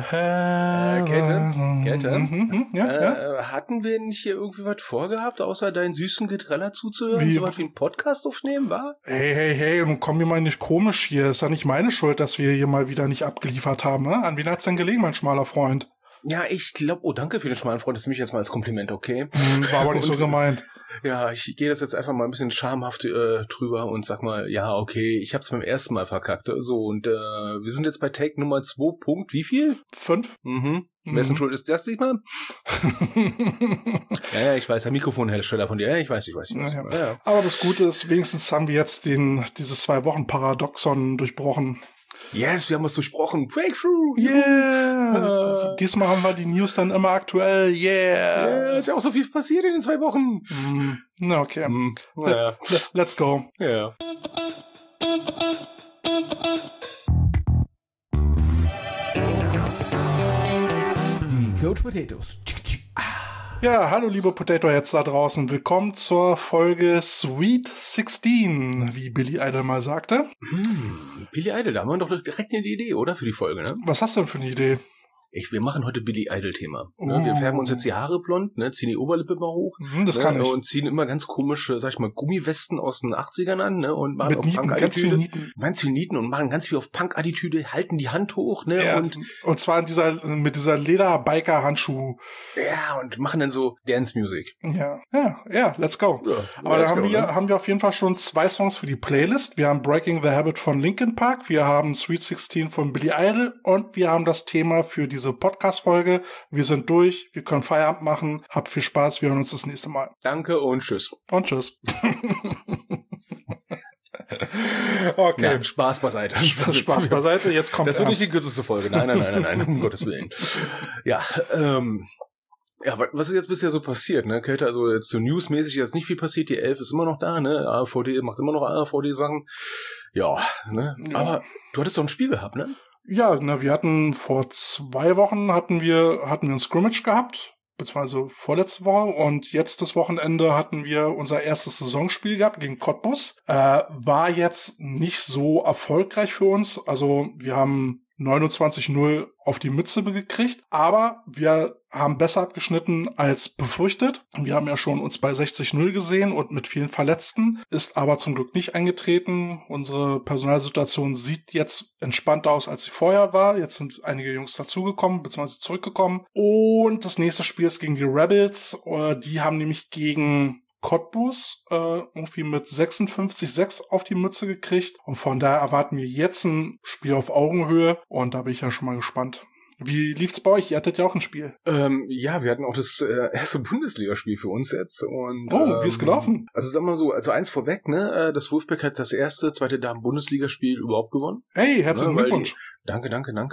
Käthe? Ja. Hatten wir nicht hier irgendwie was vorgehabt, außer deinen süßen Getreller zuzuhören? So was wie einen Podcast aufnehmen, war? Hey, nun komm mir mal nicht komisch hier. Ist ja nicht meine Schuld, dass wir hier mal wieder nicht abgeliefert haben, ne? An wen hat's denn gelegen, mein schmaler Freund? Ja, ich glaube, danke für den schmalen Freund, das ist mich jetzt mal als Kompliment, okay? War aber nicht so gemeint. Ja, ich gehe das jetzt einfach mal ein bisschen schamhaft drüber und sag mal, ja, okay, ich hab's beim ersten Mal verkackt. So, und wir sind jetzt bei Take Nummer 2. Punkt, wie viel? 5. Wessen Schuld ist das diesmal? Ja, ich weiß, der Mikrofonhersteller von dir. Ja, ich weiß. Ja. Aber das Gute ist, wenigstens haben wir jetzt dieses 2-Wochen-Paradoxon durchbrochen. Yes, wir haben was durchbrochen. Breakthrough! Yeah! Diesmal haben wir die News dann immer aktuell. Yeah! Ist ja auch so viel passiert in den 2 Wochen. Na, okay. Naja. Let's go. Ja. Die Coach Potatoes. Ja, hallo liebe Potato Heads da draußen. Willkommen zur Folge Sweet 16, wie Billy Idol mal sagte. Billy Idol, da haben wir doch direkt eine Idee, oder? Für die Folge, ne? Was hast du denn für eine Idee? Wir machen heute Billy Idol-Thema. Ne? Wir färben uns jetzt die Haare blond, ne? Ziehen die Oberlippe mal hoch. Das kann ich. Und ziehen immer ganz komische, sag ich mal, Gummiwesten aus den 80ern an, ne? Und machen mit auf Nieten, ganz viel Nieten. Ganz viel Nieten und machen ganz viel auf Punk-Attitüde, halten die Hand hoch, ne? Ja, und zwar mit dieser Leder-Biker-Handschuh. Ja, und machen dann so Dance-Music. Ja, let's go. Ja, aber da haben wir auf jeden Fall schon 2 Songs für die Playlist. Wir haben Breaking the Habit von Linkin Park, wir haben Sweet 16 von Billy Idol und wir haben das Thema für diese Podcast-Folge. Wir sind durch, wir können Feierabend machen. Habt viel Spaß, wir hören uns das nächste Mal. Danke und tschüss. Und tschüss. Okay. Na, Spaß beiseite. Spaß beiseite, jetzt kommt das wird nicht die kürzeste Folge. Nein, um Gottes Willen. Ja, aber was ist jetzt bisher so passiert, ne? Käthe, also jetzt so newsmäßig ist jetzt nicht viel passiert, die 11 ist immer noch da, ne? AVD macht immer noch AVD-Sachen. Ja, ne? Ja. Aber du hattest doch ein Spiel gehabt, ne? Ja, wir hatten vor 2 Wochen hatten wir ein Scrimmage gehabt, beziehungsweise vorletzte Woche, und jetzt das Wochenende hatten wir unser erstes Saisonspiel gehabt gegen Cottbus. War jetzt nicht so erfolgreich für uns, also wir haben 29-0 auf die Mütze gekriegt, aber wir haben besser abgeschnitten als befürchtet. Wir haben ja schon uns bei 60-0 gesehen und mit vielen Verletzten, ist aber zum Glück nicht eingetreten. Unsere Personalsituation sieht jetzt entspannter aus, als sie vorher war. Jetzt sind einige Jungs dazugekommen, beziehungsweise zurückgekommen. Und das nächste Spiel ist gegen die Rebels. Die haben nämlich gegen Cottbus irgendwie mit 56-6 auf die Mütze gekriegt. Und von daher erwarten wir jetzt ein Spiel auf Augenhöhe. Und da bin ich ja schon mal gespannt. Wie lief's bei euch? Ihr hattet ja auch ein Spiel. Ja, wir hatten auch das erste Bundesligaspiel für uns jetzt. Und, wie ist gelaufen? Also sag mal so, also eins vorweg, ne? Das Wolfsberg hat das erste, zweite Damen-Bundesligaspiel überhaupt gewonnen. Hey, herzlichen Glückwunsch. Danke.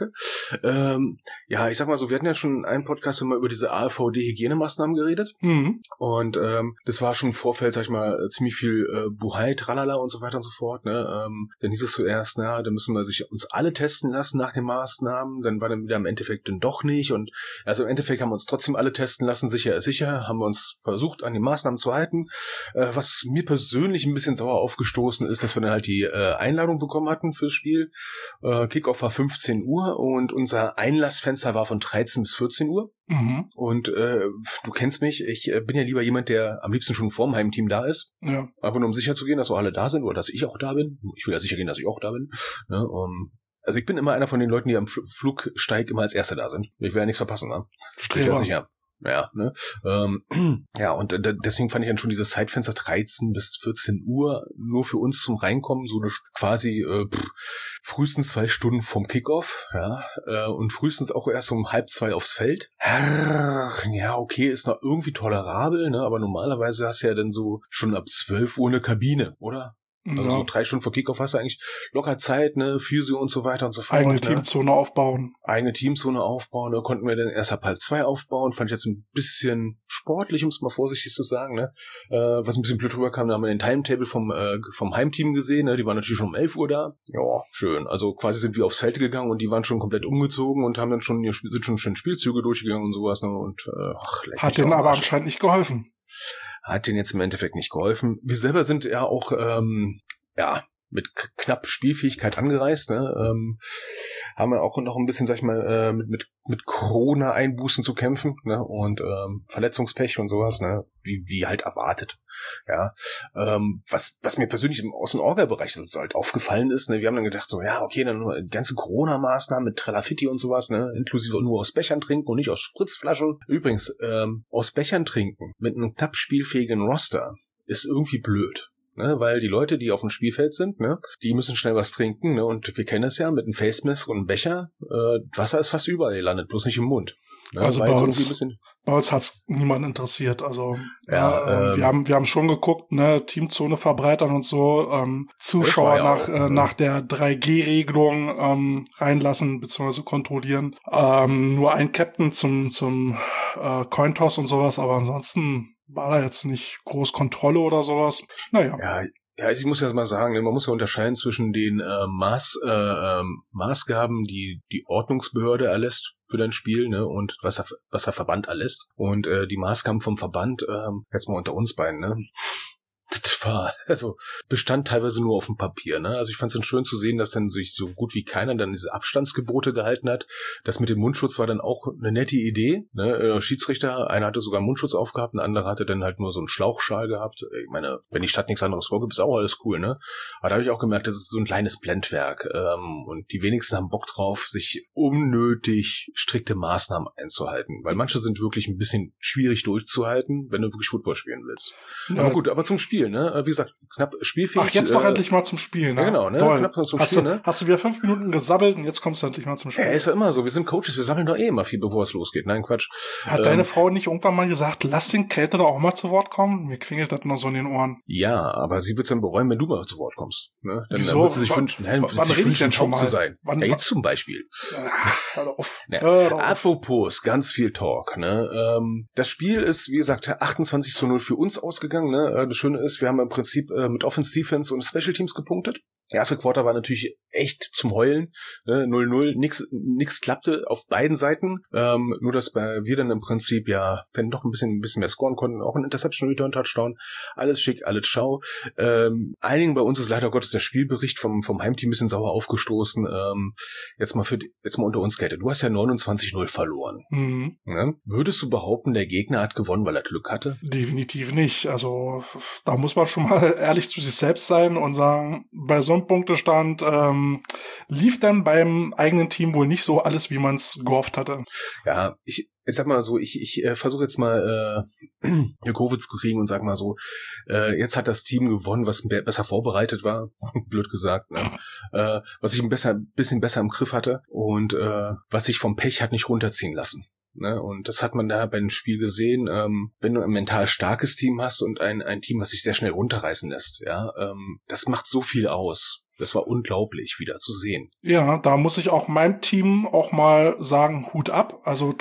Ja, ich sag mal so, wir hatten ja schon einen Podcast immer über diese AVD-Hygienemaßnahmen geredet. Und das war schon im Vorfeld, sag ich mal, ziemlich viel Buhai, Tralala und so weiter und so fort. Ne? Dann hieß es zuerst, da müssen wir uns alle testen lassen nach den Maßnahmen. Dann war dann wieder im Endeffekt dann doch nicht. Und also im Endeffekt haben wir uns trotzdem alle testen lassen, sicher ist sicher. Haben wir uns versucht, an die Maßnahmen zu halten. Was mir persönlich ein bisschen sauer aufgestoßen ist, dass wir dann halt die Einladung bekommen hatten fürs Spiel. Kickoff war 15 Uhr und unser Einlassfenster war von 13 bis 14 Uhr. Und du kennst mich, ich bin ja lieber jemand, der am liebsten schon vorm Heimteam da ist. Ja. Einfach nur um sicher zu gehen, dass wir alle da sind oder dass ich auch da bin. Ich will ja sicher gehen, dass ich auch da bin. Ja, also ich bin immer einer von den Leuten, die am Flugsteig immer als Erster da sind. Ich will ja nichts verpassen. Ne? Streber. Sicher. Ja, ne? Ja, und deswegen fand ich dann schon dieses Zeitfenster 13 bis 14 Uhr nur für uns zum Reinkommen, so eine quasi frühestens 2 Stunden vom Kickoff, ja, und frühestens auch erst um 1:30 aufs Feld. Ja, okay, ist noch irgendwie tolerabel, ne? Aber normalerweise hast du ja dann so schon ab 12 Uhr eine Kabine, oder? Also so 3 Stunden vor Kickoff hast du eigentlich locker Zeit, ne, Physio und so weiter und so fort. Eigene Teamzone aufbauen. Da konnten wir dann erst ab 1:30 aufbauen. Fand ich jetzt ein bisschen sportlich, um es mal vorsichtig zu sagen, ne. Was ein bisschen blöd rüberkam, da haben wir den Timetable vom Heimteam gesehen, ne. Die waren natürlich schon um 11 Uhr da. Ja, schön. Also quasi sind wir aufs Feld gegangen und die waren schon komplett umgezogen und haben dann sind schon schön Spielzüge durchgegangen und sowas, ne. Und hat denen aber anscheinend nicht geholfen. Hat denen jetzt im Endeffekt nicht geholfen. Wir selber sind ja auch, knapp Spielfähigkeit angereist, ne? Haben wir auch noch ein bisschen, sag ich mal, mit Corona-Einbußen zu kämpfen, ne? Und Verletzungspech und sowas, ne? Wie halt erwartet. Ja. Was mir persönlich aus dem Orga-Bereich halt aufgefallen ist, ne? Wir haben dann gedacht, so, ja, okay, dann die ganzen Corona-Maßnahmen mit Tralafitti und sowas, ne? Inklusive nur aus Bechern trinken und nicht aus Spritzflaschen. Übrigens, aus Bechern trinken mit einem knapp spielfähigen Roster ist irgendwie blöd. Ne, weil die Leute, die auf dem Spielfeld sind, ne, die müssen schnell was trinken, ne, und wir kennen es ja mit einem Face Mask und einem Becher, Wasser ist fast überall gelandet, bloß nicht im Mund. Ne, also bei uns hat's niemand interessiert, also ja, wir haben schon geguckt, ne, Teamzone verbreitern und so, Zuschauer nach der 3G-Regelung reinlassen bzw. kontrollieren, nur ein Captain zum Cointoss und sowas, aber ansonsten war da jetzt nicht groß Kontrolle oder sowas. Naja. Ja, also ich muss ja mal sagen, man muss ja unterscheiden zwischen den Maßgaben, die Ordnungsbehörde erlässt für dein Spiel, ne, und was der Verband erlässt. Und die Maßgaben vom Verband, jetzt mal unter uns beiden, ne, bestand teilweise nur auf dem Papier, ne? Also ich fand es dann schön zu sehen, dass dann sich so gut wie keiner dann diese Abstandsgebote gehalten hat. Das mit dem Mundschutz war dann auch eine nette Idee, ne? Schiedsrichter, einer hatte sogar einen Mundschutz aufgehabt, ein anderer hatte dann halt nur so einen Schlauchschal gehabt. Ich meine, wenn die Stadt nichts anderes vorgibt, ist auch alles cool, ne? Aber da habe ich auch gemerkt, das ist so ein kleines Blendwerk, und die wenigsten haben Bock drauf, sich unnötig strikte Maßnahmen einzuhalten, weil manche sind wirklich ein bisschen schwierig durchzuhalten, wenn du wirklich Football spielen willst. Ja. Aber gut, aber zum Spiel, ne? Wie gesagt, knapp spielfähig. Ach, jetzt doch endlich mal zum Spiel, ne? Ja, genau, ne? Toll. Knapp zum Spiel, ne? Hast du wieder 5 Minuten gesabbelt und jetzt kommst du endlich mal zum Spiel. Ja, ist ja immer so. Wir sind Coaches, wir sammeln doch eh immer viel, bevor es losgeht. Nein, Quatsch. Hat deine Frau nicht irgendwann mal gesagt, lass den Kälte doch auch mal zu Wort kommen? Mir klingelt das noch so in den Ohren. Ja, aber sie wird's dann bereuen, wenn du mal zu Wort kommst. Ne? Dann Wieso? wird sie sich wünschen, wann rede ich denn schon mal? Zu sein. Ja, jetzt zum Beispiel. Hör auf. Ja. Apropos, ganz viel Talk. Ne? Das Spiel ist, wie gesagt, 28:0 für uns ausgegangen. Ne? Das Schöne ist, wir haben im Prinzip mit Offense, Defense und Special Teams gepunktet. Erste Quarter war natürlich echt zum Heulen. Ne? 0-0, nix klappte auf beiden Seiten. Nur, dass wir dann im Prinzip ja dann doch ein bisschen mehr scoren konnten. Auch ein Interception, Return, Touchdown. Alles schick, alles schau. Einigen bei uns ist leider Gottes der Spielbericht vom Heimteam ein bisschen sauer aufgestoßen. Jetzt mal unter uns, Kälte. Du hast ja 29-0 verloren. Mhm. Ja? Würdest du behaupten, der Gegner hat gewonnen, weil er Glück hatte? Definitiv nicht. Also da muss man schon mal ehrlich zu sich selbst sein und sagen, bei so einem Punktestand lief dann beim eigenen Team wohl nicht so alles, wie man es gehofft hatte. Ja, ich sag mal so, ich versuche jetzt mal Covid zu kriegen und sag mal so, jetzt hat das Team gewonnen, was besser vorbereitet war, blöd gesagt, ne? Was ich ein bisschen besser im Griff hatte und was sich vom Pech hat nicht runterziehen lassen. Ne, und das hat man da beim Spiel gesehen, wenn du ein mental starkes Team hast und ein Team, was sich sehr schnell runterreißen lässt, ja, das macht so viel aus. Das war unglaublich wieder zu sehen. Ja, da muss ich auch meinem Team auch mal sagen, Hut ab. Also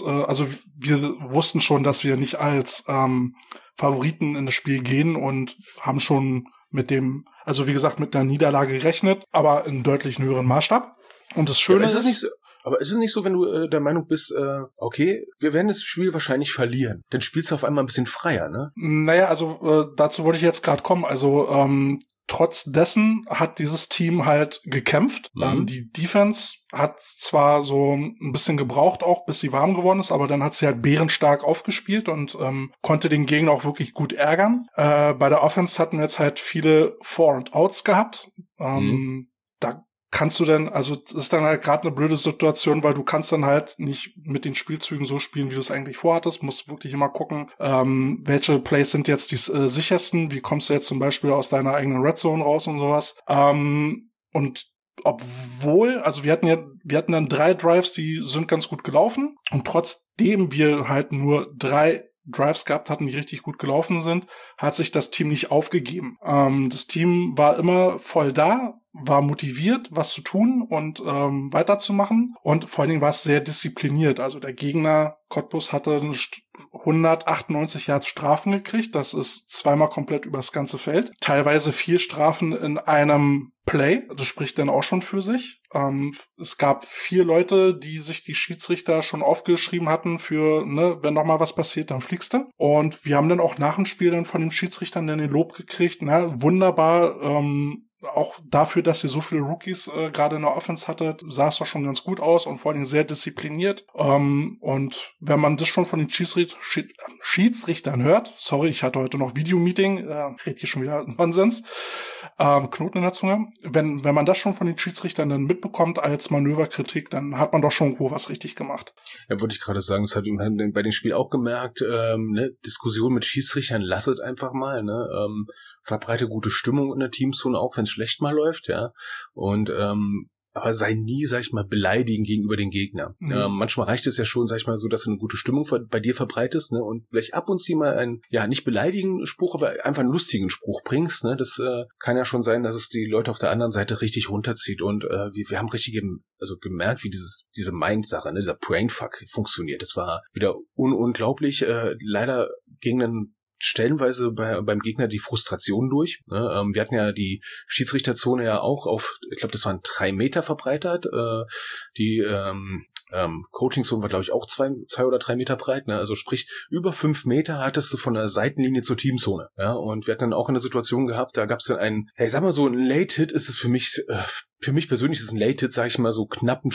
wir wussten schon, dass wir nicht als Favoriten in das Spiel gehen und haben schon mit wie gesagt, mit einer Niederlage gerechnet, aber in deutlich höheren Maßstab. Und das Schöne ist aber ist es nicht so, wenn du der Meinung bist, okay, wir werden das Spiel wahrscheinlich verlieren, dann spielst du auf einmal ein bisschen freier, ne? Naja, also dazu wollte ich jetzt gerade kommen. Also trotz dessen hat dieses Team halt gekämpft. Mhm. Die Defense hat zwar so ein bisschen gebraucht auch, bis sie warm geworden ist, aber dann hat sie halt bärenstark aufgespielt und konnte den Gegner auch wirklich gut ärgern. Bei der Offense hatten wir jetzt halt viele Four and Outs gehabt. Da kannst du denn, also das ist dann halt gerade eine blöde Situation, weil du kannst dann halt nicht mit den Spielzügen so spielen, wie du es eigentlich vorhattest. Musst wirklich immer gucken, welche Plays sind jetzt die sichersten, wie kommst du jetzt zum Beispiel aus deiner eigenen Red Zone raus und sowas. Und obwohl, also wir hatten dann 3 Drives, die sind ganz gut gelaufen und trotzdem wir halt nur 3 Drives gehabt hatten, die richtig gut gelaufen sind, hat sich das Team nicht aufgegeben. Das Team war immer voll da, war motiviert, was zu tun und weiterzumachen. Und vor allen Dingen war es sehr diszipliniert. Also der Gegner, Cottbus, hatte 198 Yards Strafen gekriegt. Das ist 2-mal komplett übers ganze Feld. Teilweise 4 Strafen in einem Play. Das spricht dann auch schon für sich. Es gab 4 Leute, die sich die Schiedsrichter schon aufgeschrieben hatten für, ne, wenn noch mal was passiert, dann fliegst du. Und wir haben dann auch nach dem Spiel dann von den Schiedsrichtern dann den Lob gekriegt. Na, wunderbar, auch dafür, dass ihr so viele Rookies gerade in der Offense hattet, sah es doch schon ganz gut aus und vor allem sehr diszipliniert. Und wenn man das schon von den Schiedsrichtern hört, sorry, ich hatte heute noch Videomeeting, red hier schon wieder Nonsens, Knoten in der Zunge. Wenn man das schon von den Schiedsrichtern dann mitbekommt als Manöverkritik, dann hat man doch schon irgendwo was richtig gemacht. Ja, wollte ich gerade sagen, das hat man bei dem Spiel auch gemerkt, ne, Diskussion mit Schiedsrichtern, lasset einfach mal, ne, verbreite gute Stimmung in der Teamzone, auch wenn es schlecht mal läuft, ja, und aber sei nie, sag ich mal, beleidigend gegenüber den Gegner. Manchmal reicht es ja schon, sag ich mal, so, dass du eine gute Stimmung bei dir verbreitest, ne, und vielleicht ab und zu mal einen, ja, nicht beleidigenden Spruch, aber einfach einen lustigen Spruch bringst, ne, das kann ja schon sein, dass es die Leute auf der anderen Seite richtig runterzieht und wir haben richtig gemerkt, wie diese Mind-Sache, ne, dieser Brainfuck funktioniert. Das war wieder unglaublich, leider gegen einen stellenweise beim Gegner die Frustration durch. Ne? Wir hatten ja die Schiedsrichterzone ja auch auf, ich glaube, das waren 3 Meter verbreitert. Die Coaching-Zone war, glaube ich, auch 2 oder 3 Meter breit. Ne? Also sprich, über 5 Meter hattest du von der Seitenlinie zur Teamzone. Ja? Und wir hatten dann auch eine Situation gehabt, da gab es dann einen, hey, sag mal so, ein Late-Hit ist es für mich persönlich ist ein Late-Hit, sag ich mal, so knappen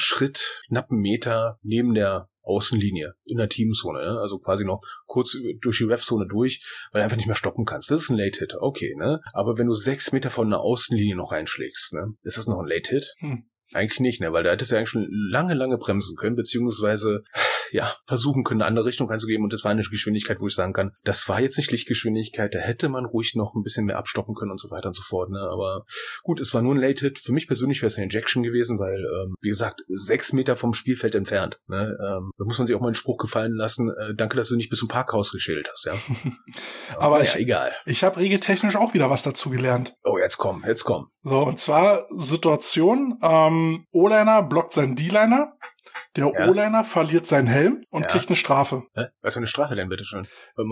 Meter neben der Außenlinie in der Teamzone, ne? Also quasi noch kurz durch die Ref-Zone durch, weil du einfach nicht mehr stoppen kannst. Das ist ein Late-Hit, okay, ne? Aber wenn du 6 Meter von der Außenlinie noch reinschlägst, ne? Ist das noch ein Late-Hit? Eigentlich nicht, ne? Weil da hättest du ja eigentlich schon lange bremsen können, beziehungsweise, ja, versuchen können, eine andere Richtung reinzugeben. Und das war eine Geschwindigkeit, wo ich sagen kann, das war jetzt nicht Lichtgeschwindigkeit, da hätte man ruhig noch ein bisschen mehr abstoppen können und so weiter und so fort, ne? Aber gut, es war nur ein Late-Hit. Für mich persönlich wäre es eine Injection gewesen, weil, wie gesagt, 6 Meter vom Spielfeld entfernt, ne? Da muss man sich auch mal einen Spruch gefallen lassen, danke, dass du nicht bis zum Parkhaus geschält hast, ja? Aber ja, egal. Ich habe regeltechnisch auch wieder was dazu gelernt. Oh, jetzt komm. So, und zwar Situation, O-Liner blockt seinen D-Liner, der O-Liner verliert seinen Helm und kriegt eine Strafe. Was für eine Strafe denn, bitteschön?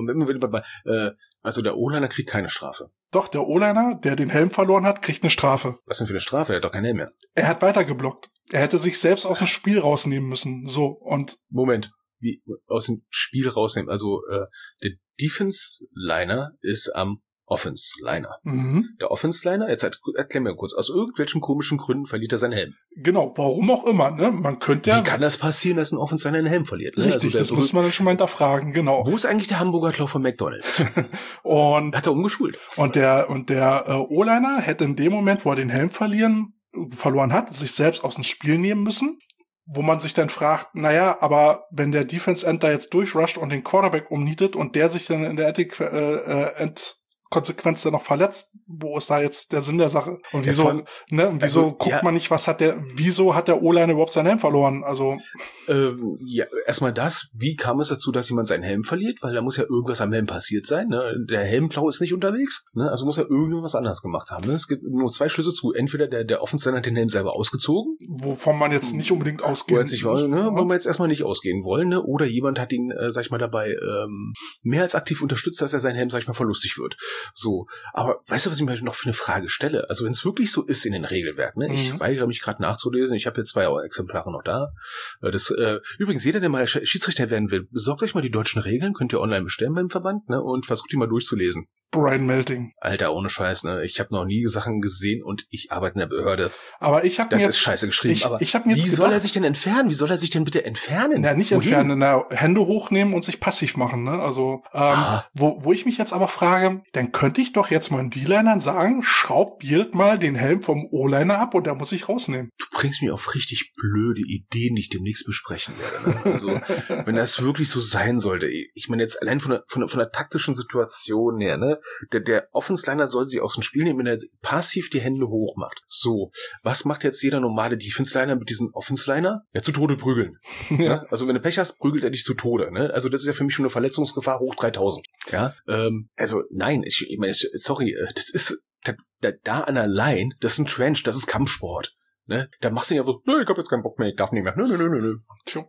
Also der O-Liner kriegt keine Strafe. Doch, der O-Liner, der den Helm verloren hat, kriegt eine Strafe. Was denn für eine Strafe? Er hat doch keinen Helm mehr. Er hat weiter geblockt. Er hätte sich selbst aus dem Spiel rausnehmen müssen. So, und... Moment. Wie aus dem Spiel rausnehmen? Also der Defense-Liner ist am Offense-Liner. Der Offense-Liner, jetzt erklär mir kurz, aus irgendwelchen komischen Gründen verliert er seinen Helm. Genau, warum auch immer, ne? Man könnte ja... Wie kann das passieren, dass ein Offense-Liner einen Helm verliert? Ne? Richtig, also das muss man dann schon mal hinterfragen, genau. Wo ist eigentlich der Hamburger-Klau von McDonald's? Und hat er umgeschult. Und der O-Liner hätte in dem Moment, wo er den Helm verloren hat, sich selbst aus dem Spiel nehmen müssen. Wo man sich dann fragt, naja, aber wenn der Defense-End da jetzt durchrusht und den Quarterback umnietet und der sich dann in der Konsequenz dann noch verletzt, wo ist da jetzt der Sinn der Sache? Und wieso guckt man nicht, wieso hat der O-Liner überhaupt seinen Helm verloren? Also ja, erstmal wie kam es dazu, dass jemand seinen Helm verliert? Weil da muss ja irgendwas am Helm passiert sein, ne? Der Helmklau ist nicht unterwegs, ne? Also muss er irgendwas anderes gemacht haben, ne? Es gibt nur 2 Schlüsse zu. Entweder der Offense hat den Helm selber ausgezogen, wovon man jetzt nicht unbedingt ausgehen wo wir jetzt erstmal nicht ausgehen wollen, ne? Oder jemand hat ihn, sag ich mal, dabei mehr als aktiv unterstützt, dass er seinen Helm, sag ich mal, verlustig wird. So, aber weißt du, was ich mir noch für eine Frage stelle? Also wenn es wirklich so ist in den Regelwerken, ne? Ich weigere mich gerade nachzulesen, ich habe hier 2 Exemplare noch da. Übrigens, jeder, der mal Schiedsrichter werden will, besorgt euch mal die deutschen Regeln, könnt ihr online bestellen beim Verband, ne? Und versucht die mal durchzulesen. Brain Melting. Alter, ohne Scheiß, ne? Ich habe noch nie Sachen gesehen und ich arbeite in der Behörde. Aber ich habe mir jetzt... Das ist scheiße geschrieben, aber ich hab mir wie soll er sich denn entfernen? Wie soll er sich denn bitte entfernen? Na, nicht entfernen, Hände hochnehmen und sich passiv machen, ne? Also, wo ich mich jetzt aber frage, dann könnte ich doch jetzt mal einen D-Linern sagen, schraub jedes Mal den Helm vom O-Liner ab und der muss sich rausnehmen. Du bringst mir auf richtig blöde Ideen, die ich demnächst besprechen werde, ne? Also, wenn das wirklich so sein sollte, ich meine jetzt allein von der taktischen Situation her, ne? Der Offense-Liner soll sich aus dem Spiel nehmen, wenn er passiv die Hände hoch macht. So, was macht jetzt jeder normale Defense-Liner mit diesem Offense-Liner? Ja, zu Tode prügeln. Ja. Also wenn du Pech hast, prügelt er dich zu Tode. Ne? Also das ist ja für mich schon eine Verletzungsgefahr hoch 3000. Ja, also nein, ich meine, sorry, das ist da an der Line, das ist ein Trench, das ist Kampfsport. Ne? Da machst du ja so, nö, ich hab jetzt keinen Bock mehr, ich darf nicht mehr. Nö. Tja.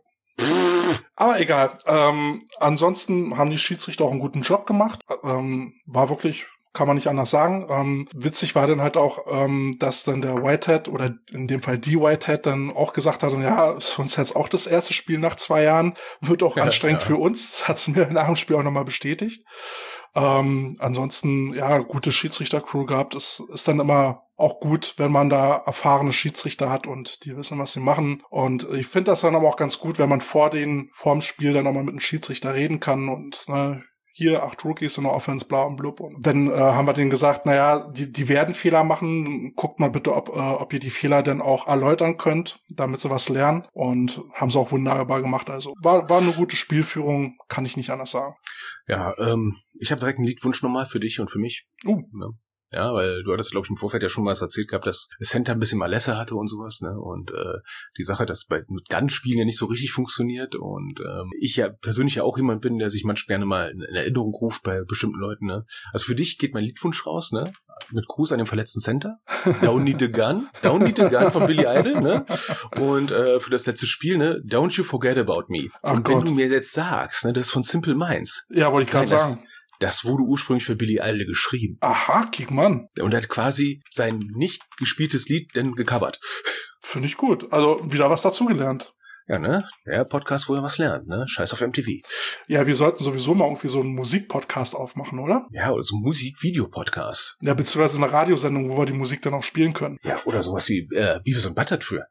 Aber egal. Ansonsten haben die Schiedsrichter auch einen guten Job gemacht. War wirklich, kann man nicht anders sagen. Witzig war dann halt auch, dass dann der Whitehead oder in dem Fall die Whitehead dann auch gesagt hat, ja, ist uns jetzt auch das erste Spiel nach 2 Jahren, wird auch anstrengend für uns. Das hat sie mir nach dem Spiel auch nochmal bestätigt. Ansonsten, ja, gute Schiedsrichtercrew gehabt. Es ist dann immer auch gut, wenn man da erfahrene Schiedsrichter hat und die wissen, was sie machen. Und ich finde das dann aber auch ganz gut, wenn man vorm Spiel dann auch mal mit einem Schiedsrichter reden kann und hier 8 Rookies in der Offense, bla und blub. Und wenn haben wir denen gesagt, naja, die werden Fehler machen, guckt mal bitte, ob ihr die Fehler denn auch erläutern könnt, damit sie was lernen. Und haben sie auch wunderbar gemacht. Also war eine gute Spielführung, kann ich nicht anders sagen. Ja, ich habe direkt einen Liedwunsch nochmal für dich und für mich. Ne? Ja, weil du hattest, glaube ich, im Vorfeld ja schon mal erzählt gehabt, dass Center ein bisschen Malesse hatte und sowas, ne? Und die Sache, dass mit Gun-Spielen ja nicht so richtig funktioniert und ich ja persönlich ja auch jemand bin, der sich manchmal gerne mal in Erinnerung ruft bei bestimmten Leuten, ne? Also für dich geht mein Liedwunsch raus, ne? Mit Gruß an den verletzten Center. Don't Need a Gun. Don't Need a Gun von Billy Idol, ne? Und für das letzte Spiel, ne? Don't You Forget About Me. Ach und Gott. wenn du mir jetzt sagst, ne, das ist von Simple Minds. Ja, wollte ich gerade sagen. Das wurde ursprünglich für Billy Idol geschrieben. Aha, kick man. Und er hat quasi sein nicht gespieltes Lied dann gecovert. Finde ich gut. Also wieder was dazugelernt. Ja, ne? Der Podcast, wo er was lernt, ne? Scheiß auf MTV. Ja, wir sollten sowieso mal irgendwie so einen Musikpodcast aufmachen, oder? Ja, oder so ein Musik-Video-Podcast. Ja, beziehungsweise eine Radiosendung, wo wir die Musik dann auch spielen können. Ja, oder sowas wie Beavis und Butthead früher.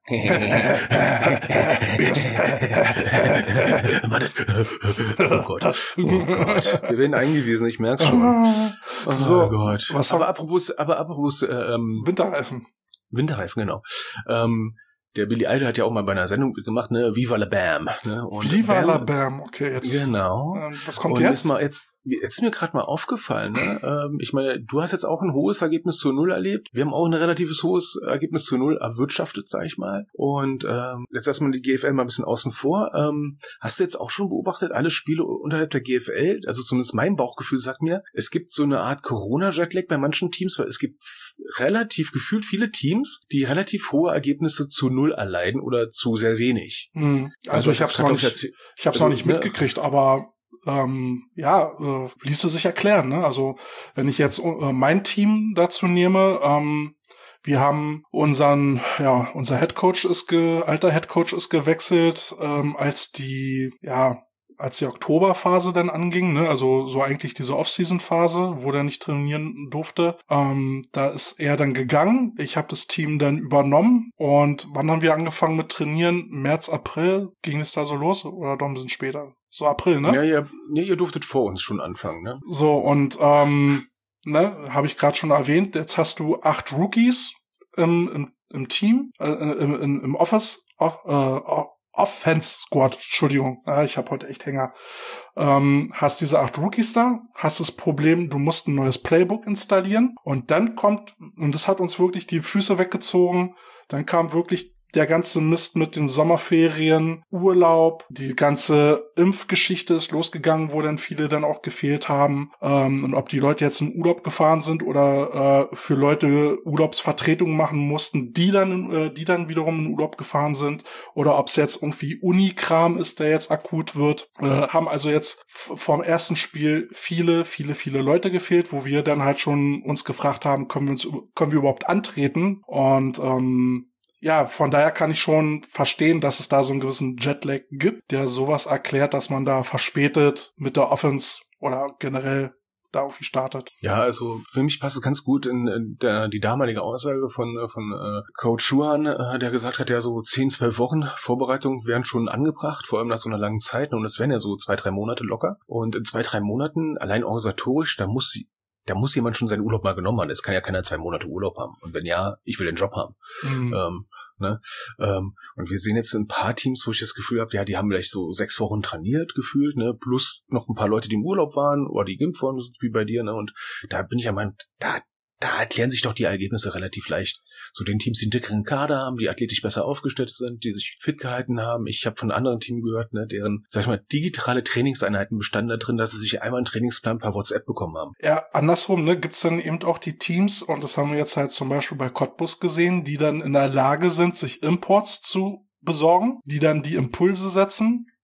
Oh Gott. Oh Gott. Wir werden eingewiesen, ich merk's schon. Oh So, Gott. Aber apropos Winterreifen. Winterreifen, genau. Der Billy Idol hat ja auch mal bei einer Sendung gemacht, ne? Viva la Bam. Ne? Und Viva la Bam, okay, jetzt. Genau. Was kommt und jetzt? Jetzt ist mir gerade mal aufgefallen, ne? Ich meine, du hast jetzt auch ein hohes Ergebnis zu 0 erlebt. Wir haben auch ein relatives hohes Ergebnis zu 0 erwirtschaftet, sag ich mal. Und jetzt lassen wir die GFL mal ein bisschen außen vor. Hast du jetzt auch schon beobachtet, alle Spiele unterhalb der GFL? Also zumindest mein Bauchgefühl sagt mir, es gibt so eine Art Corona-Jetlag bei manchen Teams, weil es gibt relativ gefühlt viele Teams, die relativ hohe Ergebnisse zu 0 erleiden oder zu sehr wenig. Also ich hab's noch nicht mitgekriegt, aber ließ es sich erklären, ne? Also wenn ich jetzt mein Team dazu nehme, wir haben unser Headcoach alter Headcoach ist gewechselt, als die Oktoberphase dann anging, ne, also so eigentlich diese Off-Season-Phase, wo der nicht trainieren durfte, da ist er dann gegangen. Ich habe das Team dann übernommen und wann haben wir angefangen mit Trainieren? März, April ging es da so los oder doch ein bisschen später? So April, ne? Ja, ihr durftet vor uns schon anfangen, ne? So und habe ich gerade schon erwähnt, jetzt hast du 8 Rookies im Team, im Offense Squad, Entschuldigung, ich habe heute echt Hänger. Hast diese 8 Rookies da, hast das Problem, du musst ein neues Playbook installieren und dann und das hat uns wirklich die Füße weggezogen, dann kam wirklich der ganze Mist mit den Sommerferien, Urlaub, die ganze Impfgeschichte ist losgegangen, wo dann viele dann auch gefehlt haben. Und ob die Leute jetzt in Urlaub gefahren sind oder für Leute Urlaubsvertretungen machen mussten, die dann wiederum in Urlaub gefahren sind, oder ob es jetzt irgendwie Unikram ist, der jetzt akut wird, haben also jetzt vom ersten Spiel viele Leute gefehlt, wo wir dann halt schon uns gefragt haben, können wir überhaupt antreten? Und von daher kann ich schon verstehen, dass es da so einen gewissen Jetlag gibt, der sowas erklärt, dass man da verspätet mit der Offense oder generell da irgendwie startet. Ja, also für mich passt es ganz gut in die damalige Aussage von Coach Schuhan, der gesagt hat, ja, so 10-12 Wochen Vorbereitung wären schon angebracht, vor allem nach so einer langen Zeit. Und es wären ja so 2-3 Monate locker. Und in 2-3 Monaten, allein organisatorisch, da muss jemand schon seinen Urlaub mal genommen haben. Es kann ja keiner 2 Monate Urlaub haben. Und wenn ja, ich will den Job haben. Und wir sehen jetzt ein paar Teams, wo ich das Gefühl habe, ja, die haben vielleicht so 6 Wochen trainiert gefühlt, ne, plus noch ein paar Leute, die im Urlaub waren oder die geimpft worden sind, wie bei dir, ne, und da bin ich ja mein, da erklären sich doch die Ergebnisse relativ leicht. So den Teams, die einen dickeren Kader haben, die athletisch besser aufgestellt sind, die sich fit gehalten haben. Ich habe von anderen Teams gehört, ne, deren, sag ich mal, digitale Trainingseinheiten bestanden da drin, dass sie sich einmal einen Trainingsplan per WhatsApp bekommen haben. Ja, andersrum, ne, gibt's dann eben auch die Teams, und das haben wir jetzt halt zum Beispiel bei Cottbus gesehen, die dann in der Lage sind, sich Imports zu besorgen, die dann die Impulse setzen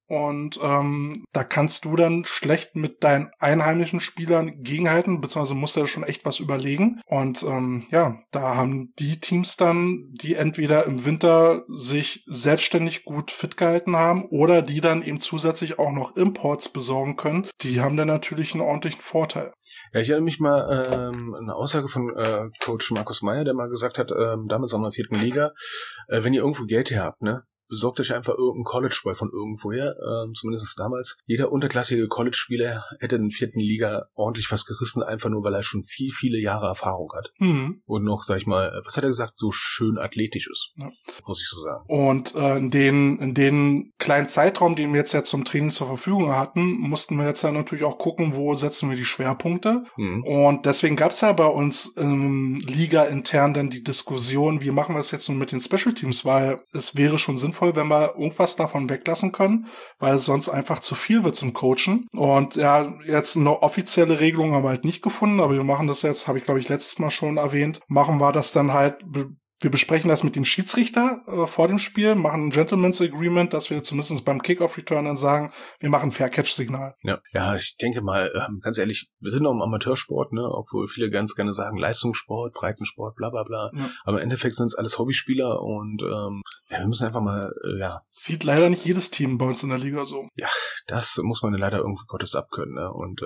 und da kannst du dann schlecht mit deinen einheimischen Spielern gegenhalten, beziehungsweise musst du da schon echt was überlegen. Und da haben die Teams dann, die entweder im Winter sich selbstständig gut fit gehalten haben oder die dann eben zusätzlich auch noch Imports besorgen können, die haben dann natürlich einen ordentlichen Vorteil. Ja, ich erinnere mich mal eine Aussage von Coach Markus Meyer, der mal gesagt hat, damals in der 4. Liga, wenn ihr irgendwo Geld her habt, ne, besorgt euch einfach irgendeinen College-Ball von irgendwoher, zumindest damals. Jeder unterklassige College-Spieler hätte in der 4. Liga ordentlich was gerissen, einfach nur, weil er schon viele Jahre Erfahrung hat. Mhm. Und noch, sag ich mal, was hat er gesagt, so schön athletisch ist, muss ich so sagen. Und in den kleinen Zeitraum, den wir jetzt ja zum Training zur Verfügung hatten, mussten wir jetzt ja natürlich auch gucken, wo setzen wir die Schwerpunkte. Mhm. Und deswegen gab es ja bei uns Liga intern dann die Diskussion, wie machen wir es jetzt nun mit den Special Teams, weil es wäre schon sinnvoll, wenn wir irgendwas davon weglassen können, weil es sonst einfach zu viel wird zum Coachen. Und ja, jetzt eine offizielle Regelung haben wir halt nicht gefunden, aber wir machen das jetzt, habe ich glaube ich letztes Mal schon erwähnt, machen wir das dann halt, wir besprechen das mit dem Schiedsrichter vor dem Spiel, machen ein Gentleman's Agreement, dass wir zumindest beim Kickoff-Return dann sagen, wir machen ein Fair-Catch-Signal. Ja, ich denke mal, ganz ehrlich, wir sind noch im Amateursport, ne, obwohl viele ganz gerne sagen Leistungssport, Breitensport, bla bla bla. Ja. Aber im Endeffekt sind es alles Hobbyspieler und wir müssen einfach mal, Sieht leider nicht jedes Team bei uns in der Liga so. Ja, das muss man leider irgendwie Gottes abkönnen, ne? Und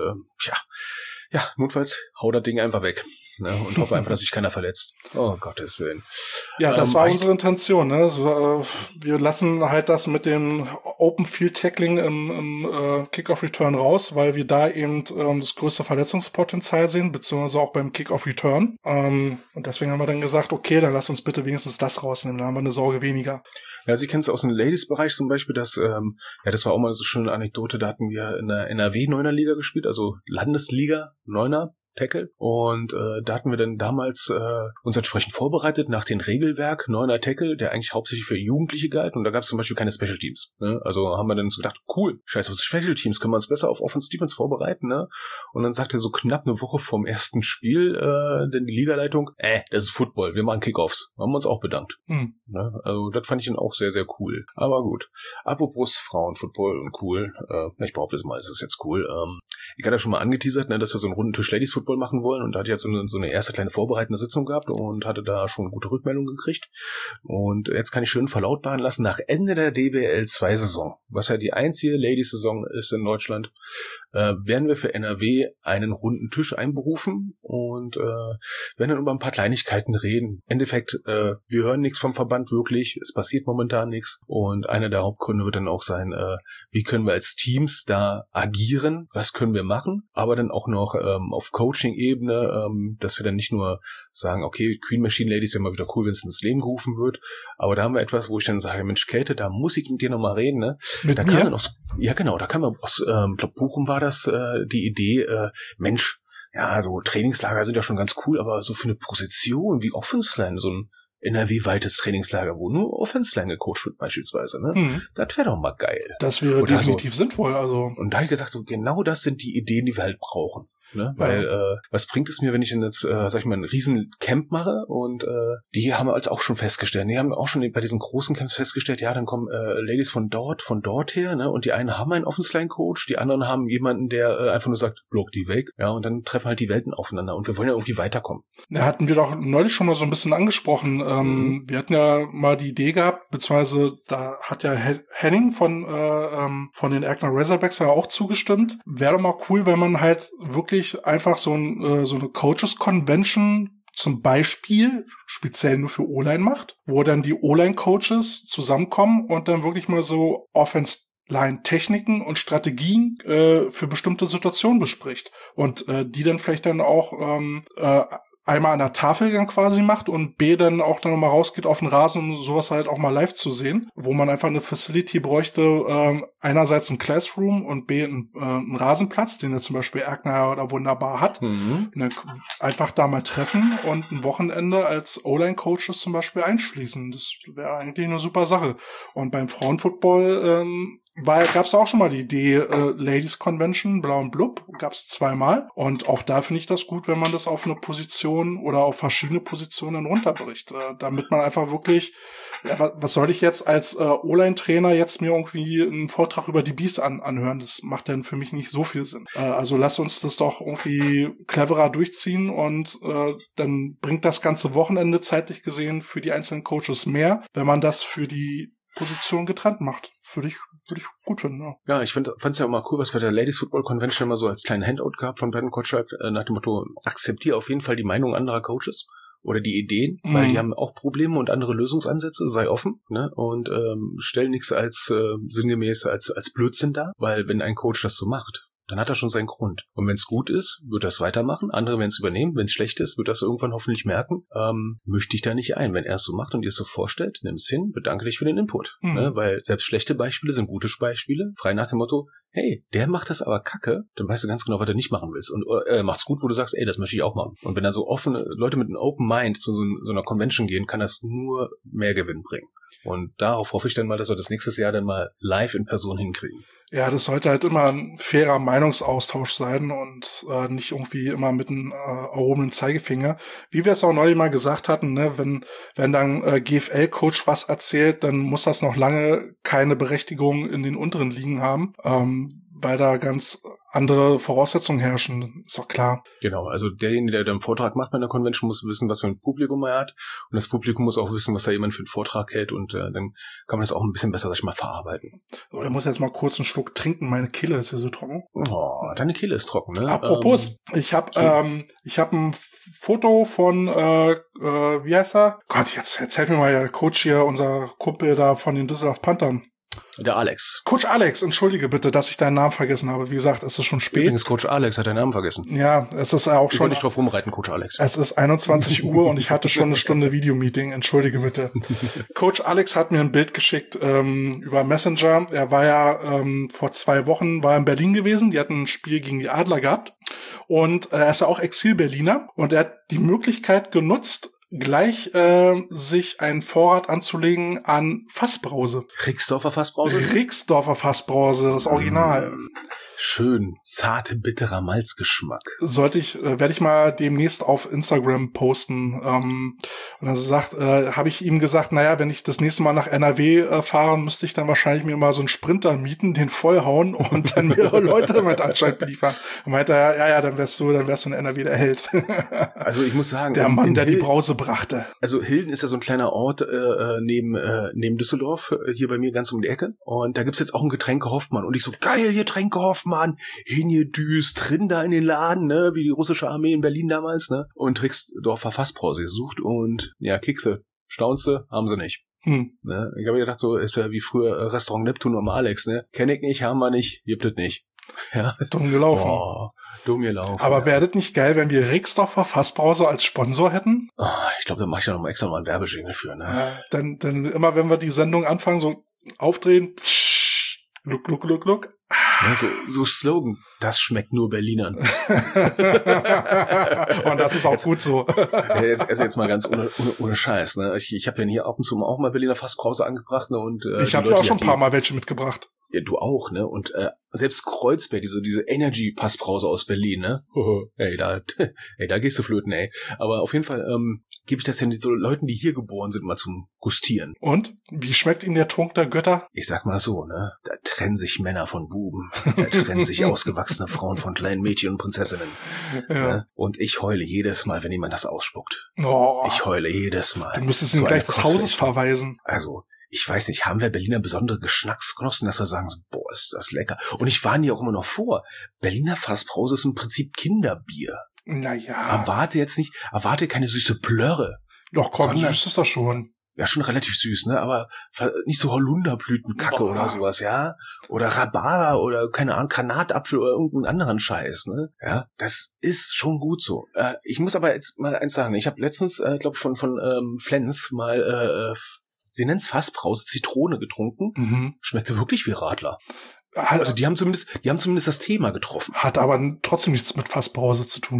ja, notfalls hau das Ding einfach weg, ne? Und hoffe einfach, dass sich keiner verletzt. Oh Gottes Willen. Ja, das war unsere Intention, ne? So, wir lassen halt das mit dem Open Field Tackling im Kickoff Return raus, weil wir da eben das größte Verletzungspotenzial sehen, beziehungsweise auch beim Kickoff Return. Und deswegen haben wir dann gesagt, okay, dann lass uns bitte wenigstens das rausnehmen, dann haben wir eine Sorge weniger. Ja, Sie kennen es aus dem Ladies-Bereich zum Beispiel, das war auch mal so eine schöne Anekdote, da hatten wir in der NRW 9er Liga gespielt, also Landesliga 9er Tackle. Und da hatten wir dann damals uns entsprechend vorbereitet nach dem Regelwerk 9er Tackle, der eigentlich hauptsächlich für Jugendliche galt. Und da gab es zum Beispiel keine Special Teams. Ne? Also haben wir dann so gedacht, cool, scheiße, was ist Special Teams? Können wir uns besser auf Offense Defense vorbereiten? Ne? Und dann sagte so knapp eine Woche vom ersten Spiel denn die Ligaleitung, das ist Football, wir machen Kickoffs. Haben wir uns auch bedankt. Ne? Also das fand ich dann auch sehr, sehr cool. Aber gut, apropos Frauenfootball und cool, ich behaupte es mal, es ist jetzt cool. Ich hatte ja schon mal angeteasert, ne, dass wir so einen runden Tisch Ladies Football machen wollen, und da hatte ich jetzt so eine erste kleine vorbereitende Sitzung gehabt und hatte da schon gute Rückmeldungen gekriegt. Und jetzt kann ich schön verlautbaren lassen, nach Ende der DBL 2 Saison, was ja die einzige Ladies-Saison ist in Deutschland, werden wir für NRW einen runden Tisch einberufen und werden dann über ein paar Kleinigkeiten reden. Im Endeffekt, wir hören nichts vom Verband wirklich, es passiert momentan nichts, und einer der Hauptgründe wird dann auch sein, wie können wir als Teams da agieren, was können wir machen, aber dann auch noch auf Coaching-Ebene, dass wir dann nicht nur sagen, okay, Queen Machine Ladies wäre mal wieder cool, wenn es ins Leben gerufen wird, aber da haben wir etwas, wo ich dann sage, Mensch, Käthe, da muss ich mit dir nochmal reden, ne? Mit da mir? Kam dann da kam aus Bochum war das die Idee, Mensch, ja, so Trainingslager sind ja schon ganz cool, aber so für eine Position wie Offense-Line, so ein NRW-weites Trainingslager, wo nur Offense-Line gecoacht wird beispielsweise, ne? Das wäre doch mal geil. Das wäre definitiv sinnvoll, also. Und da habe ich gesagt, so genau das sind die Ideen, die wir halt brauchen. Ne? Weil, was bringt es mir, wenn ich jetzt, sag ich mal, ein riesen Camp mache, und die haben wir also auch schon festgestellt. Die haben auch schon bei diesen großen Camps festgestellt, ja, dann kommen Ladies von dort her, ne? Und die einen haben einen Offense-Line-Coach, die anderen haben jemanden, der einfach nur sagt, block die weg, ja, und dann treffen halt die Welten aufeinander, und wir wollen ja irgendwie weiterkommen. Da hatten wir doch neulich schon mal so ein bisschen angesprochen. Wir hatten ja mal die Idee gehabt, beziehungsweise da hat ja Henning von den Erkner Razorbacks ja auch zugestimmt. Wäre doch mal cool, wenn man halt wirklich einfach so eine Coaches-Convention zum Beispiel speziell nur für O-Line macht, wo dann die O-Line-Coaches zusammenkommen und dann wirklich mal so Offense-Line-Techniken und Strategien für bestimmte Situationen bespricht. Und die dann vielleicht dann auch einmal an der Tafel dann quasi macht und B dann auch dann nochmal rausgeht auf den Rasen, um sowas halt auch mal live zu sehen, wo man einfach eine Facility bräuchte, einerseits ein Classroom und B einen Rasenplatz, den er zum Beispiel Erkner oder wunderbar hat. Und dann einfach da mal treffen und ein Wochenende als O-Line-Coaches zum Beispiel einschließen. Das wäre eigentlich eine super Sache. Und beim Frauenfootball gab's auch schon mal die Idee, Ladies Convention, Blau und Blub, gab's 2-mal. Und auch da finde ich das gut, wenn man das auf eine Position oder auf verschiedene Positionen runterbricht, damit man einfach wirklich Ja, was soll ich jetzt als O-Line-Trainer jetzt mir irgendwie einen Vortrag über die Bees anhören? Das macht dann für mich nicht so viel Sinn. Also lass uns das doch irgendwie cleverer durchziehen und dann bringt das ganze Wochenende zeitlich gesehen für die einzelnen Coaches mehr, wenn man das für die Position getrennt macht. Würde ich gut finden, ja. Ja, ich fand es ja auch mal cool, was bei der Ladies Football Convention immer so als kleinen Handout gab von Brandon Kotschak, nach dem Motto, akzeptiere auf jeden Fall die Meinung anderer Coaches oder die Ideen, weil die haben auch Probleme und andere Lösungsansätze, sei offen, ne? Und stell nichts als sinngemäß als Blödsinn dar, weil wenn ein Coach das so macht, dann hat er schon seinen Grund. Und wenn es gut ist, wird er es weitermachen. Andere werden es übernehmen. Wenn es schlecht ist, wird er es irgendwann hoffentlich merken. Mischt dich da nicht ein. Wenn er es so macht und dir es so vorstellt, nimm es hin, bedanke dich für den Input. Ne? Weil selbst schlechte Beispiele sind gute Beispiele. Frei nach dem Motto, hey, der macht das aber kacke, dann weißt du ganz genau, was du nicht machen willst. Und macht's gut, wo du sagst, ey, das möchte ich auch machen. Und wenn da so offene Leute mit einem Open Mind zu so einer Convention gehen, kann das nur mehr Gewinn bringen. Und darauf hoffe ich dann mal, dass wir das nächstes Jahr dann mal live in Person hinkriegen. Ja, das sollte halt immer ein fairer Meinungsaustausch sein und nicht irgendwie immer mit einem erhobenen Zeigefinger. Wie wir es auch neulich mal gesagt hatten, ne, wenn dann GFL-Coach was erzählt, dann muss das noch lange keine Berechtigung in den unteren Ligen haben, weil da ganz andere Voraussetzungen herrschen, ist doch klar. Genau, also derjenige, der einen Vortrag macht bei einer Convention, muss wissen, was für ein Publikum er hat. Und das Publikum muss auch wissen, was da jemand für einen Vortrag hält. Und dann kann man das auch ein bisschen besser, sag ich mal, verarbeiten. So, ich muss jetzt mal kurz einen Schluck trinken. Meine Kehle ist ja so trocken. Oh, deine Kehle ist trocken, ne? Apropos, ich hab ein Foto von, wie heißt er? Gott, jetzt erzählt mir mal der Coach hier, unser Kumpel da von den Düsseldorf Panthern. Der Alex. Coach Alex, entschuldige bitte, dass ich deinen Namen vergessen habe. Wie gesagt, es ist schon spät. Übrigens, Coach Alex hat deinen Namen vergessen. Ja, es ist auch ich schon... Ich nicht drauf rumreiten, Coach Alex. Es ist 21 Uhr und ich hatte schon eine Stunde Videomeeting. Entschuldige bitte. Coach Alex hat mir ein Bild geschickt über Messenger. Er war ja vor 2 Wochen war in Berlin gewesen. Die hatten ein Spiel gegen die Adler gehabt. Und er ist ja auch Exil-Berliner. Und er hat die Möglichkeit genutzt, gleich sich einen Vorrat anzulegen an Fassbrause. Rixdorfer Fassbrause? Rixdorfer Fassbrause, das Original. Schön, zarte, bitterer Malzgeschmack. Werde ich mal demnächst auf Instagram posten. Und dann habe ich ihm gesagt, naja, wenn ich das nächste Mal nach NRW fahre, müsste ich dann wahrscheinlich mir mal so einen Sprinter mieten, den vollhauen und dann mehrere Leute mit Anschein beliefern. Und meinte er, ja, dann wärst du in NRW der Held. Also ich muss sagen, der Mann, der die Brause brachte. Also Hilden ist ja so ein kleiner Ort neben Düsseldorf, hier bei mir ganz um die Ecke. Und da gibt's jetzt auch ein Getränke Hoffmann. Und ich so, geil, hier Getränke Hoffmann, hingedüst, drin da in den Laden, ne, wie die russische Armee in Berlin damals, ne, und Rixdorfer Fassbrause gesucht und, ja, Kekse, staunste, haben sie nicht. Ne? Ich habe mir gedacht, so ist ja wie früher Restaurant Neptun und Alex, ne, kenn ich nicht, haben wir nicht, gibt es nicht. Ja. Dumm gelaufen. Oh, dumm gelaufen. Aber wäre das nicht geil, wenn wir Rixdorfer Fassbrause als Sponsor hätten? Oh, ich glaube, da mache ich ja noch mal extra mal einen Werbejingle für, ne. Ja, dann immer, wenn wir die Sendung anfangen, so aufdrehen, psch, gluck, gluck, gluck, gluck. Ja, so Slogan, das schmeckt nur Berlinern. Und das ist auch gut so. Jetzt mal ganz ohne Scheiß. Ne? Ich habe ja hier ab und zu auch mal Berliner Fassbrause angebracht. Ne? Und ich habe ja auch schon ein paar Mal welche mitgebracht. Ja, du auch, ne? Und selbst Kreuzberg, diese Energy-Passbrause aus Berlin, ne? Ey, da gehst du flöten, ey. Aber auf jeden Fall gebe ich das ja so Leuten, die hier geboren sind, mal zum Gustieren. Und? Wie schmeckt Ihnen der Trunk der Götter? Ich sag mal so, ne? Da trennen sich Männer von Buben. Da trennen sich ausgewachsene Frauen von kleinen Mädchen und Prinzessinnen. Ja. Ne? Und ich heule jedes Mal, wenn jemand das ausspuckt. Oh. Ich heule jedes Mal. Du müsstest ihn gleich des Hauses verweisen. Also, ich weiß nicht, haben wir Berliner besondere Geschmacksknospen, dass wir sagen, so, boah, ist das lecker. Und ich warne dir auch immer noch vor, Berliner Fassbrause ist im Prinzip Kinderbier. Naja. Erwarte keine süße Plörre. Doch, komm, süß ist das schon. Ja, schon relativ süß, ne, aber nicht so Holunderblütenkacke oder sowas, ja? Oder Rhabarber oder, keine Ahnung, Granatapfel oder irgendeinen anderen Scheiß, ne? Ja, das ist schon gut so. Ich muss aber jetzt mal eins sagen, ich habe letztens, glaube ich, von Flens mal, sie nennt's Fassbrause, Zitrone getrunken. Schmeckte wirklich wie Radler. Also die haben zumindest das Thema getroffen. Hat aber trotzdem nichts mit Fassbrause zu tun.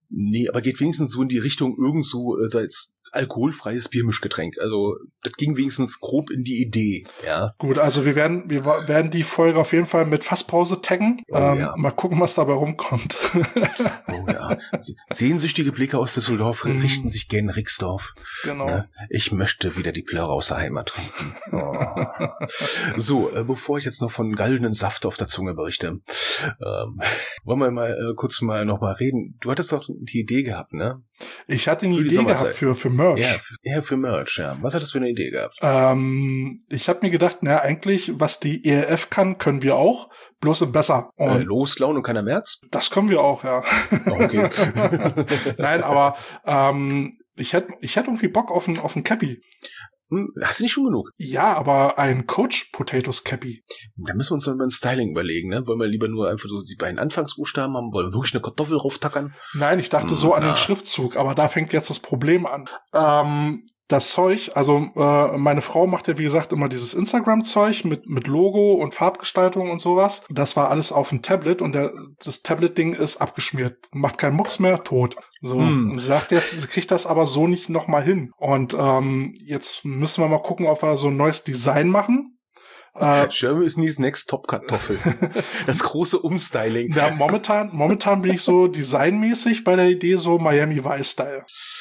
Nee, aber geht wenigstens so in die Richtung irgend so als alkoholfreies Biermischgetränk. Also das ging wenigstens grob in die Idee, ja. Gut, also wir werden die Folge auf jeden Fall mit Fassbrause taggen. Ja. Mal gucken, was dabei rumkommt. Oh ja. Sehnsüchtige Blicke aus Düsseldorf richten sich gen Rixdorf. Genau. Ne? Ich möchte wieder die Plörre aus der Heimat trinken. Oh. So, bevor ich jetzt noch von goldenen Saft auf der Zunge berichte, wollen wir mal kurz noch mal reden. Du hattest doch die Idee gehabt, ne? Ich hatte eine Idee gehabt für Merch. Ja, für Merch, ja. Was hattest du für eine Idee gehabt? Ich habe mir gedacht, eigentlich, was die ERF kann, können wir auch, bloß besser. Und Losklauen und keiner März? Das können wir auch, ja. Okay. Nein, aber ich hätte irgendwie Bock auf ein Cappy. Hast du nicht schon genug? Ja, aber ein Coach Potatoes Cappy. Da müssen wir uns dann mal ein Styling überlegen, ne? Wollen wir lieber nur einfach so die beiden Anfangsbuchstaben haben? Wollen wir wirklich eine Kartoffel rauftackern? Nein, ich dachte so an den Schriftzug, aber da fängt jetzt das Problem an. Das Zeug, also meine Frau macht ja wie gesagt immer dieses Instagram-Zeug mit Logo und Farbgestaltung und sowas. Das war alles auf dem Tablet und das Tablet-Ding ist abgeschmiert. Macht keinen Mucks mehr, tot. So, und sie sagt jetzt, sie kriegt das aber so nicht nochmal hin. Und jetzt müssen wir mal gucken, ob wir so ein neues Design machen. Germany's Next Top Kartoffel. Das große Umstyling. Ja, momentan bin ich so designmäßig bei der Idee so Miami Vice Style.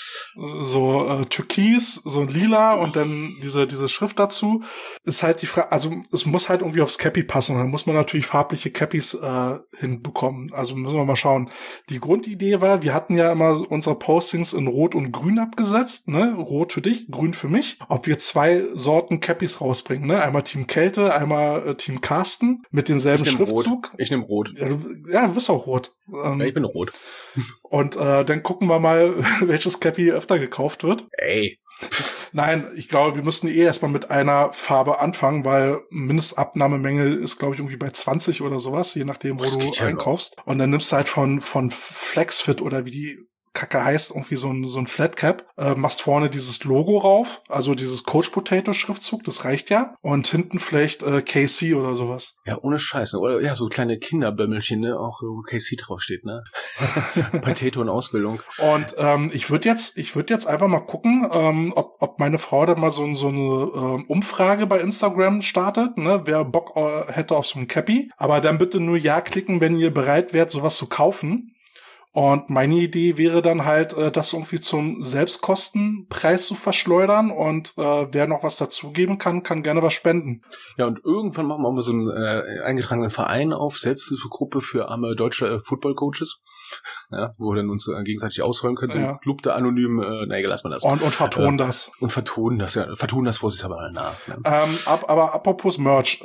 So Türkis, so ein Lila und dann diese Schrift dazu. Ist halt die Frage, also es muss halt irgendwie aufs Cappy passen. Dann muss man natürlich farbliche Cappies hinbekommen. Also müssen wir mal schauen. Die Grundidee war, wir hatten ja immer unsere Postings in Rot und Grün abgesetzt, ne? Rot für dich, Grün für mich. Ob wir 2 Sorten Cappies rausbringen, ne? Einmal Team Kälte, einmal Team Carsten mit demselben Schriftzug. Ich nehme Rot. Ja, du bist auch rot. Ja, ich bin rot. Und dann gucken wir mal, welches Cappy öfter gekauft wird. Ey. Nein, ich glaube, wir müssten erstmal mit einer Farbe anfangen, weil Mindestabnahmemenge ist, glaube ich, irgendwie bei 20 oder sowas, je nachdem, wo du einkaufst. Und dann nimmst du halt von Flexfit oder wie die Kacke heißt, irgendwie so ein Flatcap, machst vorne dieses Logo rauf, also dieses Coach Potato Schriftzug, das reicht ja, und hinten vielleicht KC oder sowas. Ja, ohne Scheiße. Oder ja, so kleine Kinderbömmelchen, ne, auch wo KC draufsteht, ne? Potato in Ausbildung. Und ich würde jetzt einfach mal gucken, ob meine Frau da mal so eine Umfrage bei Instagram startet, ne, wer Bock hätte auf so ein Cappy, aber dann bitte nur Ja klicken, wenn ihr bereit wärt, sowas zu kaufen. Und meine Idee wäre dann halt, das irgendwie zum Selbstkostenpreis zu verschleudern und wer noch was dazugeben kann gerne was spenden. Ja, und irgendwann machen wir mal so einen eingetragenen Verein auf, Selbsthilfegruppe für arme deutsche Football-Coaches, ja, wo wir dann uns gegenseitig ausholen können. So ein Club der anonym, egal, lassen wir das. Und vertonen das. Und vertonen das, ja. Vertonen das vorsichtshalber nach. Ne? Aber apropos Merch,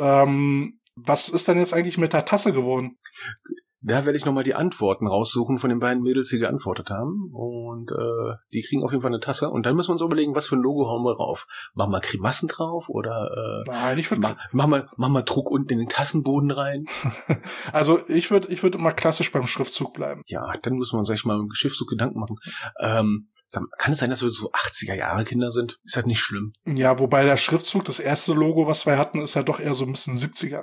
was ist denn jetzt eigentlich mit der Tasse geworden? Da werde ich nochmal die Antworten raussuchen von den beiden Mädels, die geantwortet haben. Und die kriegen auf jeden Fall eine Tasse. Und dann müssen wir uns überlegen, was für ein Logo hauen wir rauf. Machen wir Grimassen drauf oder Nein, ich würde machen wir Druck unten in den Tassenboden rein? Also ich würde immer klassisch beim Schriftzug bleiben. Ja, dann müssen wir uns gleich mal im Schriftzug Gedanken machen. Kann es sein, dass wir so 80er-Jahre-Kinder sind? Ist halt nicht schlimm. Ja, wobei der Schriftzug, das erste Logo, was wir hatten, ist ja doch eher so ein bisschen 70er.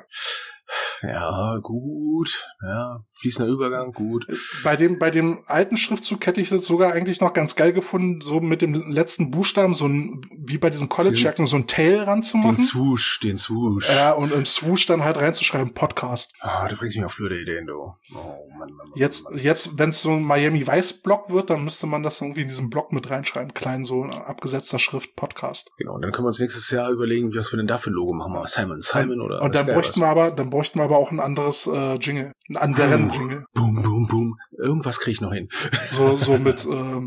Ja, gut. Ja, fließender Übergang, gut. Bei dem alten Schriftzug hätte ich es sogar eigentlich noch ganz geil gefunden, so mit dem letzten Buchstaben, so ein, wie bei diesen College-Jacken, so ein Tail ranzumachen. Den Swoosh. Ja, und im Swoosh dann halt reinzuschreiben, Podcast. Ah, du bringst mich auf blöde Ideen, du. Oh, Mann. Jetzt, wenn es so ein Miami Vice Block wird, dann müsste man das irgendwie in diesen Block mit reinschreiben, klein, so abgesetzter Schrift, Podcast. Genau, und dann können wir uns nächstes Jahr überlegen, was wir denn da für ein Logo machen. Simon oder? Und dann bräuchten wir aber auch ein anderes Jingle. Einen anderen Jingle. Boom, boom, boom. Irgendwas kriege ich noch hin. So mit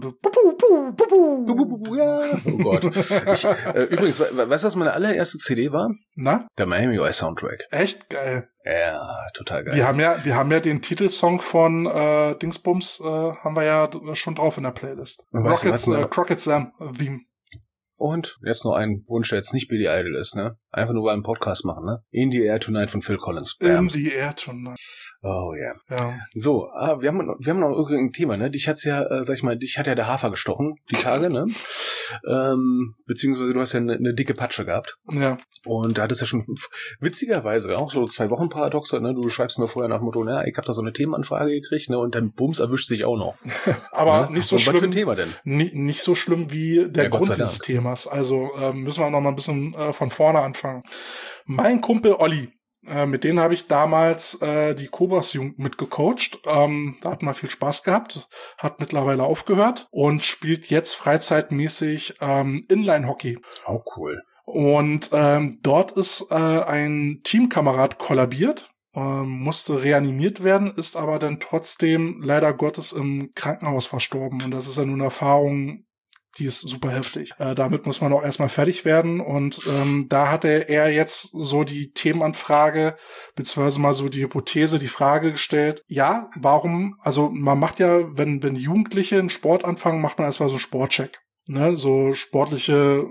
ja. Oh Gott. Übrigens, weißt du, was meine allererste CD war? Na? Der Miami Vice Soundtrack. Echt geil. Ja, total geil. Wir haben ja den Titelsong von Dingsbums haben wir ja schon drauf in der Playlist. Crockett Sam Theme. Und jetzt noch ein Wunsch, der jetzt nicht Billy Idol ist, ne? Einfach nur beim Podcast machen, ne? In the Air Tonight von Phil Collins. In the Air Tonight. Oh yeah. Ja. So, wir haben noch irgendein Thema, ne? Dich hat ja der Hafer gestochen, die Tage, ne? Beziehungsweise du hast ja eine dicke Patsche gehabt. Ja. Und da hattest ja schon witzigerweise auch so 2 Wochen Paradoxe, ne? Du schreibst mir vorher nach dem Motto, ich habe da so eine Themenanfrage gekriegt, ne? Und dann bums erwischt sich auch noch. Aber ne? nicht so schlimm. Was für ein Thema denn? Nicht so schlimm wie der Grund dieses Themas. Also müssen wir noch mal ein bisschen von vorne anfangen. Mein Kumpel Olli, mit denen habe ich damals die Cobras-Jugend mitgecoacht. Da hat man viel Spaß gehabt, hat mittlerweile aufgehört und spielt jetzt freizeitmäßig Inline-Hockey. Auch cool. Und dort ist ein Teamkamerad kollabiert, musste reanimiert werden, ist aber dann trotzdem leider Gottes im Krankenhaus verstorben. Und das ist ja nun eine Erfahrung, die ist super heftig. Damit muss man auch erstmal fertig werden. Und da hatte er jetzt so die Themenanfrage, beziehungsweise mal so die Hypothese, die Frage gestellt, ja, warum, also man macht ja, wenn Jugendliche einen Sport anfangen, macht man erstmal so einen Sportcheck. Ne, so sportliche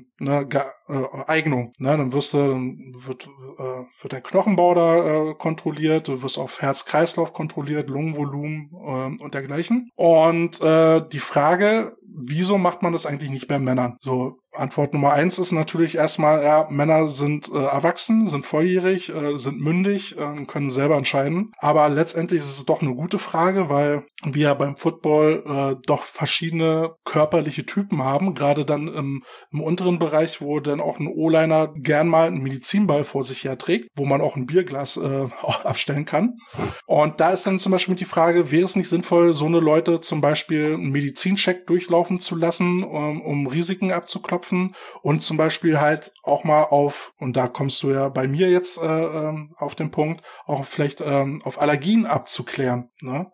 Eignung. Ne, dann wird dein Knochenbau da kontrolliert, du wirst auf Herz-Kreislauf kontrolliert, Lungenvolumen und dergleichen. Und die Frage, wieso macht man das eigentlich nicht bei Männern? So, Antwort Nummer 1 ist natürlich erstmal, ja, Männer sind erwachsen, sind volljährig, sind mündig, können selber entscheiden. Aber letztendlich ist es doch eine gute Frage, weil wir beim Football doch verschiedene körperliche Typen haben, gerade dann im unteren Bereich, wo dann auch ein O-Liner gern mal einen Medizinball vor sich her trägt, wo man auch ein Bierglas abstellen kann. Und da ist dann zum Beispiel die Frage, wäre es nicht sinnvoll, so eine Leute zum Beispiel einen Medizincheck durchlaufen zu lassen, um Risiken abzuklopfen und zum Beispiel halt auch mal auf, und da kommst du ja bei mir jetzt auf den Punkt, auch vielleicht auf Allergien abzuklären. Ne?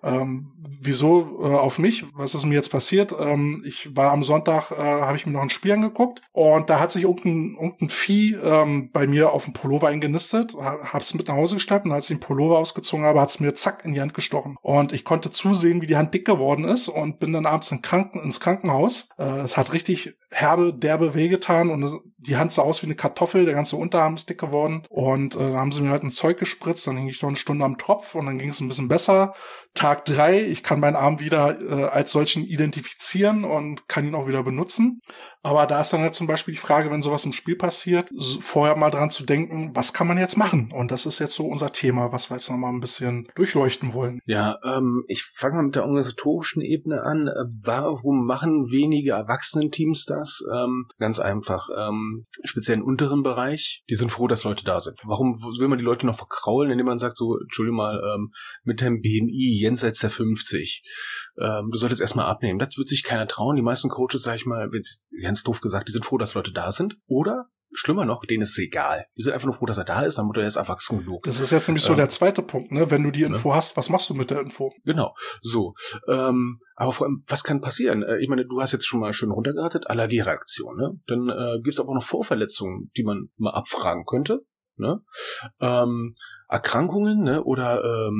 Wieso auf mich? Was ist mir jetzt passiert? Ich war am Sonntag, habe ich mir noch ein Spiel angeguckt und da hat sich irgendein Vieh bei mir auf den Pullover eingenistet, hab's mit nach Hause geschleppt und als ich den Pullover ausgezogen habe, hat's mir zack in die Hand gestochen. Und ich konnte zusehen, wie die Hand dick geworden ist und bin dann abends ins Krankenhaus. Es hat richtig derbe wehgetan und die Hand sah aus wie eine Kartoffel, der ganze Unterarm ist dick geworden und da haben sie mir halt ein Zeug gespritzt, dann hing ich noch eine Stunde am Tropf und dann ging es ein bisschen besser. Tag 3, ich kann meinen Arm wieder als solchen identifizieren und kann ihn auch wieder benutzen. Aber da ist dann halt zum Beispiel die Frage, wenn sowas im Spiel passiert, vorher mal dran zu denken, was kann man jetzt machen? Und das ist jetzt so unser Thema, was wir jetzt noch mal ein bisschen durchleuchten wollen. Ja, ich fange mal mit der organisatorischen Ebene an. Warum machen wenige Erwachsenenteams das? Ganz einfach. Speziell im unteren Bereich, die sind froh, dass Leute da sind. Warum will man die Leute noch verkraulen, indem man sagt so, Entschuldigung mal, mit dem BMI jenseits der 50, du solltest erstmal abnehmen. Das wird sich keiner trauen. Die meisten Coaches, sag ich mal, ganz doof gesagt, die sind froh, dass Leute da sind. Oder, schlimmer noch, denen ist es egal. Die sind einfach nur froh, dass er da ist, dann er ist erwachsen genug. Das ist jetzt nämlich so der zweite Punkt, ne? Wenn du die Info hast, was machst du mit der Info? Genau, so. Aber vor allem, was kann passieren? Ich meine, du hast jetzt schon mal schön runtergeratet, Allergiereaktion, ne? Dann gibt es aber auch noch Vorverletzungen, die man mal abfragen könnte, ne? Erkrankungen, ne? Oder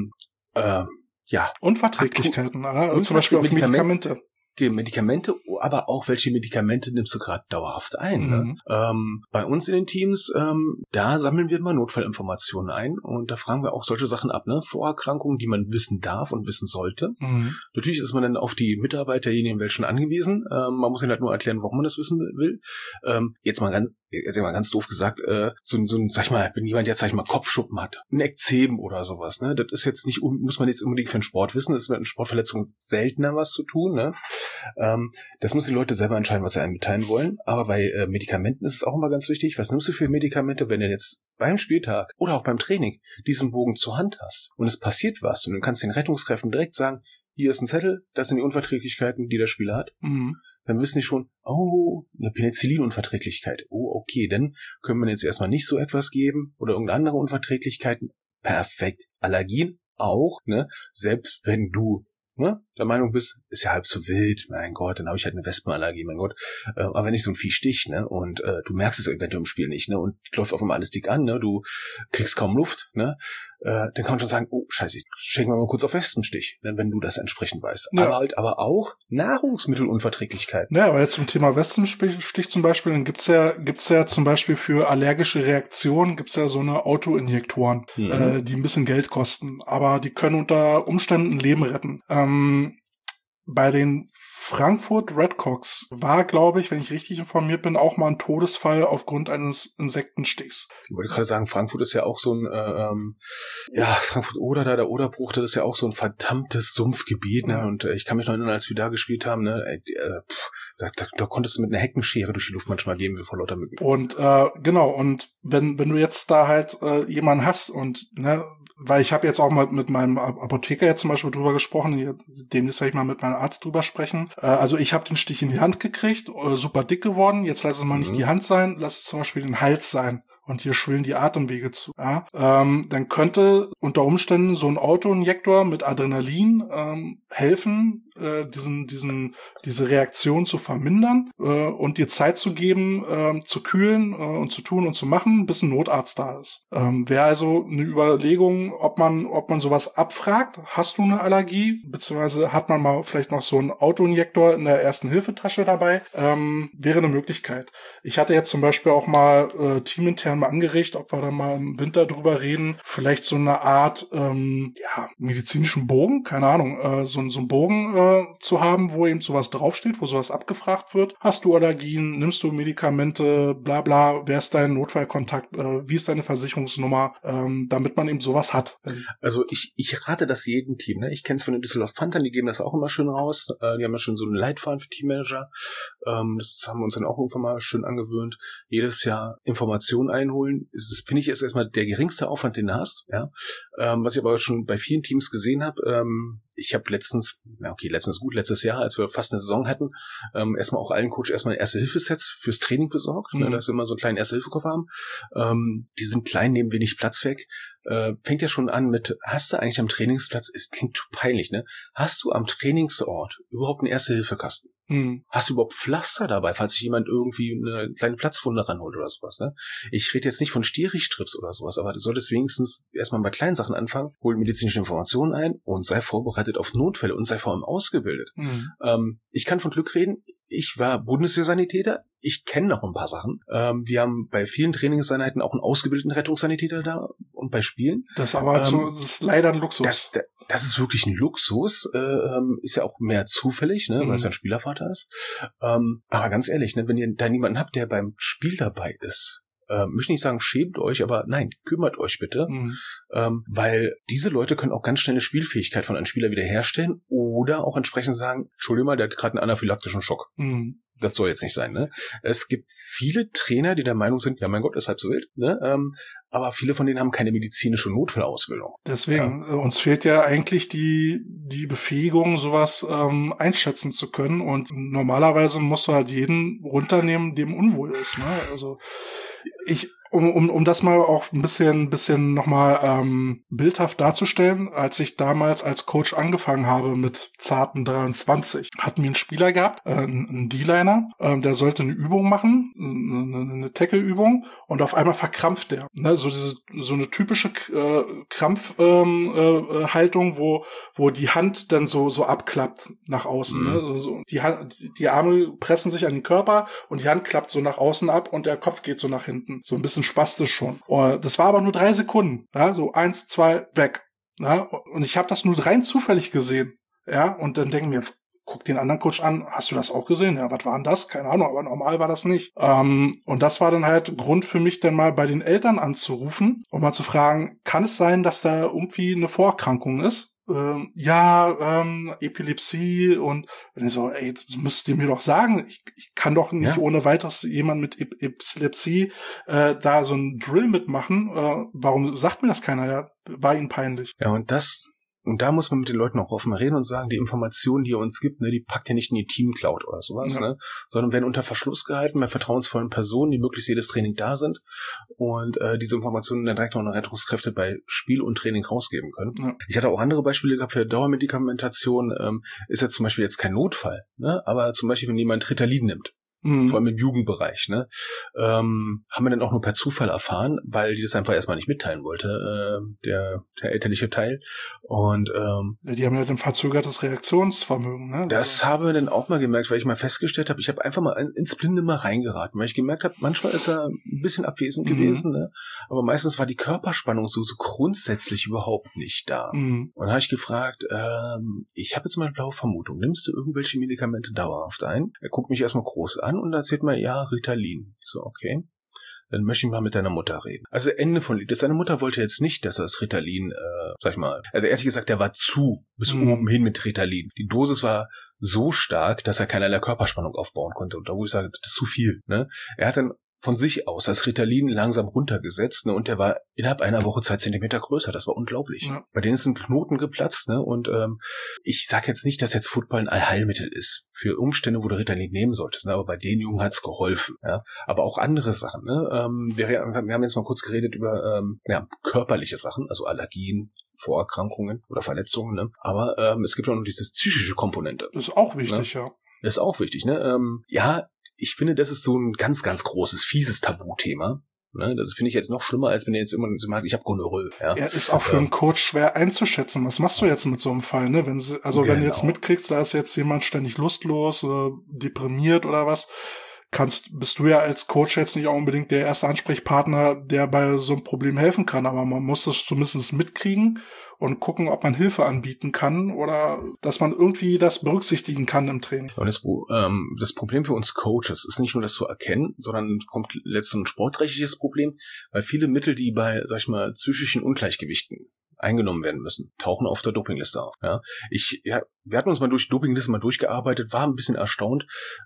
ja. Unverträglichkeiten, zum Beispiel auf Medikamente. Medikamente, aber auch welche Medikamente nimmst du gerade dauerhaft ein. Ne? Bei uns in den Teams, da sammeln wir immer Notfallinformationen ein und da fragen wir auch solche Sachen ab, ne? Vorerkrankungen, die man wissen darf und wissen sollte. Natürlich ist man dann auf die Mitarbeiter in welchen angewiesen. Man muss ihnen halt nur erklären, warum man das wissen will. Jetzt mal ganz doof gesagt, sag ich mal, wenn jemand jetzt, sag ich mal, Kopfschuppen hat, ein Ekzem oder sowas, ne? Das ist jetzt nicht, muss man jetzt unbedingt für den Sport wissen, das ist mit einer Sportverletzung seltener was zu tun, ne? Das müssen die Leute selber entscheiden, was sie einem mitteilen wollen. Aber bei Medikamenten ist es auch immer ganz wichtig, was nimmst du für Medikamente, wenn du jetzt beim Spieltag oder auch beim Training diesen Bogen zur Hand hast und es passiert was und du kannst den Rettungskräften direkt sagen, hier ist ein Zettel, das sind die Unverträglichkeiten, die der Spieler hat. Dann wissen die schon, oh, eine Penicillin-Unverträglichkeit. Oh, okay, dann können wir jetzt erstmal nicht so etwas geben oder irgendeine andere Unverträglichkeiten. Perfekt. Allergien auch, ne? Selbst wenn du ne, der Meinung bist, ist ja halb so wild, mein Gott, dann habe ich halt eine Wespenallergie, mein Gott. Aber wenn ich so ein Vieh sticht, ne, und du merkst es eventuell im Spiel nicht, ne, und läuft auf einmal alles dick an, ne, du kriegst kaum Luft, ne, dann kann man schon sagen, oh, scheiße, ich schenke mal kurz auf Wespenstich, ne, wenn du das entsprechend weißt. Ja. Aber auch Nahrungsmittelunverträglichkeit. Ja, aber jetzt zum Thema Wespenstich zum Beispiel, dann gibt's ja zum Beispiel für allergische Reaktionen gibt's ja so eine Autoinjektoren, die ein bisschen Geld kosten, aber die können unter Umständen ein Leben retten. Bei den Frankfurt Redcocks war, glaube ich, wenn ich richtig informiert bin, auch mal ein Todesfall aufgrund eines Insektenstichs. Ich wollte gerade sagen, Frankfurt ist ja auch so ein, Frankfurt-Oder, da der Oderbruch, das ist ja auch so ein verdammtes Sumpfgebiet, ne, und ich kann mich noch erinnern, als wir da gespielt haben, ne, da konntest du mit einer Heckenschere durch die Luft manchmal gehen, wie vor lauter Mücken. Und, genau, und wenn du jetzt da halt jemanden hast und, ne, weil ich habe jetzt auch mal mit meinem Apotheker jetzt zum Beispiel drüber gesprochen, demnächst werde ich mal mit meinem Arzt drüber sprechen. Also ich habe den Stich in die Hand gekriegt, super dick geworden, jetzt lass es mal nicht die Hand sein, lass es zum Beispiel den Hals sein. Und hier schwillen die Atemwege zu. Ja? Dann könnte unter Umständen so ein Autoinjektor mit Adrenalin helfen, diese Reaktion zu vermindern und dir Zeit zu geben, zu kühlen und zu tun und zu machen, bis ein Notarzt da ist. Wäre also eine Überlegung, ob man sowas abfragt. Hast du eine Allergie? Beziehungsweise hat man mal vielleicht noch so einen Autoinjektor in der Ersten-Hilfe-Tasche dabei? Wäre eine Möglichkeit. Ich hatte jetzt zum Beispiel auch mal teamintern mal angeregt, ob wir da mal im Winter drüber reden, vielleicht so eine Art medizinischen Bogen, keine Ahnung, so einen Bogen zu haben, wo eben sowas draufsteht, wo sowas abgefragt wird. Hast du Allergien, nimmst du Medikamente, bla bla, wer ist dein Notfallkontakt, wie ist deine Versicherungsnummer, damit man eben sowas hat. Also ich rate das jedem Team, ne? Ich kenne es von den Düsseldorf Panthern, die geben das auch immer schön raus, die haben ja schon so einen Leitfaden für Teammanager, das haben wir uns dann auch irgendwann mal schön angewöhnt, jedes Jahr Informationen einholen, finde ich, ist erstmal der geringste Aufwand, den du hast, ja. Was ich aber schon bei vielen Teams gesehen habe, ich habe letztes Jahr, als wir fast eine Saison hatten, erstmal auch allen Coach erstmal Erste-Hilfe-Sets fürs Training besorgt, ne, dass wir immer so einen kleinen Erste-Hilfe-Koffer haben. Die sind klein, nehmen wenig Platz weg. Fängt ja schon an mit, hast du eigentlich am Trainingsplatz, es klingt peinlich, ne? Hast du am Trainingsort überhaupt einen Erste-Hilfe-Kasten? Hast du überhaupt Pflaster dabei, falls sich jemand irgendwie eine kleine Platzwunde ranholt oder sowas, ne? Ich rede jetzt nicht von Steri-Strips oder sowas, aber du solltest wenigstens erstmal bei kleinen Sachen anfangen, hol medizinische Informationen ein und sei vorbereitet auf Notfälle und sei vor allem ausgebildet. Ich kann von Glück reden, ich war Bundeswehrsanitäter, ich kenne noch ein paar Sachen. Wir haben bei vielen Trainingseinheiten auch einen ausgebildeten Rettungssanitäter da und bei Spielen. Das ist aber das ist leider ein Luxus. Das ist wirklich ein Luxus, ist ja auch mehr zufällig, ne, weil es ja ein Spielervater ist. Aber ganz ehrlich, ne, wenn ihr da niemanden habt, der beim Spiel dabei ist, möchte nicht sagen, schämt euch, aber nein, kümmert euch bitte, weil diese Leute können auch ganz schnell eine Spielfähigkeit von einem Spieler wiederherstellen oder auch entsprechend sagen, Entschuldigung mal, der hat gerade einen anaphylaktischen Schock. Das soll jetzt nicht sein, ne? Es gibt viele Trainer, die der Meinung sind, ja mein Gott, ist halb so wild, ne? Aber viele von denen haben keine medizinische Notfallausbildung. Deswegen, uns fehlt ja eigentlich die Befähigung, sowas einschätzen zu können. Und normalerweise musst du halt jeden runternehmen, dem unwohl ist, ne? Also um das mal auch ein bisschen nochmal bildhaft darzustellen, als ich damals als Coach angefangen habe mit zarten 23, hatten wir einen Spieler gehabt, einen D-Liner, der sollte eine Übung machen, eine Tackle-Übung, und auf einmal verkrampft der. Ne? So eine typische Krampfhaltung, wo die Hand dann so abklappt nach außen. Ne? Also die Arme pressen sich an den Körper und die Hand klappt so nach außen ab und der Kopf geht so nach hinten. So ein bisschen spastisch schon. Das war aber nur 3 Sekunden. Ja, so 1, 2, weg. Ja, und ich habe das nur rein zufällig gesehen. Ja, und dann denke ich mir, guck den anderen Coach an, hast du das auch gesehen? Ja, was war denn das? Keine Ahnung, aber normal war das nicht. Und das war dann halt Grund für mich, dann mal bei den Eltern anzurufen und mal zu fragen, kann es sein, dass da irgendwie eine Vorerkrankung ist? Epilepsie, und wenn ich so, ey, jetzt müsst ihr mir doch sagen, ich kann doch nicht ohne weiteres jemand mit Epilepsie da so einen Drill mitmachen. Warum sagt mir das keiner? Ja, war ihnen peinlich. Ja, und das Und da muss man mit den Leuten auch offen reden und sagen, die Informationen, die ihr uns gibt, ne, die packt ihr nicht in die Teamcloud oder sowas, ne, sondern werden unter Verschluss gehalten bei vertrauensvollen Personen, die möglichst jedes Training da sind und diese Informationen dann direkt noch eine Rettungskräfte bei Spiel und Training rausgeben können. Ja. Ich hatte auch andere Beispiele gehabt für Dauermedikamentation, ist ja zum Beispiel jetzt kein Notfall, ne, aber zum Beispiel, wenn jemand Ritalin nimmt, vor allem im Jugendbereich, ne? Haben wir dann auch nur per Zufall erfahren, weil die das einfach erstmal nicht mitteilen wollte, der elterliche Teil. Und die haben ja ein verzögertes Reaktionsvermögen, ne? Das haben wir dann auch mal gemerkt, weil ich mal festgestellt habe, ich habe einfach mal ins Blinde mal reingeraten, weil ich gemerkt habe, manchmal ist er ein bisschen abwesend gewesen, ne? Aber meistens war die Körperspannung so grundsätzlich überhaupt nicht da. Und dann habe ich gefragt, ich habe jetzt mal eine blaue Vermutung, nimmst du irgendwelche Medikamente dauerhaft ein? Er guckt mich erstmal groß an und erzählt mir, ja, Ritalin. Ich so, okay, dann möchte ich mal mit deiner Mutter reden. Also Ende von Lied. Seine Mutter wollte jetzt nicht, dass er das Ritalin, sag ich mal, also ehrlich gesagt, der war bis oben hin mit Ritalin. Die Dosis war so stark, dass er keinerlei Körperspannung aufbauen konnte. Und da wo ich sage, das ist zu viel. Ne? Er hat dann von sich aus das Ritalin langsam runtergesetzt, ne, und der war innerhalb einer Woche 2 Zentimeter größer. Das war unglaublich. Ja. Bei denen ist ein Knoten geplatzt, ne, und ich sag jetzt nicht, dass jetzt Football ein Allheilmittel ist für Umstände, wo du Ritalin nehmen solltest, ne, aber bei den Jungen hat's geholfen, ja. Aber auch andere Sachen, ne, wir haben jetzt mal kurz geredet über körperliche Sachen, also Allergien, Vorerkrankungen oder Verletzungen, ne, aber es gibt auch noch diese psychische Komponente. Das ist auch wichtig, ne? Ja. Das ist auch wichtig, ne, ich finde, das ist so ein ganz, ganz großes, fieses Tabuthema. Ne? Das finde ich jetzt noch schlimmer, als wenn ihr jetzt immer sagt, ich habe Gonorrhoe. Ja, ist auch für einen Coach schwer einzuschätzen. Was machst du jetzt mit so einem Fall? Ne? Wenn du jetzt mitkriegst, da ist jetzt jemand ständig lustlos oder deprimiert oder was, bist du ja als Coach jetzt nicht auch unbedingt der erste Ansprechpartner, der bei so einem Problem helfen kann, aber man muss das zumindest mitkriegen und gucken, ob man Hilfe anbieten kann oder dass man irgendwie das berücksichtigen kann im Training. Und das Problem für uns Coaches ist nicht nur das zu erkennen, sondern kommt letztens ein sportrechtliches Problem, weil viele Mittel, die bei, sag ich mal, psychischen Ungleichgewichten eingenommen werden müssen, tauchen auf der Dopingliste auf. Ja, wir hatten uns mal durch Dopinglisten durchgearbeitet, war ein bisschen erstaunt,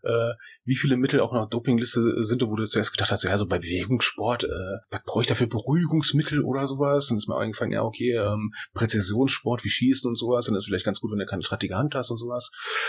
wie viele Mittel auch nach Dopingliste sind, wo du zuerst gedacht hast, ja, so bei Bewegungssport, was brauche ich dafür Beruhigungsmittel oder sowas? Dann ist mir eingefallen, ja, okay, Präzisionssport wie Schießen und sowas, dann ist vielleicht ganz gut, wenn du keine Strategant hast und sowas.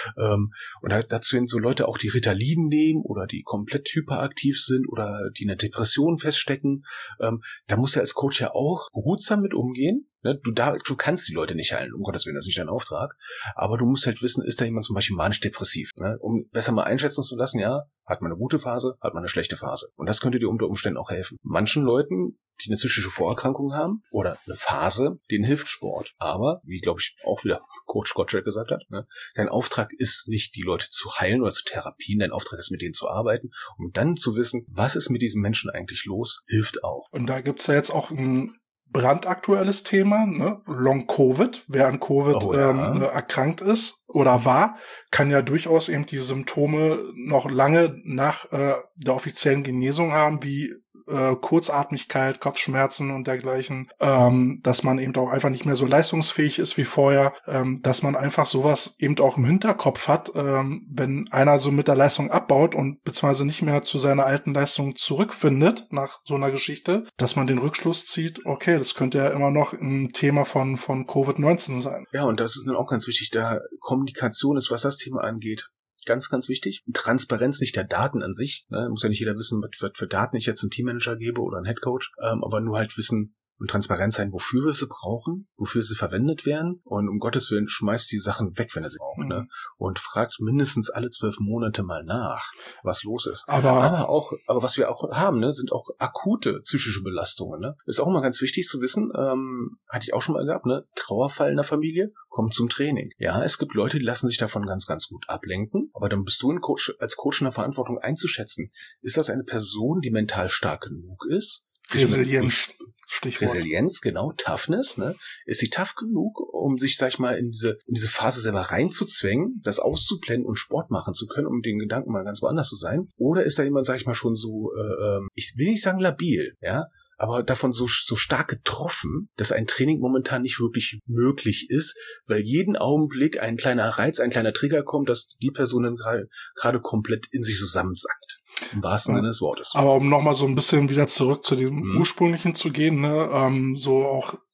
Und dazu sind so Leute auch, die Ritalin nehmen oder die komplett hyperaktiv sind oder die eine Depression feststecken. Da muss ja als Coach ja auch behutsam mit umgehen. Ne, du kannst die Leute nicht heilen, um Gottes Willen, das ist nicht dein Auftrag. Aber du musst halt wissen, ist da jemand zum Beispiel manisch-depressiv? Ne? Um besser mal einschätzen zu lassen, ja, hat man eine gute Phase, hat man eine schlechte Phase. Und das könnte dir unter Umständen auch helfen. Manchen Leuten, die eine psychische Vorerkrankung haben oder eine Phase, denen hilft Sport. Aber, wie glaube ich auch wieder Coach Gottschalk gesagt hat, ne, dein Auftrag ist nicht, die Leute zu heilen oder zu therapien, dein Auftrag ist, mit denen zu arbeiten, um dann zu wissen, was ist mit diesem Menschen eigentlich los, hilft auch. Und da gibt's ja jetzt auch ein brandaktuelles Thema, ne? Long-Covid. Wer an Covid erkrankt ist oder war, kann ja durchaus eben die Symptome noch lange nach der offiziellen Genesung haben, wie Kurzatmigkeit, Kopfschmerzen und dergleichen, dass man eben auch einfach nicht mehr so leistungsfähig ist wie vorher, dass man einfach sowas eben auch im Hinterkopf hat, wenn einer so mit der Leistung abbaut und beziehungsweise nicht mehr zu seiner alten Leistung zurückfindet nach so einer Geschichte, dass man den Rückschluss zieht, okay, das könnte ja immer noch ein Thema von Covid-19 sein. Ja, und das ist dann auch ganz wichtig, da Kommunikation ist, was das Thema angeht, ganz, ganz wichtig. Transparenz nicht der Daten an sich. Ne? Muss ja nicht jeder wissen, was für Daten ich jetzt einem Teammanager gebe oder einen Headcoach, aber nur halt wissen und transparent sein, wofür wir sie brauchen, wofür sie verwendet werden und um Gottes Willen schmeißt die Sachen weg, wenn er sie braucht. Ne? Und fragt mindestens alle 12 Monate mal nach, was los ist. Aber was wir auch haben, ne, sind auch akute psychische Belastungen. Ne? Ist auch mal ganz wichtig zu wissen, hatte ich auch schon mal gehabt, ne? Trauerfall in der Familie, kommt zum Training. Ja, es gibt Leute, die lassen sich davon ganz, ganz gut ablenken, aber dann bist du als Coach in der Verantwortung einzuschätzen. Ist das eine Person, die mental stark genug ist? Resilienz. Stichwort. Resilienz, genau, Toughness, ne? Ist sie tough genug, um sich, sag ich mal, in diese Phase selber reinzuzwängen, das auszublenden und Sport machen zu können, um den Gedanken mal ganz woanders zu sein? Oder ist da jemand, sag ich mal, schon so, ich will nicht sagen labil, ja, aber davon so stark getroffen, dass ein Training momentan nicht wirklich möglich ist, weil jeden Augenblick ein kleiner Reiz, ein kleiner Trigger kommt, dass die Person dann gerade komplett in sich zusammensackt. Im wahrsten Sinne des Wortes. Aber um nochmal so ein bisschen wieder zurück zu dem Ursprünglichen zu gehen, ne, so auch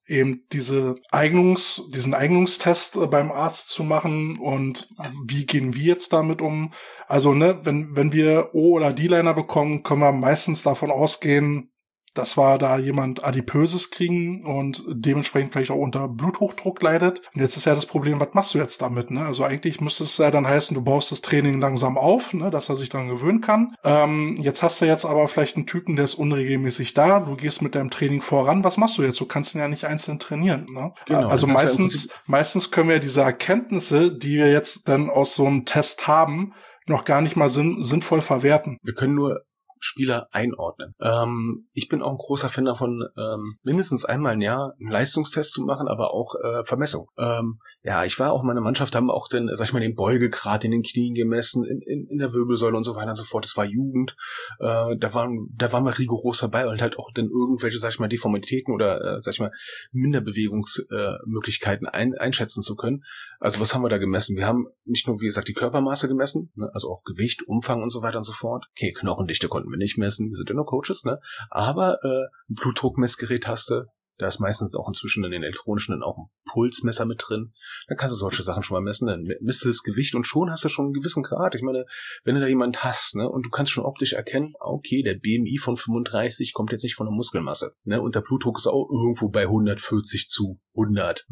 eben diesen Eignungstest beim Arzt zu machen und wie gehen wir jetzt damit um? Also, ne, wenn wir O- oder D-Liner bekommen, können wir meistens davon ausgehen, dass wir da jemand Adipöses kriegen und dementsprechend vielleicht auch unter Bluthochdruck leidet. Und jetzt ist ja das Problem, was machst du jetzt damit, ne? Also eigentlich müsste es ja dann heißen, du baust das Training langsam auf, ne, dass er sich dann gewöhnen kann. Jetzt hast du jetzt aber vielleicht einen Typen, der ist unregelmäßig da, du gehst mit deinem Training voran. Was machst du jetzt? Du kannst ihn ja nicht einzeln trainieren, ne? Genau, also meistens können wir diese Erkenntnisse, die wir jetzt dann aus so einem Test haben, noch gar nicht mal sinnvoll verwerten. Wir können nur Spieler einordnen. Ich bin auch ein großer Fan davon, mindestens einmal im Jahr einen Leistungstest zu machen, aber auch Vermessung. Ich war auch, meine Mannschaft haben auch den, sag ich mal, den Beugegrad in den Knien gemessen, in der Wirbelsäule und so weiter und so fort. Das war Jugend. Da waren wir rigoros dabei und halt auch dann irgendwelche, sag ich mal, Deformitäten oder, sag ich mal, Minderbewegungsmöglichkeiten einschätzen zu können. Also was haben wir da gemessen? Wir haben nicht nur, wie gesagt, die Körpermaße gemessen, ne? Also auch Gewicht, Umfang und so weiter und so fort. Okay, Knochendichte konnten wir nicht messen, wir sind ja nur Coaches, ne? Aber ein Blutdruckmessgerät hast du. Da ist meistens auch inzwischen in den elektronischen dann auch ein Pulsmesser mit drin. Dann kannst du solche Sachen schon mal messen. Dann misst du das Gewicht und schon hast du schon einen gewissen Grad. Ich meine, wenn du da jemanden hast, ne, und du kannst schon optisch erkennen, okay, der BMI von 35 kommt jetzt nicht von der Muskelmasse, ne, und der Blutdruck ist auch irgendwo bei 140 zu 100.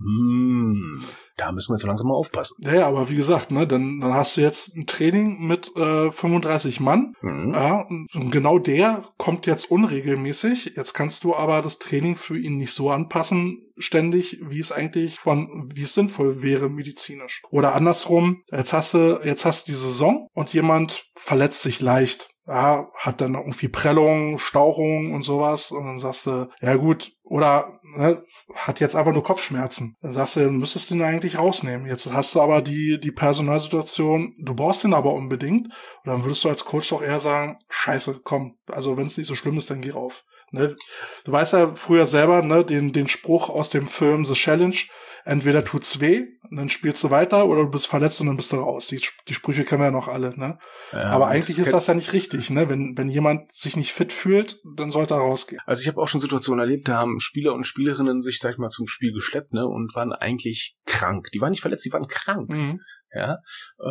Da müssen wir jetzt langsam mal aufpassen. Ja, aber wie gesagt, ne, dann hast du jetzt ein Training mit 35 Mann. Ja, und genau der kommt jetzt unregelmäßig. Jetzt kannst du aber das Training für ihn nicht so anpassen, ständig, wie es sinnvoll wäre medizinisch. Oder andersrum, jetzt hast du die Saison und jemand verletzt sich leicht. Ja, hat dann irgendwie Prellung, Stauchung und sowas. Und dann sagst du, ja gut, oder ne, hat jetzt einfach nur Kopfschmerzen. Dann sagst du, dann müsstest du ihn eigentlich rausnehmen. Jetzt hast du aber die Personalsituation, du brauchst ihn aber unbedingt. Und dann würdest du als Coach doch eher sagen, scheiße, komm, also wenn es nicht so schlimm ist, dann geh rauf. Ne? Du weißt ja früher selber, ne, den Spruch aus dem Film The Challenge, entweder tut's weh, und dann spielst du weiter, oder du bist verletzt und dann bist du raus. Die Sprüche kennen wir ja noch alle, ne? Ja, aber eigentlich ist das ja nicht richtig, ne? Wenn jemand sich nicht fit fühlt, dann sollte er rausgehen. Also ich habe auch schon Situationen erlebt, da haben Spieler und Spielerinnen sich, sag ich mal, zum Spiel geschleppt, ne, und waren eigentlich krank. Die waren nicht verletzt, die waren krank. Ja,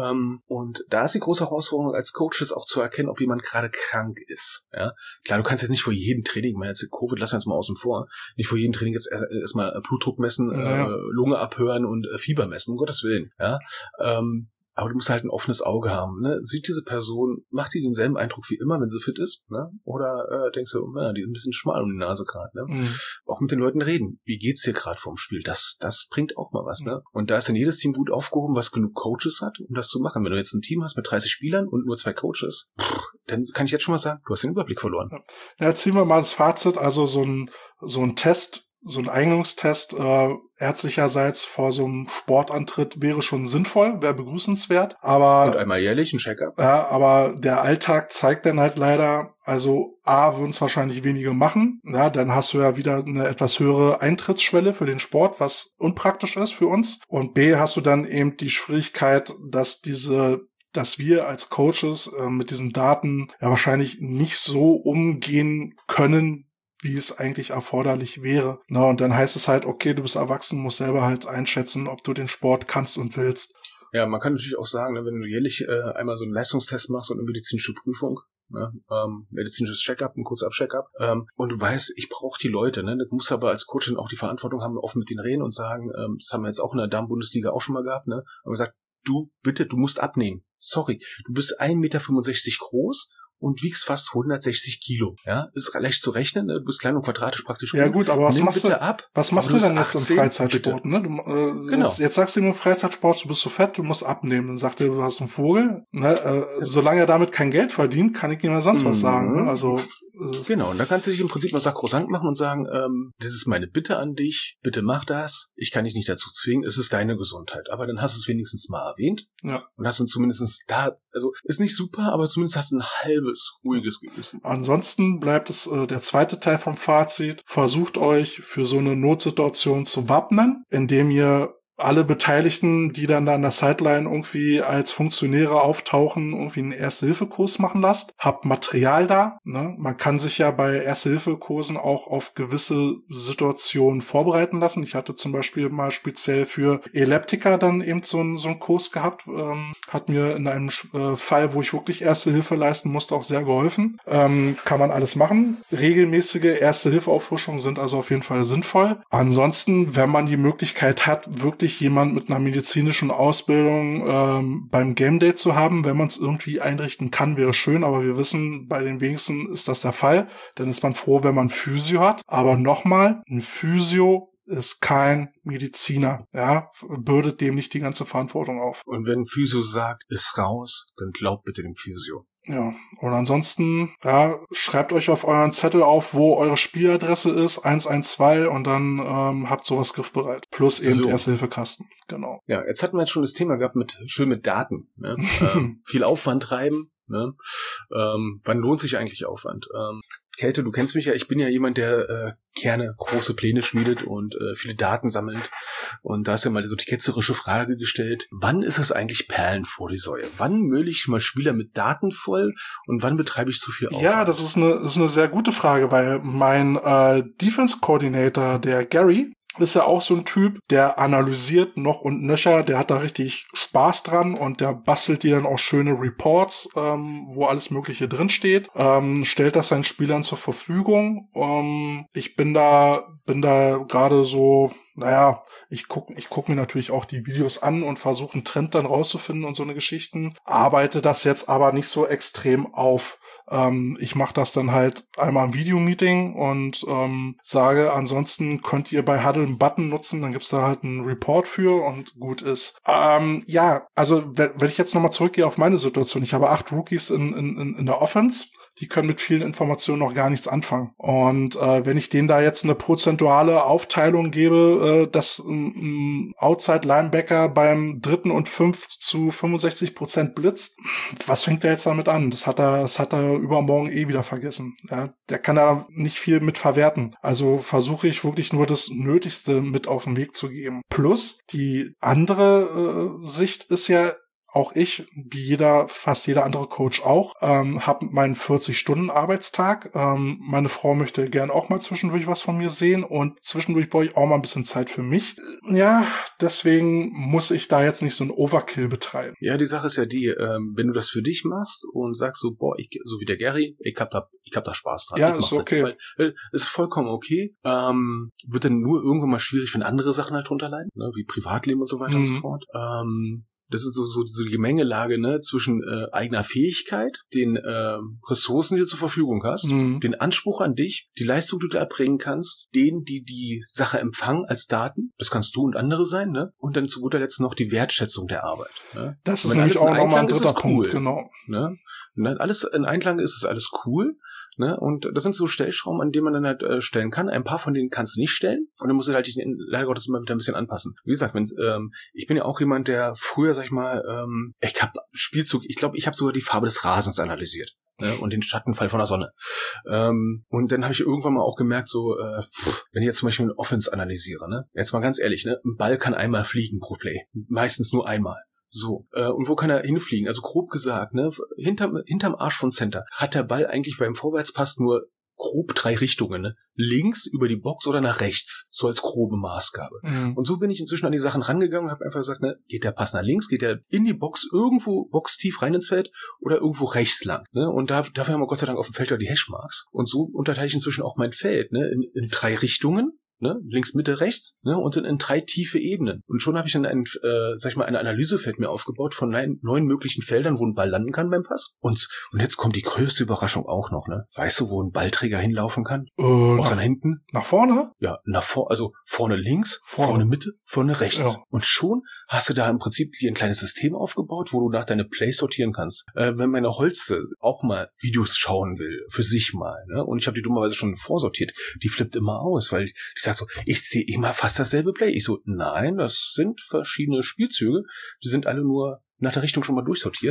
und da ist die große Herausforderung als Coaches auch zu erkennen, ob jemand gerade krank ist. Ja, klar, du kannst jetzt nicht vor jedem Training, ich meine jetzt Covid, lassen wir jetzt mal außen vor, nicht vor jedem Training jetzt erstmal Blutdruck messen, Lunge abhören und Fieber messen, um Gottes Willen. Ja, aber du musst halt ein offenes Auge haben. Ne? Sieht diese Person, macht die denselben Eindruck wie immer, wenn sie fit ist? Ne? Oder denkst du, die ist ein bisschen schmal um die Nase gerade. Ne? Auch mit den Leuten reden. Wie geht's dir gerade vorm Spiel? Das bringt auch mal was. Ne? Und da ist dann jedes Team gut aufgehoben, was genug Coaches hat, um das zu machen. Wenn du jetzt ein Team hast mit 30 Spielern und nur 2 Coaches, dann kann ich jetzt schon mal sagen, du hast den Überblick verloren. Ja, ziehen wir mal das Fazit. Also so ein Test, so ein Eignungstest ärztlicherseits vor so einem Sportantritt wäre schon sinnvoll, wäre begrüßenswert. Aber und einmal jährlich ein Check-up. Ja, aber der Alltag zeigt dann halt leider, also A, würden es wahrscheinlich wenige machen. Ja, dann hast du ja wieder eine etwas höhere Eintrittsschwelle für den Sport, was unpraktisch ist für uns. Und B, hast du dann eben die Schwierigkeit, dass wir als Coaches mit diesen Daten ja wahrscheinlich nicht so umgehen können, wie es eigentlich erforderlich wäre. Na, und dann heißt es halt, okay, du bist erwachsen, musst selber halt einschätzen, ob du den Sport kannst und willst. Ja, man kann natürlich auch sagen, wenn du jährlich einmal so einen Leistungstest machst und eine medizinische Prüfung, ne, medizinisches Check-up, ein Kurzab-Check-up, und du weißt, ich brauche die Leute, ne, du musst aber als Coach dann auch die Verantwortung haben, offen mit denen reden und sagen, das haben wir jetzt auch in der Damen-Bundesliga auch schon mal gehabt, ne, aber gesagt, du musst abnehmen. Sorry, du bist 1,65 Meter groß und wiegst fast 160 Kilo. Ja, ist leicht zu rechnen, du bist klein und quadratisch praktisch. Ja gut, aber was machst du denn jetzt 18, im Freizeitsport? Ne? Genau. Jetzt sagst du ihm im Freizeitsport, du bist so fett, du musst abnehmen. Dann sagt er, du hast einen Vogel. Ne? Solange er damit kein Geld verdient, kann ich ihm ja sonst was sagen. Ne? Also genau, und da kannst du dich im Prinzip mal sakrosankt machen und sagen, das ist meine Bitte an dich, bitte mach das, ich kann dich nicht dazu zwingen, es ist deine Gesundheit. Aber dann hast du es wenigstens mal erwähnt. Ja. Und hast dann zumindest da, also ist nicht super, aber zumindest hast du ein halbes, ruhiges Gewissen. Ansonsten bleibt es der zweite Teil vom Fazit. Versucht euch für so eine Notsituation zu wappnen, indem ihr alle Beteiligten, die dann da an der Sideline irgendwie als Funktionäre auftauchen, irgendwie einen Erste-Hilfe-Kurs machen lasst. Habt Material da. Ne? Man kann sich ja bei Erste-Hilfe-Kursen auch auf gewisse Situationen vorbereiten lassen. Ich hatte zum Beispiel mal speziell für Epileptiker dann eben so einen Kurs gehabt. Hat mir in einem Fall, wo ich wirklich Erste-Hilfe leisten musste, auch sehr geholfen. Kann man alles machen. Regelmäßige Erste-Hilfe-Auffrischungen sind also auf jeden Fall sinnvoll. Ansonsten, wenn man die Möglichkeit hat, wirklich jemand mit einer medizinischen Ausbildung beim Game Day zu haben, wenn man es irgendwie einrichten kann, wäre schön, aber wir wissen, bei den wenigsten ist das der Fall. Dann ist man froh, wenn man Physio hat. Aber nochmal, ein Physio ist kein Mediziner, ja, bürdet dem nicht die ganze Verantwortung auf. Und wenn Physio sagt, ist raus, dann glaubt bitte dem Physio. Ja, und ansonsten, ja, schreibt euch auf euren Zettel auf, wo eure Spieladresse ist, 112, und dann habt sowas griffbereit. Plus eben so. Erste-Hilfe-Kasten, genau. Ja, jetzt hatten wir jetzt schon das Thema gehabt mit Daten. Ne? Viel Aufwand treiben. Ne? Wann lohnt sich eigentlich Aufwand? Kälte, du kennst mich ja, ich bin ja jemand, der gerne große Pläne schmiedet und viele Daten sammelt. Und da ist ja mal so die ketzerische Frage gestellt, wann ist es eigentlich Perlen vor die Säue? Wann müll ich mal Spieler mit Daten voll und wann betreibe ich zu viel Aufwand? Ja, das ist eine sehr gute Frage, weil mein Defense-Coordinator, der Gary, ist ja auch so ein Typ, der analysiert noch und nöcher, der hat da richtig Spaß dran und der bastelt dir dann auch schöne Reports, wo alles Mögliche drinsteht, stellt das seinen Spielern zur Verfügung. Ich bin da gerade so, naja, ich guck mir natürlich auch die Videos an und versuche einen Trend dann rauszufinden und so eine Geschichten, arbeite das jetzt aber nicht so extrem auf. Ich mache das dann halt einmal im Videomeeting und sage, ansonsten könnt ihr bei Huddle einen Button nutzen, dann gibt's da halt einen Report für und gut ist. Ja, also wenn ich jetzt nochmal zurückgehe auf meine Situation, ich habe 8 Rookies in der Offense. Die können mit vielen Informationen noch gar nichts anfangen. Und wenn ich denen da jetzt eine prozentuale Aufteilung gebe, dass ein Outside-Linebacker beim 3. und 5 zu 65% blitzt, was fängt der jetzt damit an? Das hat er übermorgen wieder vergessen. Ja, der kann da nicht viel mit verwerten. Also versuche ich wirklich nur das Nötigste mit auf den Weg zu geben. Plus, die andere Sicht ist ja, auch ich, wie fast jeder andere Coach auch, habe meinen 40-Stunden-Arbeitstag. Meine Frau möchte gern auch mal zwischendurch was von mir sehen und zwischendurch brauche ich auch mal ein bisschen Zeit für mich. Ja, deswegen muss ich da jetzt nicht so einen Overkill betreiben. Ja, die Sache ist ja die, wenn du das für dich machst und sagst so, so wie der Gary, ich hab da Spaß dran. Ja, ist okay. Ist vollkommen okay. Wird dann nur irgendwann mal schwierig, wenn andere Sachen halt drunter leiden, ne, wie Privatleben und so weiter und so fort. Das ist so die Gemengelage, ne, zwischen eigener Fähigkeit, den Ressourcen, die du zur Verfügung hast, den Anspruch an dich, die Leistung, die du erbringen kannst, denen, die Sache empfangen als Daten, das kannst du und andere sein, ne, und dann zu guter Letzt noch die Wertschätzung der Arbeit. Ne? Das ist nämlich auch nochmal ein dritter Punkt, cool, genau. Ne? Wenn alles in Einklang ist alles cool. Ne? Und das sind so Stellschrauben, an denen man dann halt stellen kann. Ein paar von denen kannst du nicht stellen. Und dann musst du halt dich leider Gottes immer wieder ein bisschen anpassen. Wie gesagt, ich bin ja auch jemand, der früher, sag ich mal, ich habe Spielzug, ich glaube, ich habe sogar die Farbe des Rasens analysiert. Ne? Und den Schattenfall von der Sonne. Und dann habe ich irgendwann mal auch gemerkt, so, wenn ich jetzt zum Beispiel eine Offense analysiere, ne? Jetzt mal ganz ehrlich, ne? Ein Ball kann einmal fliegen pro Play. Meistens nur einmal. So, und wo kann er hinfliegen? Also grob gesagt, ne, hinterm Arsch von Center hat der Ball eigentlich beim Vorwärtspass nur grob 3 Richtungen, ne? Links, über die Box oder nach rechts, so als grobe Maßgabe. Und so bin ich inzwischen an die Sachen rangegangen und habe einfach gesagt, ne, geht der Pass nach links, geht der in die Box, irgendwo boxtief rein ins Feld oder irgendwo rechts lang, ne? Und dafür haben wir Gott sei Dank auf dem Feld ja die Hashmarks. Und so unterteile ich inzwischen auch mein Feld, ne, in 3 Richtungen. Ne, links, Mitte, rechts, ne, und dann in 3 tiefe Ebenen. Und schon habe ich dann eine Analysefeld mir aufgebaut von 9 möglichen Feldern, wo ein Ball landen kann beim Pass. Und jetzt kommt die größte Überraschung auch noch, ne? Weißt du, wo ein Ballträger hinlaufen kann? Aus seinen Händen? Nach vorne? Ja, also vorne links, vorne Mitte, vorne rechts. Ja. Und schon hast du da im Prinzip dir ein kleines System aufgebaut, wo du nach deine Plays sortieren kannst. Wenn meine Holze auch mal Videos schauen will, für sich mal, ne? Und ich habe die dummerweise schon vorsortiert, die flippt immer aus, weil die sagt so, ich sehe immer fast dasselbe Play. Ich so, nein, das sind verschiedene Spielzüge, die sind alle nur nach der Richtung schon mal durchsortiert.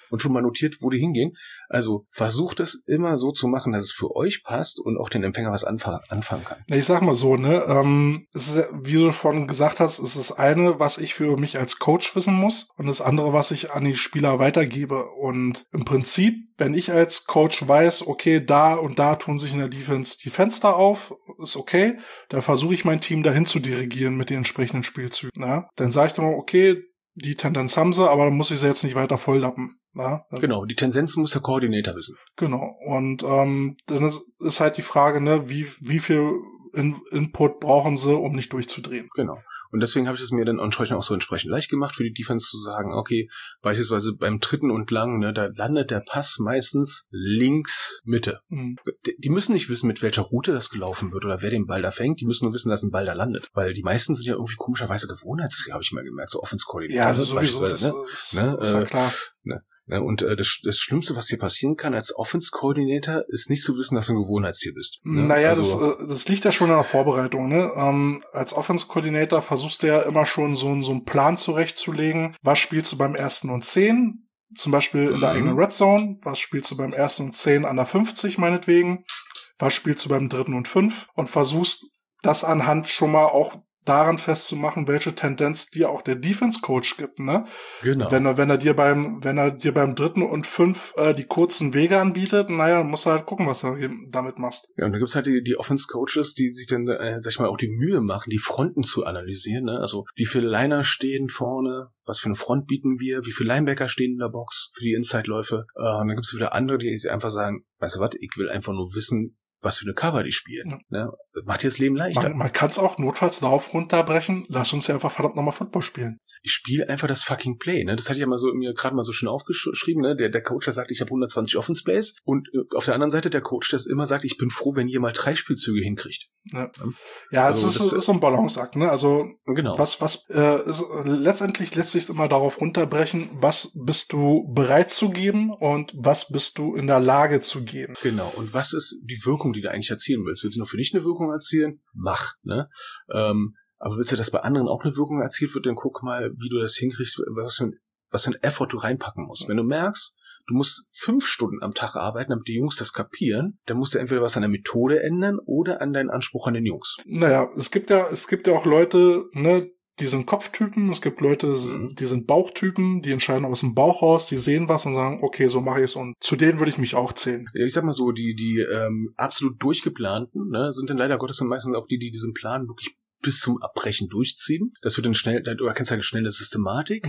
und schon mal notiert, wo die hingehen. Also versucht es immer so zu machen, dass es für euch passt und auch den Empfänger was anfangen kann. Ich sag mal so, ne, es ist, wie du schon gesagt hast, es ist eine, was ich für mich als Coach wissen muss und das andere, was ich an die Spieler weitergebe. Und im Prinzip, wenn ich als Coach weiß, okay, da und da tun sich in der Defense die Fenster auf, ist okay, dann versuche ich mein Team dahin zu dirigieren mit den entsprechenden Spielzügen. Ne? Dann sage ich dann mal, okay, die Tendenz haben sie, aber dann muss ich sie jetzt nicht weiter volllappen. Na, genau, die Tendenz muss der Koordinator wissen. Genau, und dann ist halt die Frage, ne, wie viel Input brauchen sie, um nicht durchzudrehen. Genau. Und deswegen habe ich es mir dann entsprechend auch so entsprechend leicht gemacht für die Defense zu sagen, okay, beispielsweise beim dritten und lang, ne, da landet der Pass meistens links Mitte. Mhm. Die müssen nicht wissen, mit welcher Route das gelaufen wird oder wer den Ball da fängt. Die müssen nur wissen, dass ein Ball da landet. Weil die meisten sind ja irgendwie komischerweise Gewohnheitsträger, habe ich mal gemerkt, so Offense-Koordinator. Ja, das sowieso, das ist ja klar. Ne? Und das Schlimmste, was dir passieren kann als Offense-Coordinator, ist nicht zu wissen, dass du ein Gewohnheitstier bist. Ne? Naja, also, das liegt ja schon in der Vorbereitung. Ne? Als Offense-Coordinator versuchst du ja immer schon so einen Plan zurechtzulegen. Was spielst du beim 1. und 10? Zum Beispiel in der eigenen Red Zone. Was spielst du beim 1. und 10 an der 50 meinetwegen? Was spielst du beim 3. und 5? Und versuchst das anhand schon mal auch daran festzumachen, welche Tendenz dir auch der Defense-Coach gibt, ne? Genau. Wenn er dir beim 3. und 5 die kurzen Wege anbietet, naja, musst du halt gucken, was du damit machst. Ja, und da gibt's halt die Offense-Coaches, die sich dann, sag ich mal, auch die Mühe machen, die Fronten zu analysieren, ne? Also, wie viele Liner stehen vorne, was für eine Front bieten wir, wie viele Linebacker stehen in der Box für die Inside-Läufe. Und dann gibt's wieder andere, die einfach sagen, weißt du was, ich will einfach nur wissen, was für eine Cover die spielen. Ja. Ne? Das macht dir das Leben leichter. Man kann es auch notfalls darauf runterbrechen, lass uns ja einfach verdammt nochmal Football spielen. Ich spiele einfach das fucking Play. Ne? Das hatte ich ja mal so mir gerade mal so schön aufgeschrieben. Ne? Der Coach, der sagt, ich habe 120 Offense Plays und auf der anderen Seite der Coach, der immer sagt, ich bin froh, wenn ihr mal 3 Spielzüge hinkriegt. Ja, also das ist so ein Balanceakt. Ne? Also genau. Letztendlich lässt sich immer darauf runterbrechen, was bist du bereit zu geben und was bist du in der Lage zu geben. Genau. Und was ist die Wirkung, die du eigentlich erzielen willst? Willst du nur für dich eine Wirkung erzielen? Mach. Ne? Aber willst du, dass bei anderen auch eine Wirkung erzielt wird, dann guck mal, wie du das hinkriegst, was für ein Effort du reinpacken musst. Wenn du merkst, du musst 5 Stunden am Tag arbeiten, damit die Jungs das kapieren, dann musst du entweder was an der Methode ändern oder an deinen Anspruch an den Jungs. Naja, es gibt ja auch Leute, ne, die sind Kopftypen, es gibt Leute, die sind Bauchtypen, die entscheiden aus dem Bauch raus, die sehen was und sagen, okay, so mache ich es, und zu denen würde ich mich auch zählen. Ja, ich sag mal so, die absolut durchgeplanten, ne, sind dann leider Gottes meistens auch die diesen Plan wirklich bis zum Abbrechen durchziehen. Das wird dann schnell, du erkennst halt schnell eine Systematik.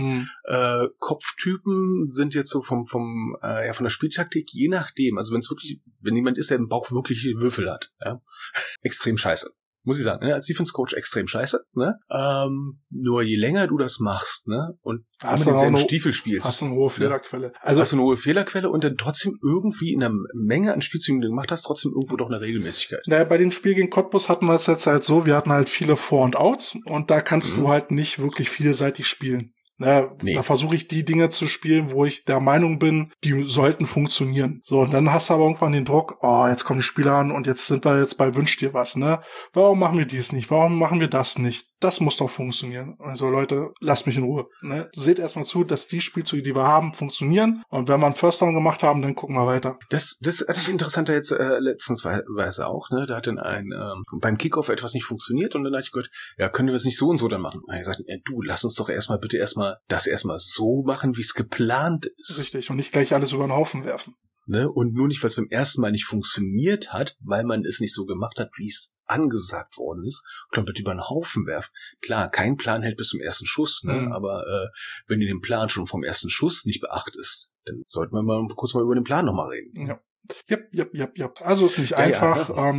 Kopftypen sind jetzt so von der Spieltaktik, je nachdem, also wenn jemand ist, der im Bauch wirklich Würfel hat, ja, extrem scheiße. Muss ich sagen, ne? Als Defense-Coach extrem scheiße, ne? Nur je länger du das machst, ne? Und hast du denselben Stiefel spielst. Hast du eine hohe Fehlerquelle. Ne? Also hast du eine hohe Fehlerquelle und dann trotzdem irgendwie in der Menge an Spielzügen, die du gemacht hast, trotzdem irgendwo doch eine Regelmäßigkeit. Naja, bei dem Spiel gegen Cottbus hatten wir es jetzt halt so, wir hatten halt viele Vor- und Outs und da kannst du halt nicht wirklich vielseitig spielen. Nee. Da versuche ich die Dinge zu spielen, wo ich der Meinung bin, die sollten funktionieren. So, und dann hast du aber irgendwann den Druck, jetzt kommen die Spieler an und jetzt sind wir jetzt bei Wünsch dir was, ne? Warum machen wir dies nicht? Warum machen wir das nicht? Das muss doch funktionieren. Also Leute, lasst mich in Ruhe. Ne? Seht erstmal zu, dass die Spielzüge, die wir haben, funktionieren. Und wenn wir einen First Down gemacht haben, dann gucken wir weiter. Das hatte ich interessanter jetzt letztens Weise auch, ne? Da hat dann beim Kickoff etwas nicht funktioniert und dann dachte ich, Gott, ja, können wir es nicht so und so dann machen? Und er sagt, du, lass uns doch bitte erstmal so machen, wie es geplant ist. Richtig, und nicht gleich alles über den Haufen werfen. Ne? Und nur nicht, weil es beim ersten Mal nicht funktioniert hat, weil man es nicht so gemacht hat, wie es angesagt worden ist, komplett über den Haufen werfen. Klar, kein Plan hält bis zum ersten Schuss, ne? Aber wenn du den Plan schon vom ersten Schuss nicht beachtest, dann sollten wir mal kurz über den Plan nochmal reden. Ja. Yep. Also ist nicht einfach. Ja.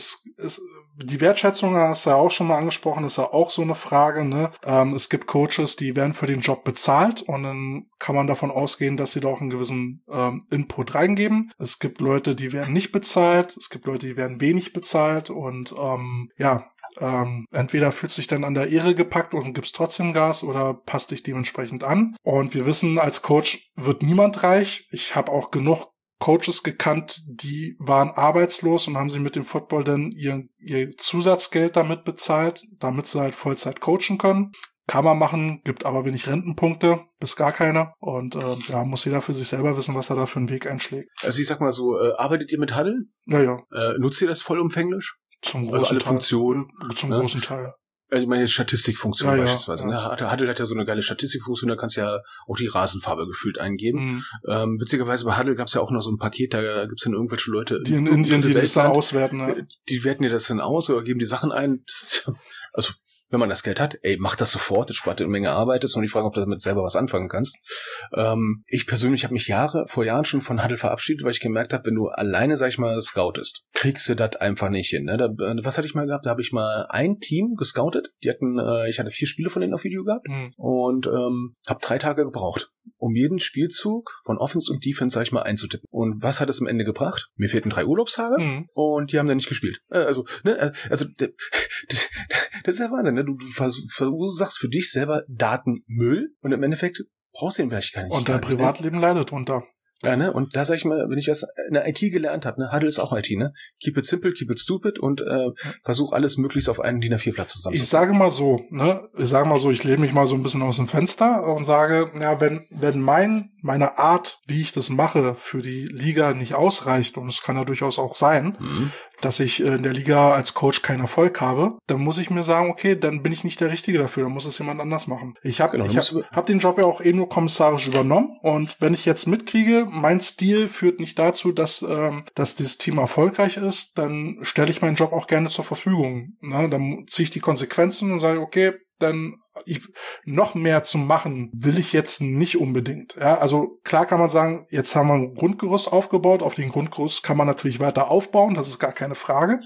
Die Wertschätzung, hast du ja auch schon mal angesprochen, ist ja auch so eine Frage, ne? Es gibt Coaches, die werden für den Job bezahlt und dann kann man davon ausgehen, dass sie da auch einen gewissen Input reingeben. Es gibt Leute, die werden nicht bezahlt, es gibt Leute, die werden wenig bezahlt und entweder fühlst du dich dann an der Ehre gepackt und gibst trotzdem Gas oder passt dich dementsprechend an. Und wir wissen, als Coach wird niemand reich. Ich habe auch genug Coaches gekannt, die waren arbeitslos und haben sie mit dem Football dann ihr Zusatzgeld damit bezahlt, damit sie halt Vollzeit coachen können. kann man machen, gibt aber wenig Rentenpunkte, bis gar keine. Und muss jeder für sich selber wissen, was er da für einen Weg einschlägt. Also ich sag mal so, arbeitet ihr mit Huddle? Ja. Nutzt ihr das vollumfänglich? Zum großen Teil. Funktionen? Zum großen Teil. Also ich meine Statistikfunktion beispielsweise. Ja. Ne? Huddle hat ja so eine geile Statistikfunktion, da kannst du ja auch die Rasenfarbe gefühlt eingeben. Witzigerweise bei Huddle gab es ja auch noch so ein Paket, da gibt's dann irgendwelche Leute, die in Indien, die das dann auswerten. Ne? Die werten dir das dann aus oder geben die Sachen ein. Also wenn man das Geld hat, mach das sofort, das spart dir eine Menge Arbeit, ist noch die Frage, ob du damit selber was anfangen kannst. Ich persönlich habe mich vor Jahren schon von Huddle verabschiedet, weil ich gemerkt habe, wenn du alleine, sag ich mal, scoutest, kriegst du das einfach nicht hin. Ne? Was hatte ich mal gehabt? Da habe ich mal ein Team gescoutet, ich hatte 4 Spiele von denen auf Video gehabt und habe 3 Tage gebraucht, um jeden Spielzug von Offense und Defense, sag ich mal, einzutippen. Und was hat es am Ende gebracht? Mir fehlten 3 Urlaubstage und die haben dann nicht gespielt. Das ist ja Wahnsinn, ne? Du verursachst für dich selber Datenmüll und im Endeffekt brauchst du ihn vielleicht gar nicht. Und dein Privatleben leidet drunter. Ja, ne? Und da sag ich mal, wenn ich das in der IT gelernt habe, ne, Huddle ist auch IT, ne? Keep it simple, keep it stupid und versuch alles möglichst auf einen DIN A4-Platz zusammenzufassen. Ich sage mal so, ich lehne mich mal so ein bisschen aus dem Fenster und sage, ja, wenn meine Art, wie ich das mache, für die Liga nicht ausreicht, und es kann ja durchaus auch sein, dass ich in der Liga als Coach keinen Erfolg habe, dann muss ich mir sagen, okay, dann bin ich nicht der Richtige dafür, dann muss es jemand anders machen. Ich hab den Job ja auch nur kommissarisch übernommen, und wenn ich jetzt mitkriege, mein Stil führt nicht dazu, dass dieses Team erfolgreich ist, dann stelle ich meinen Job auch gerne zur Verfügung. Ne? Dann ziehe ich die Konsequenzen und sage, okay, dann noch mehr zu machen will ich jetzt nicht unbedingt. Ja, also klar kann man sagen, jetzt haben wir ein Grundgerüst aufgebaut, auf den Grundgerüst kann man natürlich weiter aufbauen, das ist gar keine Frage.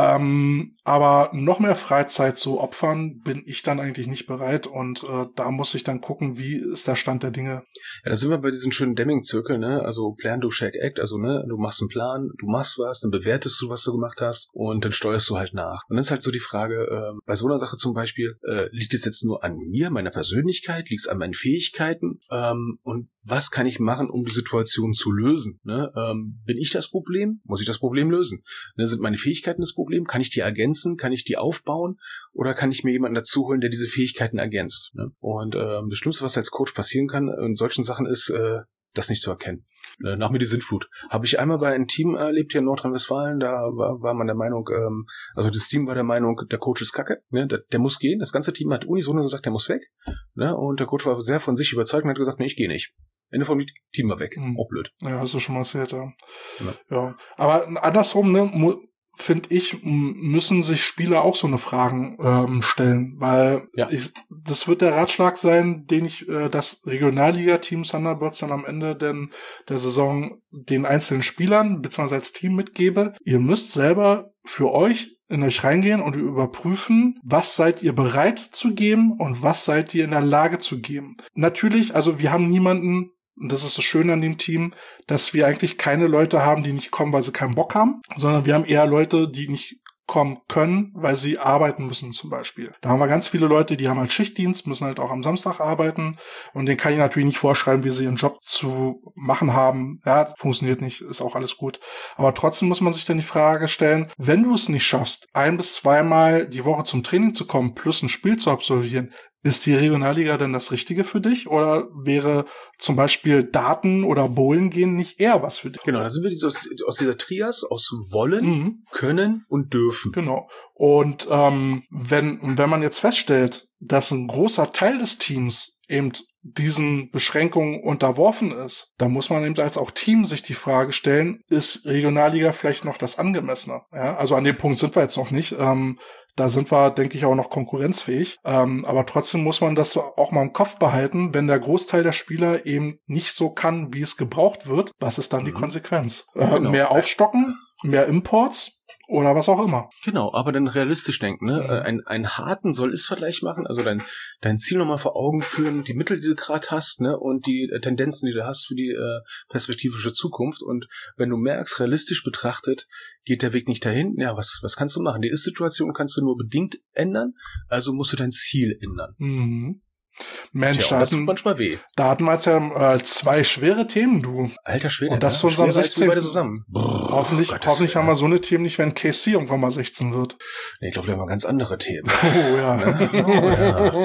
Aber noch mehr Freizeit zu opfern, bin ich dann eigentlich nicht bereit, und da muss ich dann gucken, wie ist der Stand der Dinge. Ja, da sind wir bei diesen schönen Deming-Zirkel, ne? Also Plan, do, Shake, Act, also ne, du machst einen Plan, du machst was, dann bewertest du, was du gemacht hast, und dann steuerst du halt nach. Und dann ist halt so die Frage, bei so einer Sache zum Beispiel, liegt es jetzt nur an mir, meiner Persönlichkeit, liegt es an meinen Fähigkeiten, und was kann ich machen, um die Situation zu lösen? Ne? Bin ich das Problem? Muss ich das Problem lösen? Ne, sind meine Fähigkeiten das Problem? Kann ich die ergänzen? Kann ich die aufbauen? Oder kann ich mir jemanden dazu holen, der diese Fähigkeiten ergänzt? Ne? Und das Schlimmste, was als Coach passieren kann in solchen Sachen, ist, das nicht zu erkennen. Nach mir die Sintflut. Habe ich einmal bei einem Team erlebt hier in Nordrhein-Westfalen, da war man der Meinung, also das Team war der Meinung, der Coach ist kacke, ne? Der muss gehen. Das ganze Team hat unisono gesagt, der muss weg. Ne? Und der Coach war sehr von sich überzeugt und hat gesagt, nee, ich gehe nicht. Ende vom Team war weg. Auch blöd. Ja, hast du schon mal erzählt, ja. Aber andersrum, ne, finde ich, müssen sich Spieler auch so eine Fragen stellen, weil das wird der Ratschlag sein, den ich das Regionalliga-Team Thunderbirds dann am Ende der Saison den einzelnen Spielern bzw. als Team mitgebe. Ihr müsst selber für euch in euch reingehen und überprüfen, was seid ihr bereit zu geben und was seid ihr in der Lage zu geben. Natürlich, also wir haben niemanden, und das ist das Schöne an dem Team, dass wir eigentlich keine Leute haben, die nicht kommen, weil sie keinen Bock haben, sondern wir haben eher Leute, die nicht kommen können, weil sie arbeiten müssen zum Beispiel. Da haben wir ganz viele Leute, die haben halt Schichtdienst, müssen halt auch am Samstag arbeiten, und denen kann ich natürlich nicht vorschreiben, wie sie ihren Job zu machen haben. Ja, funktioniert nicht, ist auch alles gut. Aber trotzdem muss man sich dann die Frage stellen, wenn du es nicht schaffst, 1 bis 2 Mal die Woche zum Training zu kommen, plus ein Spiel zu absolvieren, ist die Regionalliga denn das Richtige für dich? Oder wäre zum Beispiel Daten oder Bowlen gehen nicht eher was für dich? Genau, da sind wir aus dieser Trias, aus wollen, können und dürfen. Genau. Und wenn man jetzt feststellt, dass ein großer Teil des Teams eben diesen Beschränkungen unterworfen ist, dann muss man eben als auch Team sich die Frage stellen, ist Regionalliga vielleicht noch das Angemessene? Ja, also an dem Punkt sind wir jetzt noch nicht. Da sind wir, denke ich, auch noch konkurrenzfähig. Aber trotzdem muss man das auch mal im Kopf behalten, wenn der Großteil der Spieler eben nicht so kann, wie es gebraucht wird. Was ist dann die Konsequenz? Genau. Mehr aufstocken, mehr Imports oder was auch immer. Genau, aber dann realistisch denken. Ne? Ein harten Soll-Ist-Vergleich machen, also dein Ziel nochmal vor Augen führen, die Mittel, die du gerade hast, ne, und die Tendenzen, die du hast für die perspektivische Zukunft. Und wenn du merkst, realistisch betrachtet, geht der Weg nicht dahin, ja, was kannst du machen? Die Ist-Situation kannst du nur bedingt ändern, also musst du dein Ziel ändern. Mensch, Tja, das tut manchmal weh. Da hatten wir jetzt ja 2 schwere Themen, du. Alter Schwede. Und das zu unserem 16. beide zusammen. Hoffentlich haben wir so eine Themen nicht, wenn KC irgendwann mal 16 wird. Nee, ich glaube, da haben wir ganz andere Themen. Oh ja.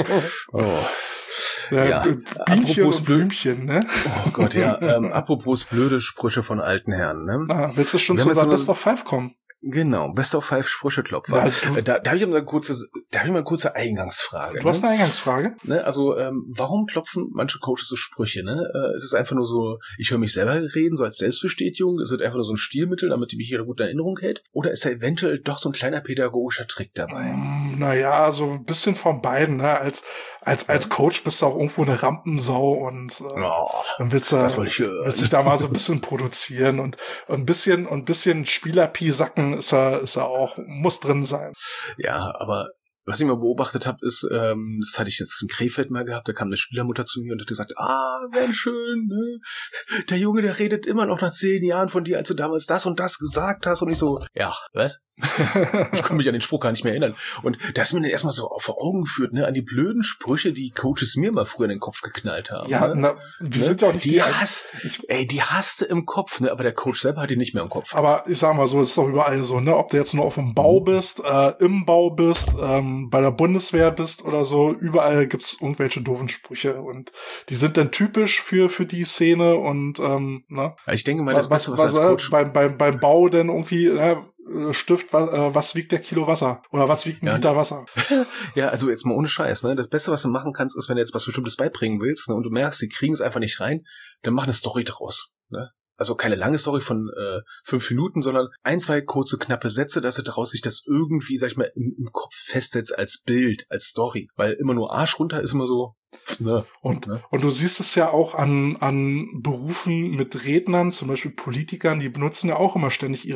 Ja. Bienchen und Blümchen, ne? Oh Gott, ja. Apropos blöde Sprüche von alten Herren, ne? Willst du schon zu unserem Best of 5 kommen? Genau, Best of 5 Sprücheklopfer. Ja, da habe ich mal eine kurze Eingangsfrage. Du hast eine Eingangsfrage? Ne? Also, warum klopfen manche Coaches so Sprüche? Ne? Ist es einfach nur so, ich höre mich selber reden, so als Selbstbestätigung? Ist es einfach nur so ein Stilmittel, damit die mich jeder gut in Erinnerung hält? Oder ist da eventuell doch so ein kleiner pädagogischer Trick dabei? Naja, so ein bisschen von beiden. Ne? Als Coach bist du auch irgendwo eine Rampensau und dann willst dich da mal so ein bisschen produzieren und ein bisschen Spieler-Pi sacken ist er auch, muss drin sein. Ja, aber was ich mal beobachtet habe, ist, das hatte ich jetzt in Krefeld mal gehabt, da kam eine Spielermutter zu mir und hat gesagt, wäre schön, ne? Der Junge, der redet immer noch nach 10 Jahren von dir, als du damals das und das gesagt hast. Und ich so, ja, was? Ich konnte mich an den Spruch gar nicht mehr erinnern. Und das mir dann erstmal so vor Augen geführt, ne, an die blöden Sprüche, die Coaches mir mal früher in den Kopf geknallt haben. Ja, ne? Die sind ja auch nicht die hasste im Kopf, ne, aber der Coach selber hat die nicht mehr im Kopf. Aber ich sag mal so, es ist doch überall so, ne, ob du jetzt nur auf dem Bau bist, im Bau bist, bei der Bundeswehr bist oder so, überall gibt's irgendwelche doofen Sprüche und die sind dann typisch für die Szene und, ne. Ich denke mal, das Beste, was als Coach beim Bau denn irgendwie, Stift, was wiegt der Kilo Wasser? Oder was wiegt ein Liter Wasser? Ja, also jetzt mal ohne Scheiß, ne? Das Beste, was du machen kannst, ist, wenn du jetzt was Bestimmtes beibringen willst, ne, und du merkst, die kriegen es einfach nicht rein, dann mach eine Story draus, ne? Also keine lange Story von 5 Minuten, sondern 1, 2 kurze, knappe Sätze, dass er daraus sich das irgendwie, sag ich mal, im Kopf festsetzt als Bild, als Story. Weil immer nur Arsch runter ist immer so, ne. Und du siehst es ja auch an Berufen mit Rednern, zum Beispiel Politikern, die benutzen ja auch immer ständig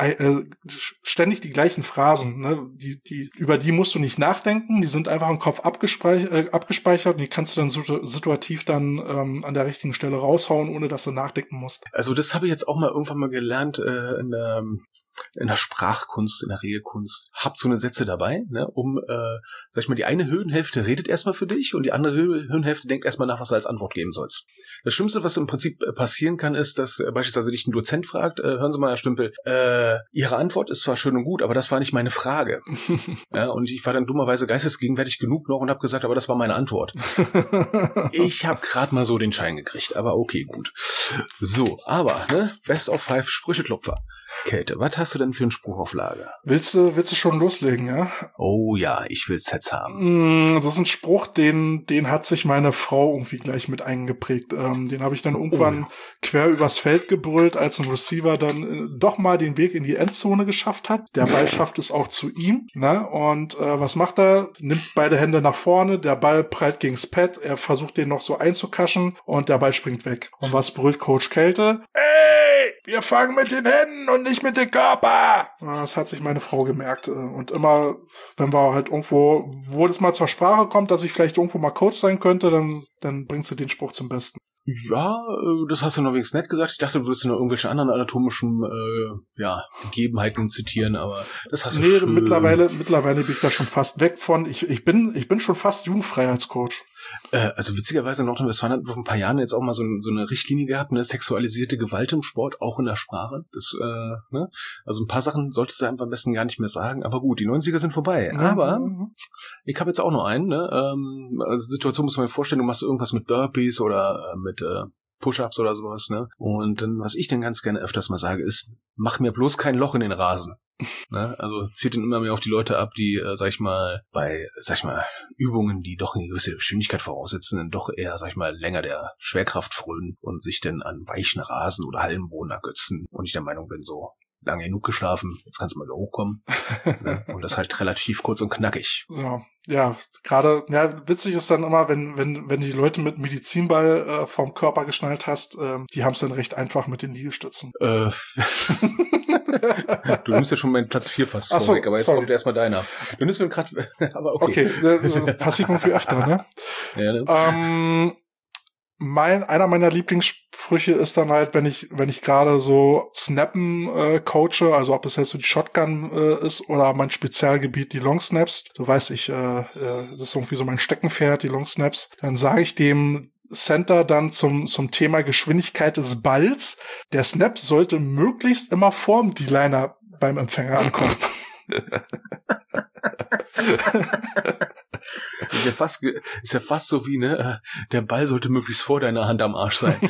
ständig die gleichen Phrasen, ne? Über die musst du nicht nachdenken, die sind einfach im Kopf abgespeichert und die kannst du dann situativ dann an der richtigen Stelle raushauen, ohne dass du nachdenken musst. Also das habe ich jetzt auch mal irgendwann mal gelernt in der Sprachkunst, in der Redekunst. Hab so eine Sätze dabei, ne, sag ich mal, die eine Hirnhälfte redet erstmal für dich und die andere Hirnhälfte denkt erstmal nach, was du als Antwort geben sollst. Das Schlimmste, was im Prinzip passieren kann, ist, dass beispielsweise dich ein Dozent fragt, hören Sie mal, Herr Stümpel, Ihre Antwort ist zwar schön und gut, aber das war nicht meine Frage. Ja, und ich war dann dummerweise geistesgegenwärtig genug noch und habe gesagt, aber das war meine Antwort. Ich habe gerade mal so den Schein gekriegt, aber okay, gut. So, aber, ne, Best of 5 Sprücheklopfer. Kälte, was hast du denn für einen Spruch auf Lager? Willst du schon loslegen, ja? Oh ja, ich will Sets haben. Das ist ein Spruch, den hat sich meine Frau irgendwie gleich mit eingeprägt. Den habe ich dann irgendwann quer übers Feld gebrüllt, als ein Receiver dann doch mal den Weg in die Endzone geschafft hat. Der Ball schafft es auch zu ihm, ne? Und was macht er? Nimmt beide Hände nach vorne, der Ball prallt gegen's Pad, er versucht den noch so einzukaschen und der Ball springt weg. Und was brüllt Coach Kälte? Ey, wir fangen mit den Händen und nicht mit dem Körper! Das hat sich meine Frau gemerkt. Und immer, wenn wir halt irgendwo, wo das mal zur Sprache kommt, dass ich vielleicht irgendwo mal Coach sein könnte, dann bringst du den Spruch zum Besten. Ja, das hast du noch wenigstens nett gesagt. Ich dachte, du würdest noch irgendwelche anderen anatomischen Gegebenheiten zitieren, aber das hast du schön. Mittlerweile bin ich da schon fast weg von. Ich bin schon fast jugendfrei als Coach. Also witzigerweise, Nordrhein-Westfalen hat vor ein paar Jahren jetzt auch mal so eine Richtlinie gehabt, eine sexualisierte Gewalt im Sport, auch in der Sprache. Das, ne? Also ein paar Sachen solltest du einfach am besten gar nicht mehr sagen. Aber gut, die 90er sind vorbei. Ja. Aber ich habe jetzt auch noch einen. Ne? Also Situation muss man sich vorstellen, du machst irgendwas mit Burpees oder mit Push-Ups oder sowas, ne? Und dann, was ich dann ganz gerne öfters mal sage, ist, mach mir bloß kein Loch in den Rasen. Ne? Also zieht dann immer mehr auf die Leute ab, die, bei Übungen, die doch eine gewisse Geschwindigkeit voraussetzen, dann doch eher, länger der Schwerkraft frönen und sich dann an weichen Rasen oder Hallenboden ergötzen. Und ich der Meinung bin, so, lange genug geschlafen, jetzt kannst du mal wieder hochkommen. Ne? Und das halt relativ kurz und knackig. So, ja, gerade, ja, witzig ist dann immer, wenn die Leute mit Medizinball vom Körper geschnallt hast, die haben es dann recht einfach mit den Liegestützen. Du nimmst ja schon meinen Platz 4 fast vorweg, aber jetzt kommt erstmal deiner. Du nimmst mir gerade, aber okay. Okay, passiert mir viel öfter, ne? Ja, ne? einer meiner Lieblingssprüche ist dann halt, wenn ich gerade so Snappen coache, also ob es jetzt so die Shotgun ist oder mein Spezialgebiet, die Long Snaps, so weiß ich, das ist irgendwie so mein Steckenpferd, die Long Snaps, dann sage ich dem Center dann zum Thema Geschwindigkeit des Balls, der Snap sollte möglichst immer vorm D-Liner beim Empfänger ankommen. Ist ja fast so wie, ne, der Ball sollte möglichst vor deiner Hand am Arsch sein.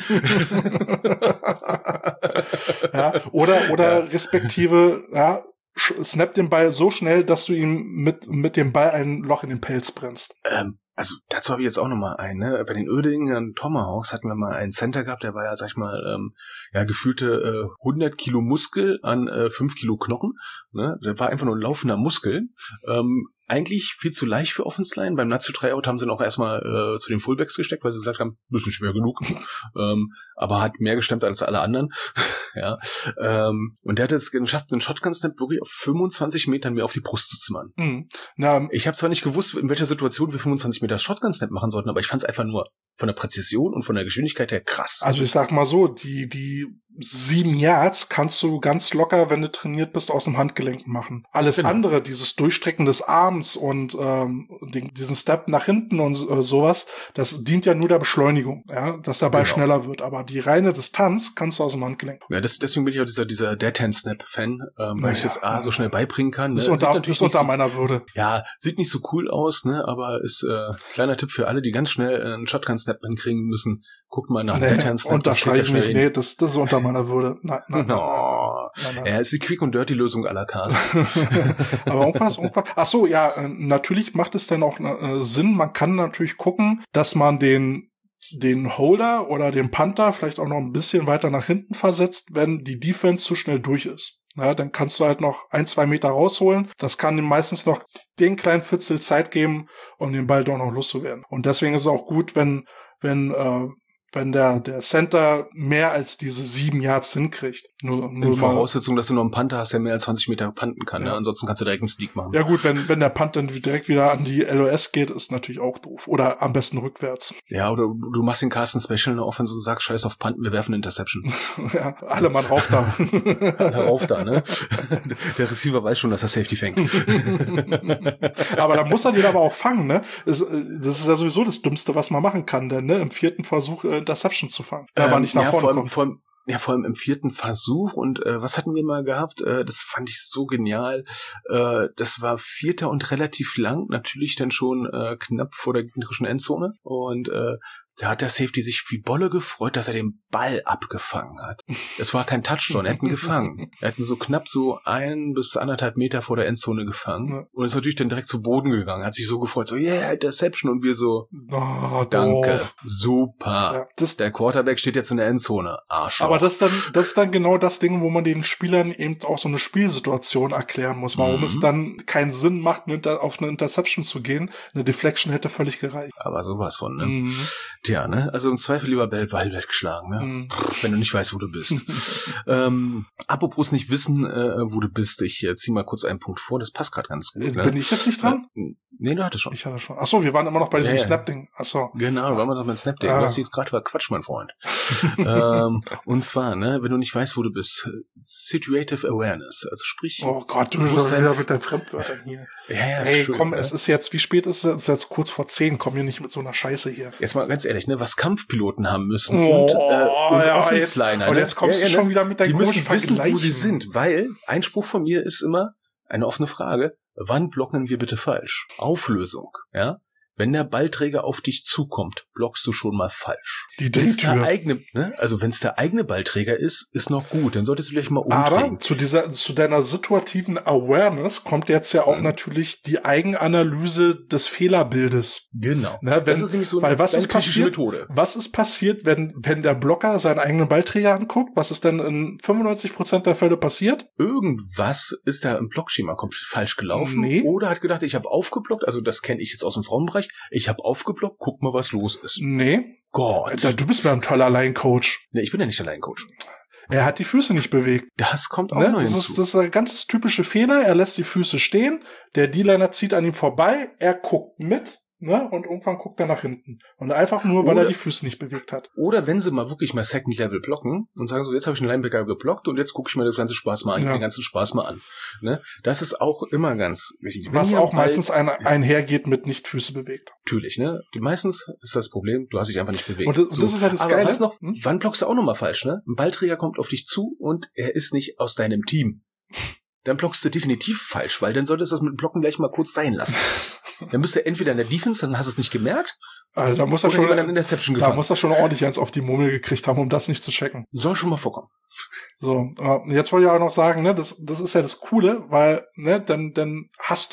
Ja, oder respektive, ja, snap den Ball so schnell, dass du ihm mit dem Ball ein Loch in den Pelz brennst. Also dazu habe ich jetzt auch nochmal einen, ne? Bei den Uerdingen Tomahawks hatten wir mal einen Center gehabt, der war ja, sag ich mal, gefühlte 100 Kilo Muskel an 5 Kilo Knochen. Ne? Der war einfach nur ein laufender Muskel. Eigentlich viel zu leicht für Offense Line. Beim Nazi Tryout haben sie ihn auch erstmal zu den Fullbacks gesteckt, weil sie gesagt haben, das ist nicht schwer genug. Aber hat mehr gestemmt als alle anderen. Ja. Und der hat es geschafft, einen Shotgun-Snap wirklich auf 25 Metern mehr auf die Brust zu zimmern. Mhm. Ich habe zwar nicht gewusst, in welcher Situation wir 25 Meter Shotgun-Snap machen sollten, aber ich fand es einfach nur von der Präzision und von der Geschwindigkeit her krass. Also ich sag mal so, die 7 Yards kannst du ganz locker, wenn du trainiert bist, aus dem Handgelenk machen. Alles andere, dieses Durchstrecken des Arms und diesen Step nach hinten und sowas, das dient ja nur der Beschleunigung, ja, dass der Ball schneller wird. Aber die reine Distanz kannst du aus dem Handgelenk. Ja, deswegen bin ich auch dieser Dead-Hand-Snap-Fan, weil ich das so schnell beibringen kann. Das ist unter meiner Würde. Ja, sieht nicht so cool aus, ne, aber ist kleiner Tipp für alle, die ganz schnell einen Shotgun-Snap hinkriegen müssen. Guckt mal nach Dead-Hand-Snap. Unterschreibe ich nicht. Nee, das ist unter meiner Würde. Nein. Ja, ist die Quick- und Dirty-Lösung à la Cast. Aber irgendwas. Ach so, ja, natürlich macht es dann auch Sinn. Man kann natürlich gucken, dass man den Holder oder den Punter vielleicht auch noch ein bisschen weiter nach hinten versetzt, wenn die Defense zu schnell durch ist. Ja, dann kannst du halt noch 1-2 Meter rausholen. Das kann ihm meistens noch den kleinen Viertel Zeit geben, um den Ball doch noch loszuwerden. Und deswegen ist es auch gut, wenn der Center mehr als diese 7 Yards hinkriegt. Nur in Voraussetzung, dass du noch einen Panther hast, der mehr als 20 Meter punten kann. Ja. Ne? Ansonsten kannst du direkt einen Sneak machen. Ja gut, wenn der Punt dann direkt wieder an die LOS geht, ist natürlich auch doof. Oder am besten rückwärts. Ja, oder du machst den Carsten Special in der Offense und sagst, scheiß auf Punten, wir werfen eine Interception. Ja, alle Mann rauf da. Alle rauf da, ne? Der Receiver weiß schon, dass er Safety fängt. Aber da muss er den aber auch fangen, ne? Das ist ja sowieso das Dümmste, was man machen kann, denn ne? Im 4. Versuch Interception zu fangen. Aber nicht nach vorne kommt. Vor allem im 4. Versuch. Und was hatten wir mal gehabt? Das fand ich so genial. Das war 4. und relativ lang. Natürlich dann schon knapp vor der gegnerischen Endzone. Und da hat der Safety sich wie Bolle gefreut, dass er den Ball abgefangen hat. Es war kein Touchdown, er hat ihn gefangen. Er hat ihn so knapp so 1 bis 1,5 Meter vor der Endzone gefangen. Ja. Und ist natürlich dann direkt zu Boden gegangen. Hat sich so gefreut, so, yeah, Interception. Und wir so, danke, doof. Super. Ja, der Quarterback steht jetzt in der Endzone. Arschloch. Aber das ist dann genau das Ding, wo man den Spielern eben auch so eine Spielsituation erklären muss, warum es dann keinen Sinn macht, auf eine Interception zu gehen. Eine Deflection hätte völlig gereicht. Aber sowas von, ne? Tja, ne? Also im Zweifel lieber Ball weggeschlagen, ne? Wenn du nicht weißt, wo du bist. Apropos nicht wissen, wo du bist, ich zieh mal kurz einen Punkt vor, das passt gerade ganz gut. Bin ich jetzt nicht dran? Nee, du hattest schon. Ich hatte schon. Achso, wir waren immer noch bei diesem Snap-Ding. Achso. Genau, wir waren noch beim Snap-Ding. Du hast jetzt gerade über Quatsch, mein Freund. Und zwar, ne, wenn du nicht weißt, wo du bist, Situative Awareness, also sprich... Oh Gott, du bist wieder mit deinen Fremdwörtern hier. Ja, hey, schön, komm, es ist jetzt, wie spät ist es? Es ist jetzt kurz vor 10, komm hier nicht mit so einer Scheiße hier. Jetzt mal ganz ehrlich, ne, was Kampfpiloten haben müssen und Offense-Liner. Und jetzt kommst du schon wieder mit deinen komischen Vergleichen. Die müssen wissen, wo sie sind, weil ein Spruch von mir ist immer eine offene Frage, wann blocken wir bitte falsch? Auflösung, ja? Wenn der Ballträger auf dich zukommt, blockst du schon mal falsch. Wenn es der eigene Ballträger ist noch gut, dann solltest du vielleicht mal umdrehen. Aber zu deiner situativen Awareness kommt jetzt ja auch natürlich die Eigenanalyse des Fehlerbildes. Genau. Das ist nämlich so eine klassische Methode. Was ist passiert, wenn der Blocker seinen eigenen Ballträger anguckt? Was ist denn in 95% der Fälle passiert? Irgendwas ist da im Blockschema komplett falsch gelaufen. Nee. Oder hat gedacht, ich habe aufgeblockt, also das kenne ich jetzt aus dem Frauenbereich. Ich habe aufgeblockt, guck mal, was los ist. Nee. Gott. Alter, du bist mir ein toller Line-Coach. Nee, ich bin ja nicht der Line-Coach. Er hat die Füße nicht bewegt. Das kommt auch noch hinzu. Das ist ein ganz typischer Fehler. Er lässt die Füße stehen, der D-Liner zieht an ihm vorbei, er guckt mit ne? Und irgendwann guckt er nach hinten. Und einfach nur, weil er die Füße nicht bewegt hat. Oder wenn sie mal wirklich mal Second Level blocken und sagen so, jetzt habe ich einen Linebacker geblockt und jetzt gucke ich mir den ganzen Spaß mal an. Ne? Das ist auch immer ganz wichtig. Was auch meistens einhergeht mit nicht Füße bewegt. Natürlich, ne? Meistens ist das Problem, du hast dich einfach nicht bewegt. Und das ist halt das Geile. Weißt noch, wann blockst du auch nochmal falsch, ne? Ein Ballträger kommt auf dich zu und er ist nicht aus deinem Team. Dann blockst du definitiv falsch, weil dann solltest du das mit dem Blocken gleich mal kurz sein lassen. Dann bist du entweder in der Defense, dann hast du es nicht gemerkt. Also da muss er schon eine Interception gefangen. Da muss er schon ordentlich eins auf die Murmel gekriegt haben, um das nicht zu checken. Soll schon mal vorkommen. So, jetzt wollte ich auch noch sagen, ne, das ist ja das Coole, weil, ne, dann weißt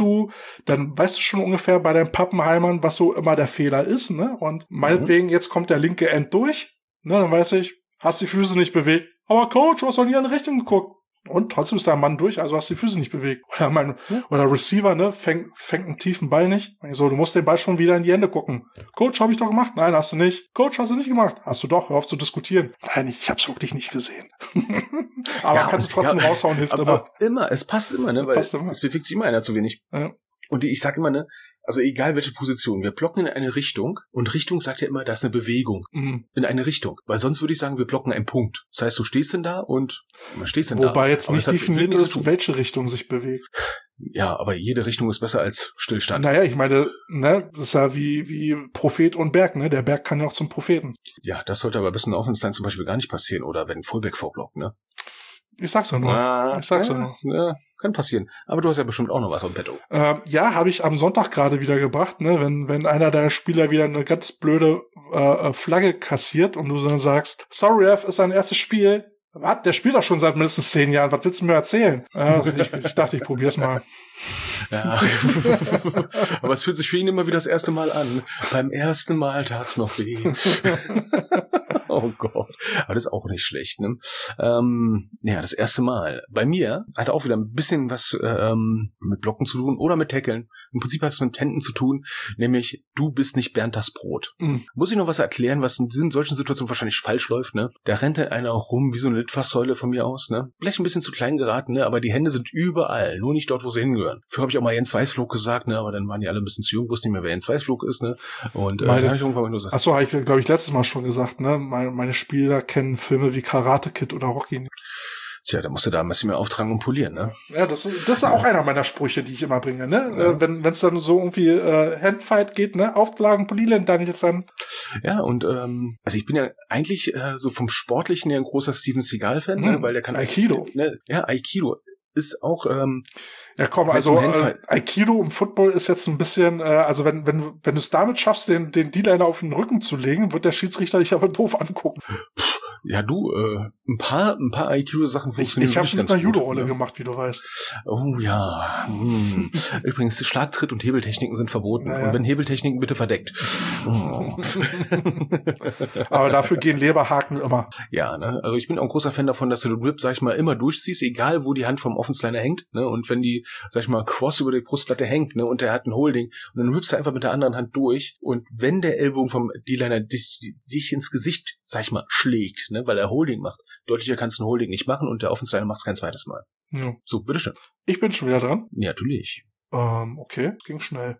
du schon ungefähr bei deinen Pappenheimern, was so immer der Fehler ist, ne, und meinetwegen, jetzt kommt der linke End durch, ne, dann weiß ich, hast die Füße nicht bewegt. Aber Coach, du hast doch nie in die Richtung geguckt. Und trotzdem ist der Mann durch, also hast die Füße nicht bewegt. Oder Receiver, ne, fängt einen tiefen Ball nicht. So, du musst den Ball schon wieder in die Hände gucken. Coach, hab ich doch gemacht. Nein, hast du nicht. Coach, hast du nicht gemacht. Hast du doch, hör auf zu diskutieren. Nein, ich hab's wirklich nicht gesehen. Aber kannst du trotzdem raushauen, hilft aber immer. Es passt immer, ne, weil es bewegt sich immer einer zu wenig. Ja. Und ich sag immer, ne, also egal welche Position, wir blocken in eine Richtung und Richtung sagt ja immer, da ist eine Bewegung in eine Richtung. Weil sonst würde ich sagen, wir blocken einen Punkt. Das heißt, du stehst denn da und man stehst denn da. Wobei jetzt nicht definiert ist, welche Richtung sich bewegt. Ja, aber jede Richtung ist besser als Stillstand. Naja, ich meine, ne, das ist ja wie Prophet und Berg, ne? Der Berg kann ja auch zum Propheten. Ja, das sollte aber bis in Offense zum Beispiel gar nicht passieren oder wenn Fullback vorblockt, ne? Ich sag's doch nur. Ja, kann passieren. Aber du hast ja bestimmt auch noch was am Petto. Ja, habe ich am Sonntag gerade wieder gebracht, ne? Wenn einer deiner Spieler wieder eine ganz blöde Flagge kassiert und du dann sagst, sorry, Ref, ist sein erstes Spiel. Was? Der spielt doch schon seit mindestens 10 Jahren. Was willst du mir erzählen? Ich dachte, ich probier's mal. Ja. Aber es fühlt sich für ihn immer wie das erste Mal an. Beim ersten Mal tat's noch weh. Oh Gott. Aber das ist auch nicht schlecht, ne? Ja, das erste Mal. Bei mir hat auch wieder ein bisschen was mit Blocken zu tun oder mit Tackeln. Im Prinzip hat es mit Händen zu tun, nämlich du bist nicht Bernd das Brot. Muss ich noch was erklären, was in solchen Situationen wahrscheinlich falsch läuft, ne? Da rennt dann einer auch rum wie so eine Litfaßsäule von mir aus, ne? Vielleicht ein bisschen zu klein geraten, ne? Aber die Hände sind überall, nur nicht dort, wo sie hingehören. Früher habe ich auch mal Jens Weißflog gesagt, ne? Aber dann waren die alle ein bisschen zu jung, wussten nicht mehr, wer Jens Weißflog ist, ne? Und dann habe ich irgendwann mal nur gesagt. Achso, habe ich, glaube ich, letztes Mal schon gesagt, ne? Meine Spieler kennen Filme wie Karate Kid oder Rocky. Tja, da musst du da ein bisschen mehr auftragen und polieren, ne? Ja, das ist auch einer meiner Sprüche, die ich immer bringe, ne? Ja. Wenn es dann so irgendwie Handfight geht, ne? Auftragen, polieren, Danielson. Ja, und also ich bin ja eigentlich so vom Sportlichen her ein großer Steven Seagal-Fan, ne? Weil der kann Aikido. Ne? Ja, Aikido ist auch ja, komm, also Aikido im Football ist jetzt ein bisschen, also wenn du es damit schaffst, den D-Liner auf den Rücken zu legen, wird der Schiedsrichter dich aber doof angucken. Ja, du, ein paar Aikido-Sachen funktionieren Ich habe mit einer Judo-Rolle gemacht, wie du weißt. Oh ja. Übrigens, Schlagtritt und Hebeltechniken sind verboten. Naja. Und wenn Hebeltechniken, bitte verdeckt. Oh. Aber dafür gehen Leberhaken immer. Ja, ne? Also ich bin auch ein großer Fan davon, dass du den Whip, sag ich mal, immer durchziehst, egal wo die Hand vom Offense-Liner hängt. Ne? Und wenn die, sag ich mal, Cross über die Brustplatte hängt, ne, und der hat ein Holding, und dann whippst du einfach mit der anderen Hand durch. Und wenn der Ellbogen vom D-Liner sich ins Gesicht, sag ich mal, schlägt, ne, weil er Holding macht, deutlicher kannst du ein Holding nicht machen und der Offense-Liner macht es kein zweites Mal. Ja. So, bitteschön. Ich bin schon wieder dran. Ja, natürlich. Okay, ging schnell.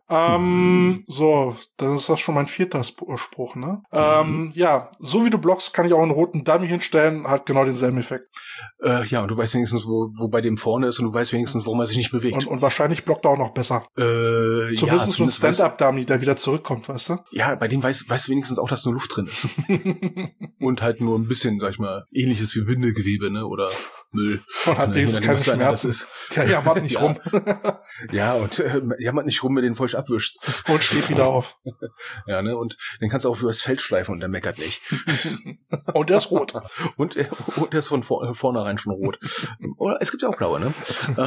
So, das ist das schon mein 4. Spruch, ne? Ja, so wie du blockst, kann ich auch einen roten Dummy hinstellen, hat genau denselben Effekt. Ja, und du weißt wenigstens, wo bei dem vorne ist und du weißt wenigstens, warum er sich nicht bewegt. Und wahrscheinlich blockt er auch noch besser. Zumindest so ein Stand-Up-Dummy, der wieder zurückkommt, weißt du? Ja, bei dem weißt du wenigstens auch, dass nur Luft drin ist. Und halt nur ein bisschen, sag ich mal, ähnliches wie Bindegewebe, ne, oder Müll. Und hat wenigstens keine Schmerzen. Der jammert nicht rum. Ja, und jammert nicht rum, wenn du den feucht abwischst. Und steht wieder auf. Ja, ne, und dann kannst du auch übers Feld schleifen und der meckert nicht. Und der ist rot. Und der ist von vornherein schon rot. Oder es gibt ja auch blaue, ne?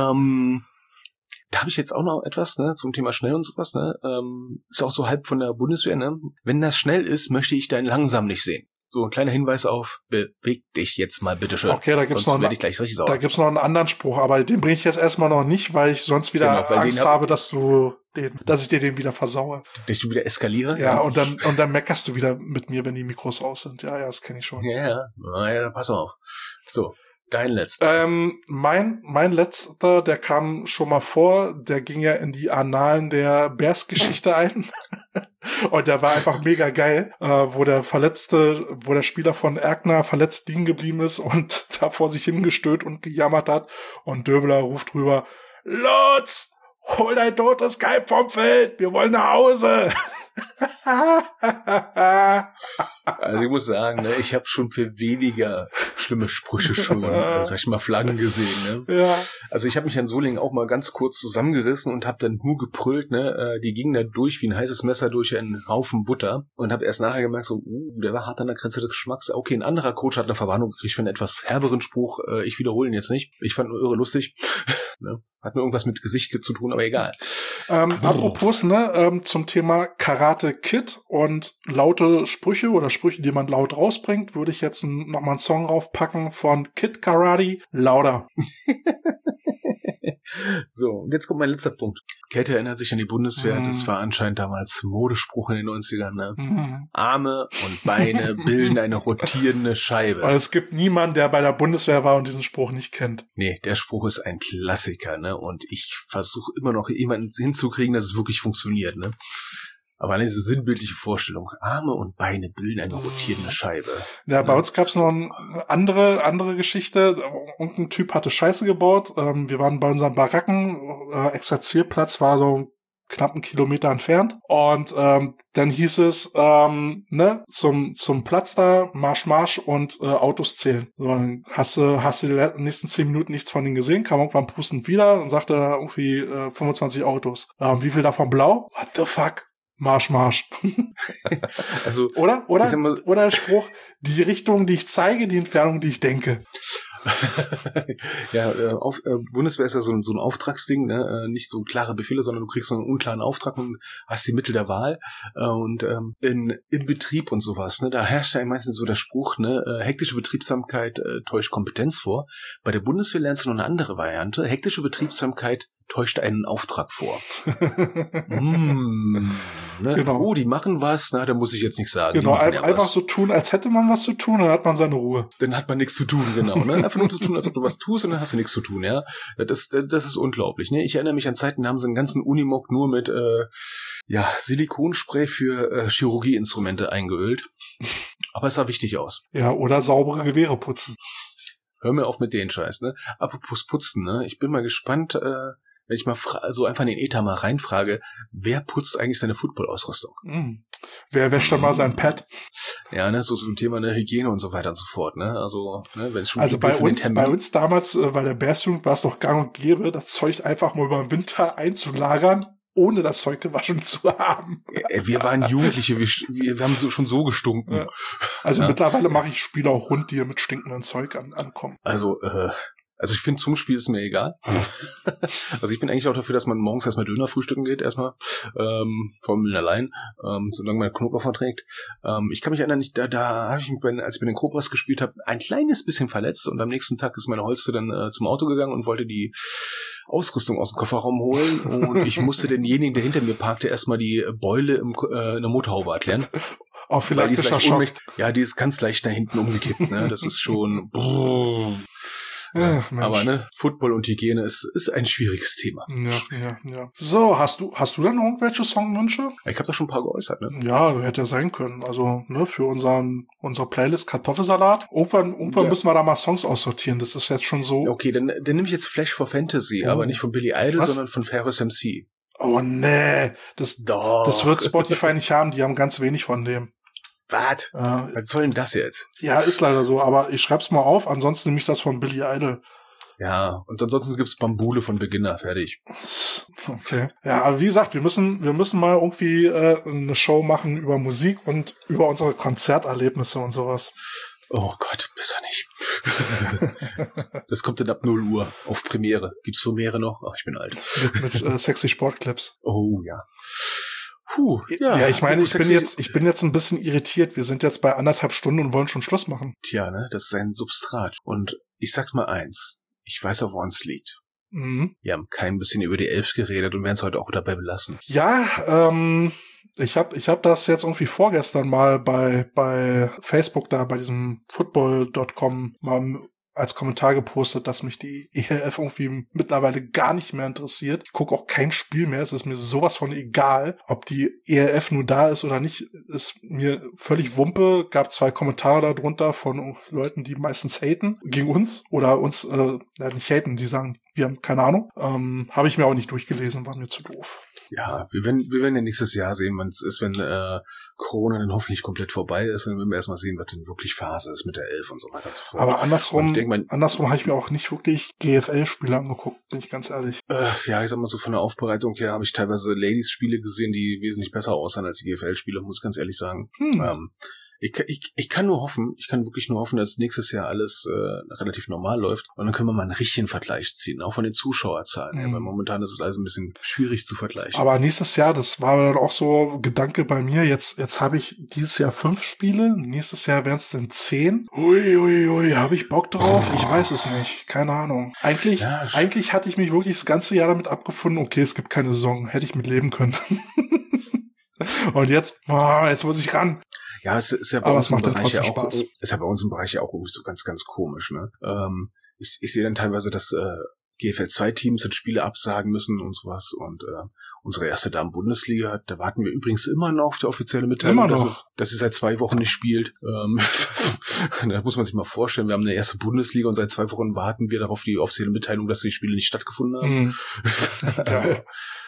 Da habe ich jetzt auch noch etwas, ne, zum Thema schnell und sowas, ne? Ist auch so halb von der Bundeswehr, ne? Wenn das schnell ist, möchte ich dein langsam nicht sehen. So ein kleiner Hinweis auf, beweg dich jetzt mal bitte schön. Okay, da gibt's noch einen anderen Spruch, aber den bringe ich jetzt erstmal noch nicht, weil ich sonst wieder Angst habe, dass ich dir den wieder versaue. Dass du wieder eskaliere? Ja, und dann meckerst du wieder mit mir, wenn die Mikros aus sind. Ja, das kenne ich schon. Ja, pass auf. So. Dein letzter. Mein letzter, der kam schon mal vor, der ging ja in die Annalen der Bears-Geschichte ein. Und der war einfach mega geil, wo der Spieler von Erkner verletzt liegen geblieben ist und da vor sich hingestöhnt und gejammert hat. Und Döbler ruft rüber, Lutz, hol dein totes Kalb vom Feld, wir wollen nach Hause. Also ich muss sagen, ne, ich habe schon für weniger schlimme Sprüche schon, sag ich mal, Flaggen gesehen. Ne? Ja. Also ich habe mich an Solingen auch mal ganz kurz zusammengerissen und habe dann nur gebrüllt. Ne? Die gingen da durch wie ein heißes Messer durch einen Haufen Butter und habe erst nachher gemerkt, so, der war hart an der Grenze des Geschmacks. Okay, ein anderer Coach hat eine Verwarnung gekriegt für einen etwas herberen Spruch. Ich wiederhole ihn jetzt nicht. Ich fand ihn irre lustig. Ne? Hat mir irgendwas mit Gesicht zu tun, aber egal. Apropos, ne, zum Thema Karate Kid und laute Sprüche oder Sprüche, die man laut rausbringt, würde ich jetzt nochmal einen Song raufpacken von Kid Karate, lauter. So, und jetzt kommt mein letzter Punkt. Käthe erinnert sich an die Bundeswehr, das war anscheinend damals Modespruch in den 90ern, ne? Arme und Beine bilden eine rotierende Scheibe. Und es gibt niemanden, der bei der Bundeswehr war und diesen Spruch nicht kennt. Nee, der Spruch ist ein Klassiker, ne? Und ich versuche immer noch jemanden hinzukriegen, dass es wirklich funktioniert, ne? Aber allein diese sinnbildliche Vorstellung, Arme und Beine bilden eine rotierende Scheibe. Ja, bei uns gab's noch eine andere Geschichte. Irgendein Typ hatte Scheiße gebaut. Wir waren bei unseren Baracken. Exerzierplatz war so knapp 1 Kilometer entfernt. Und dann hieß es, ne, zum Platz da, Marsch und Autos zählen. So, dann hast du die nächsten 10 Minuten nichts von denen gesehen, kam irgendwann pustend wieder und sagte irgendwie 25 Autos. Wie viel davon blau? What the fuck? Marsch. Also, oder der Spruch, die Richtung, die ich zeige, die Entfernung, die ich denke. Ja, Bundeswehr ist ja so ein Auftragsding, ne? Nicht so klare Befehle, sondern du kriegst so einen unklaren Auftrag und hast die Mittel der Wahl. Und im Betrieb und sowas, ne, da herrscht ja meistens so der Spruch, ne, hektische Betriebsamkeit täuscht Kompetenz vor. Bei der Bundeswehr lernst du noch eine andere Variante. Hektische Betriebsamkeit täuscht einen Auftrag vor. Ne? Genau. Oh, die machen was, na, da muss ich jetzt nichts sagen. Genau, einfach so tun, als hätte man was zu tun, dann hat man seine Ruhe. Dann hat man nichts zu tun, genau. Ne? Einfach nur zu tun, als ob du was tust und dann hast du nichts zu tun, ja. Das ist unglaublich, ne? Ich erinnere mich an Zeiten, da haben sie einen ganzen Unimog nur mit Silikonspray für Chirurgieinstrumente eingeölt. Aber es sah wichtig aus. Ja, oder saubere Gewehre putzen. Hör mir auf mit den Scheiß, ne? Apropos putzen, ne? Ich bin mal gespannt, wenn ich mal so einfach in den Äther mal reinfrage, wer putzt eigentlich seine Football-Ausrüstung? Wer wäscht dann mal sein Pad? Ja, ne, so ein Thema, ne, Hygiene und so weiter und so fort, ne, also, ne, wenn es schon... Also bei uns damals, bei der Bears-Jugend war es doch gang und gäbe, das Zeug einfach mal über den Winter einzulagern, ohne das Zeug gewaschen zu haben. Wir waren Jugendliche, wir haben schon so gestunken. Ja. Also mittlerweile mache ich Spiele auch rund, die mit stinkendem Zeug ankommen. Also ich finde, zum Spiel ist mir egal. Also ich bin eigentlich auch dafür, dass man morgens erstmal Döner frühstücken geht, erstmal, vom allein, solange man Knoblauch verträgt. Ich kann mich erinnern, da habe ich mich, als ich mit den Cobras gespielt habe, ein kleines bisschen verletzt und am nächsten Tag ist meine Holste dann zum Auto gegangen und wollte die Ausrüstung aus dem Kofferraum holen und ich musste denjenigen, der hinter mir parkte, erstmal die Beule in der Motorhaube erklären. Oh, vielleicht ist das schon. Ja, die ist ganz leicht nach hinten umgekippt, ne? Das ist schon... Ja, aber ne, Football und Hygiene ist ein schwieriges Thema. Ja. So, hast du denn irgendwelche Songwünsche? Ich habe da schon ein paar geäußert, ne? Ja, hätte ja sein können. Also, ne, für unsere Playlist Kartoffelsalat. Irgendwann müssen wir da mal Songs aussortieren. Das ist jetzt schon so. Okay, dann nehme ich jetzt Flash for Fantasy, aber nicht von Billy Idol, sondern von Ferris MC. Oh nee, das wird Spotify nicht haben. Die haben ganz wenig von dem. Was soll denn das jetzt? Ja, ist leider so, aber ich schreib's mal auf, ansonsten nehme ich das von Billy Idol. Ja, und ansonsten gibt's Bambule von Beginner, fertig. Okay. Ja, aber wie gesagt, wir müssen mal irgendwie eine Show machen über Musik und über unsere Konzerterlebnisse und sowas. Oh Gott, besser nicht. Das kommt dann ab 0 Uhr auf Premiere. Gibt's Premiere noch? Ach, ich bin alt. Mit sexy Sportclips. Oh, ja. Ja, ich meine, ich bin jetzt ein bisschen irritiert. Wir sind jetzt bei 1,5 Stunden und wollen schon Schluss machen. Tja, ne, das ist ein Substrat. Und ich sag's mal eins. Ich weiß auch, woran es liegt. Wir haben kein bisschen über die Elf geredet und werden es heute auch dabei belassen. Ja, ich hab das jetzt irgendwie vorgestern mal bei Facebook da, bei diesem football.com mal als Kommentar gepostet, dass mich die ELF irgendwie mittlerweile gar nicht mehr interessiert. Ich gucke auch kein Spiel mehr. Es ist mir sowas von egal, ob die ELF nur da ist oder nicht. Ist mir völlig Wumpe. Gab 2 Kommentare darunter von Leuten, die meistens haten gegen uns oder uns nicht haten, die sagen, wir haben keine Ahnung. Habe ich mir auch nicht durchgelesen, war mir zu doof. Ja, wir werden ja nächstes Jahr sehen, wann es ist, wenn Corona dann hoffentlich komplett vorbei ist. Dann werden wir erstmal sehen, was denn wirklich Phase ist mit der 11 und so weiter und so fort. Aber andersrum habe ich mir auch nicht wirklich GFL-Spiele angeguckt, bin ich ganz ehrlich. Ja, ich sag mal so, von der Aufbereitung her habe ich teilweise Ladies-Spiele gesehen, die wesentlich besser aussahen als die GFL-Spiele, muss ich ganz ehrlich sagen. Ich kann wirklich nur hoffen, dass nächstes Jahr alles relativ normal läuft und dann können wir mal einen richtigen Vergleich ziehen, auch von den Zuschauerzahlen her, weil momentan ist es also ein bisschen schwierig zu vergleichen. Aber nächstes Jahr, das war dann auch so Gedanke bei mir, jetzt habe ich dieses Jahr 5 Spiele, nächstes Jahr wären es dann 10. Ui, habe ich Bock drauf? Ich weiß es nicht, keine Ahnung. Eigentlich hatte ich mich wirklich das ganze Jahr damit abgefunden, okay, es gibt keine Saison, hätte ich mit leben können. Und jetzt muss ich ran. Ja, es ist ja bei uns im Bereich ja auch, ist ja bei uns im Bereich ja auch irgendwie so ganz, ganz komisch, ne? Ich sehe dann teilweise, dass GFL 2 Teams jetzt Spiele absagen müssen und sowas und unsere erste Damen-Bundesliga, da warten wir übrigens immer noch auf die offizielle Mitteilung, dass sie seit 2 Wochen nicht spielt. Da muss man sich mal vorstellen, wir haben eine erste Bundesliga und seit 2 Wochen warten wir darauf die offizielle Mitteilung, dass die Spiele nicht stattgefunden haben. Geil.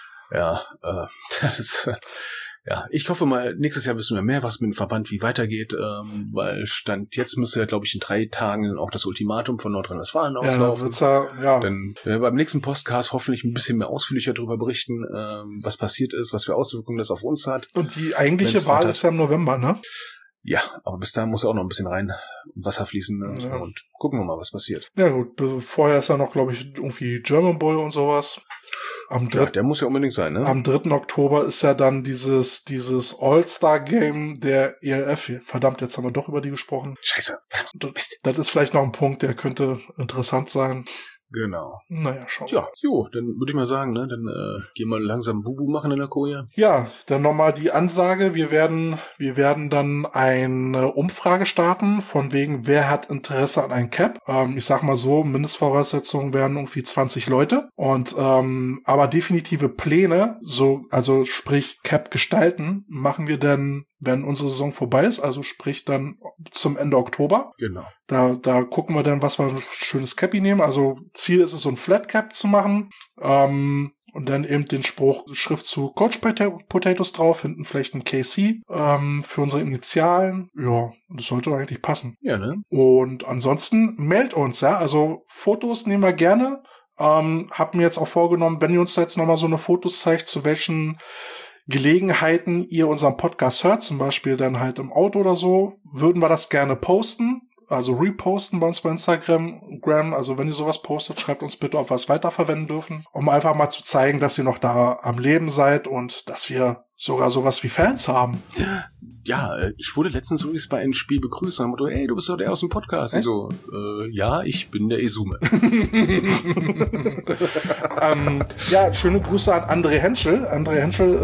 Das ist... Ja, ich hoffe mal, nächstes Jahr wissen wir mehr, was mit dem Verband wie weitergeht, weil Stand jetzt müsste ja, glaube ich, in 3 Tagen auch das Ultimatum von Nordrhein-Westfalen auslaufen. Dann werden wir beim nächsten Podcast hoffentlich ein bisschen mehr ausführlicher darüber berichten, was passiert ist, was für Auswirkungen das auf uns hat. Und die eigentliche Wahl ist ja im November, ne? Ja, aber bis dahin muss auch noch ein bisschen rein Wasser fließen und gucken wir mal, was passiert. Ja gut, vorher ist ja noch, glaube ich, irgendwie German Bowl und sowas. Der muss ja unbedingt sein, ne? Am 3. Oktober ist ja dann dieses All-Star-Game der ELF. Verdammt, jetzt haben wir doch über die gesprochen. Scheiße. Das ist vielleicht noch ein Punkt, der könnte interessant sein. Genau. Naja, schauen wir. Ja, dann würde ich mal sagen, ne, dann gehen wir langsam Bubu machen in der Koja. Ja, dann nochmal die Ansage. Wir werden dann eine Umfrage starten, von wegen, wer hat Interesse an einem Cap. Ich sag mal so, Mindestvoraussetzungen wären irgendwie 20 Leute. Und aber definitive Pläne, also sprich Cap gestalten, machen wir dann, wenn unsere Saison vorbei ist, also sprich dann zum Ende Oktober. Genau. Da gucken wir dann, was wir ein schönes Cappy nehmen. Also Ziel ist es, so ein Flat Cap zu machen. Und dann eben den Schriftzug Coach Potatoes drauf, hinten vielleicht ein KC für unsere Initialen. Ja, das sollte eigentlich passen. Ja, ne? Und ansonsten meldet uns, ja. Also Fotos nehmen wir gerne. Hab mir jetzt auch vorgenommen, wenn ihr uns jetzt nochmal so eine Fotos zeigt, zu welchen Gelegenheiten ihr unseren Podcast hört, zum Beispiel dann halt im Auto oder so, würden wir das gerne posten, also reposten bei uns bei Instagram. Also wenn ihr sowas postet, schreibt uns bitte, ob wir es weiterverwenden dürfen, um einfach mal zu zeigen, dass ihr noch da am Leben seid und dass wir sogar sowas wie Fans haben. Ja, ich wurde letztens übrigens bei einem Spiel begrüßt und haben ey, du bist doch der aus dem Podcast. Ich so, ja, ich bin der Esume. Ja, schöne Grüße an André Henschel. André Henschel,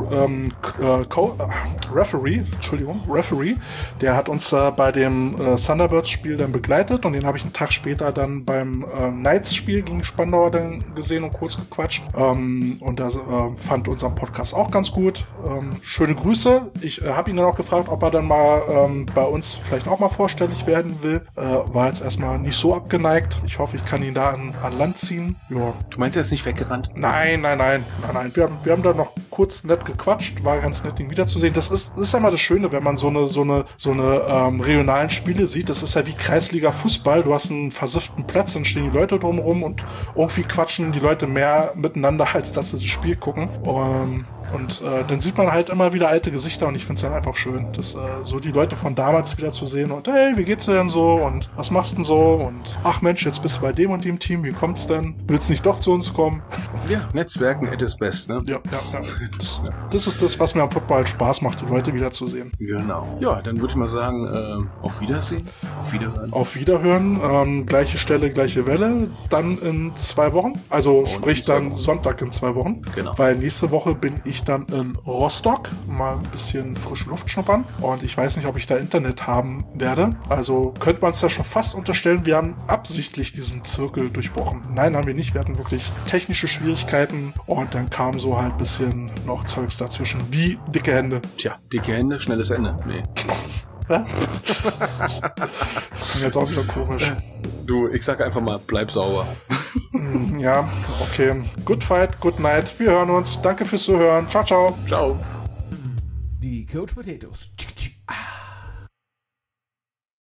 Referee, der hat uns bei dem Thunderbirds-Spiel dann begleitet und den habe ich einen Tag später dann beim Knights-Spiel gegen Spandauer dann gesehen und kurz gequatscht. Und da fand unseren Podcast auch ganz gut. Schöne Grüße. Ich habe ihn dann auch gefragt, ob er dann mal bei uns vielleicht auch mal vorstellig werden will. War jetzt erstmal nicht so abgeneigt. Ich hoffe, ich kann ihn da an Land ziehen. Ja. Du meinst, er ist nicht weggerannt? Nein. Wir haben da noch kurz nett gequatscht. War ganz nett, ihn wiederzusehen. Das ist ja mal das Schöne, wenn man so eine regionalen Spiele sieht. Das ist ja wie Kreisliga Fußball. Du hast einen versifften Platz, dann stehen die Leute drumherum und irgendwie quatschen die Leute mehr miteinander, als dass sie das Spiel gucken. Und dann sieht man halt immer wieder alte Gesichter und ich finde es dann einfach schön, das, so die Leute von damals wieder zu sehen und hey, wie geht's dir denn so und was machst du denn so und ach Mensch, jetzt bist du bei dem und dem Team, wie kommt's denn? Willst nicht doch zu uns kommen? Ja, Netzwerken at its best, ne? Ja. Das ist das, was mir am Football halt Spaß macht, die Leute wieder zu sehen. Genau. Ja, dann würde ich mal sagen, auf Wiedersehen, auf Wiederhören, gleiche Stelle, gleiche Welle, dann in 2 Wochen, also und sprich dann Sonntag in 2 Wochen, genau. Weil nächste Woche bin ich ich dann in Rostock mal ein bisschen frische Luft schnuppern. Und ich weiß nicht, ob ich da Internet haben werde. Also könnte man es da schon fast unterstellen, wir haben absichtlich diesen Zirkel durchbrochen. Nein, haben wir nicht. Wir hatten wirklich technische Schwierigkeiten. Und dann kam so halt ein bisschen noch Zeugs dazwischen, wie dicke Hände. Tja, dicke Hände, schnelles Ende. Nee. Das klingt jetzt auch wieder komisch. Du, ich sag einfach mal, bleib sauber. Ja, okay. Good fight, good night. Wir hören uns. Danke fürs Zuhören. Ciao, ciao. Ciao. Die Couch Potatoes.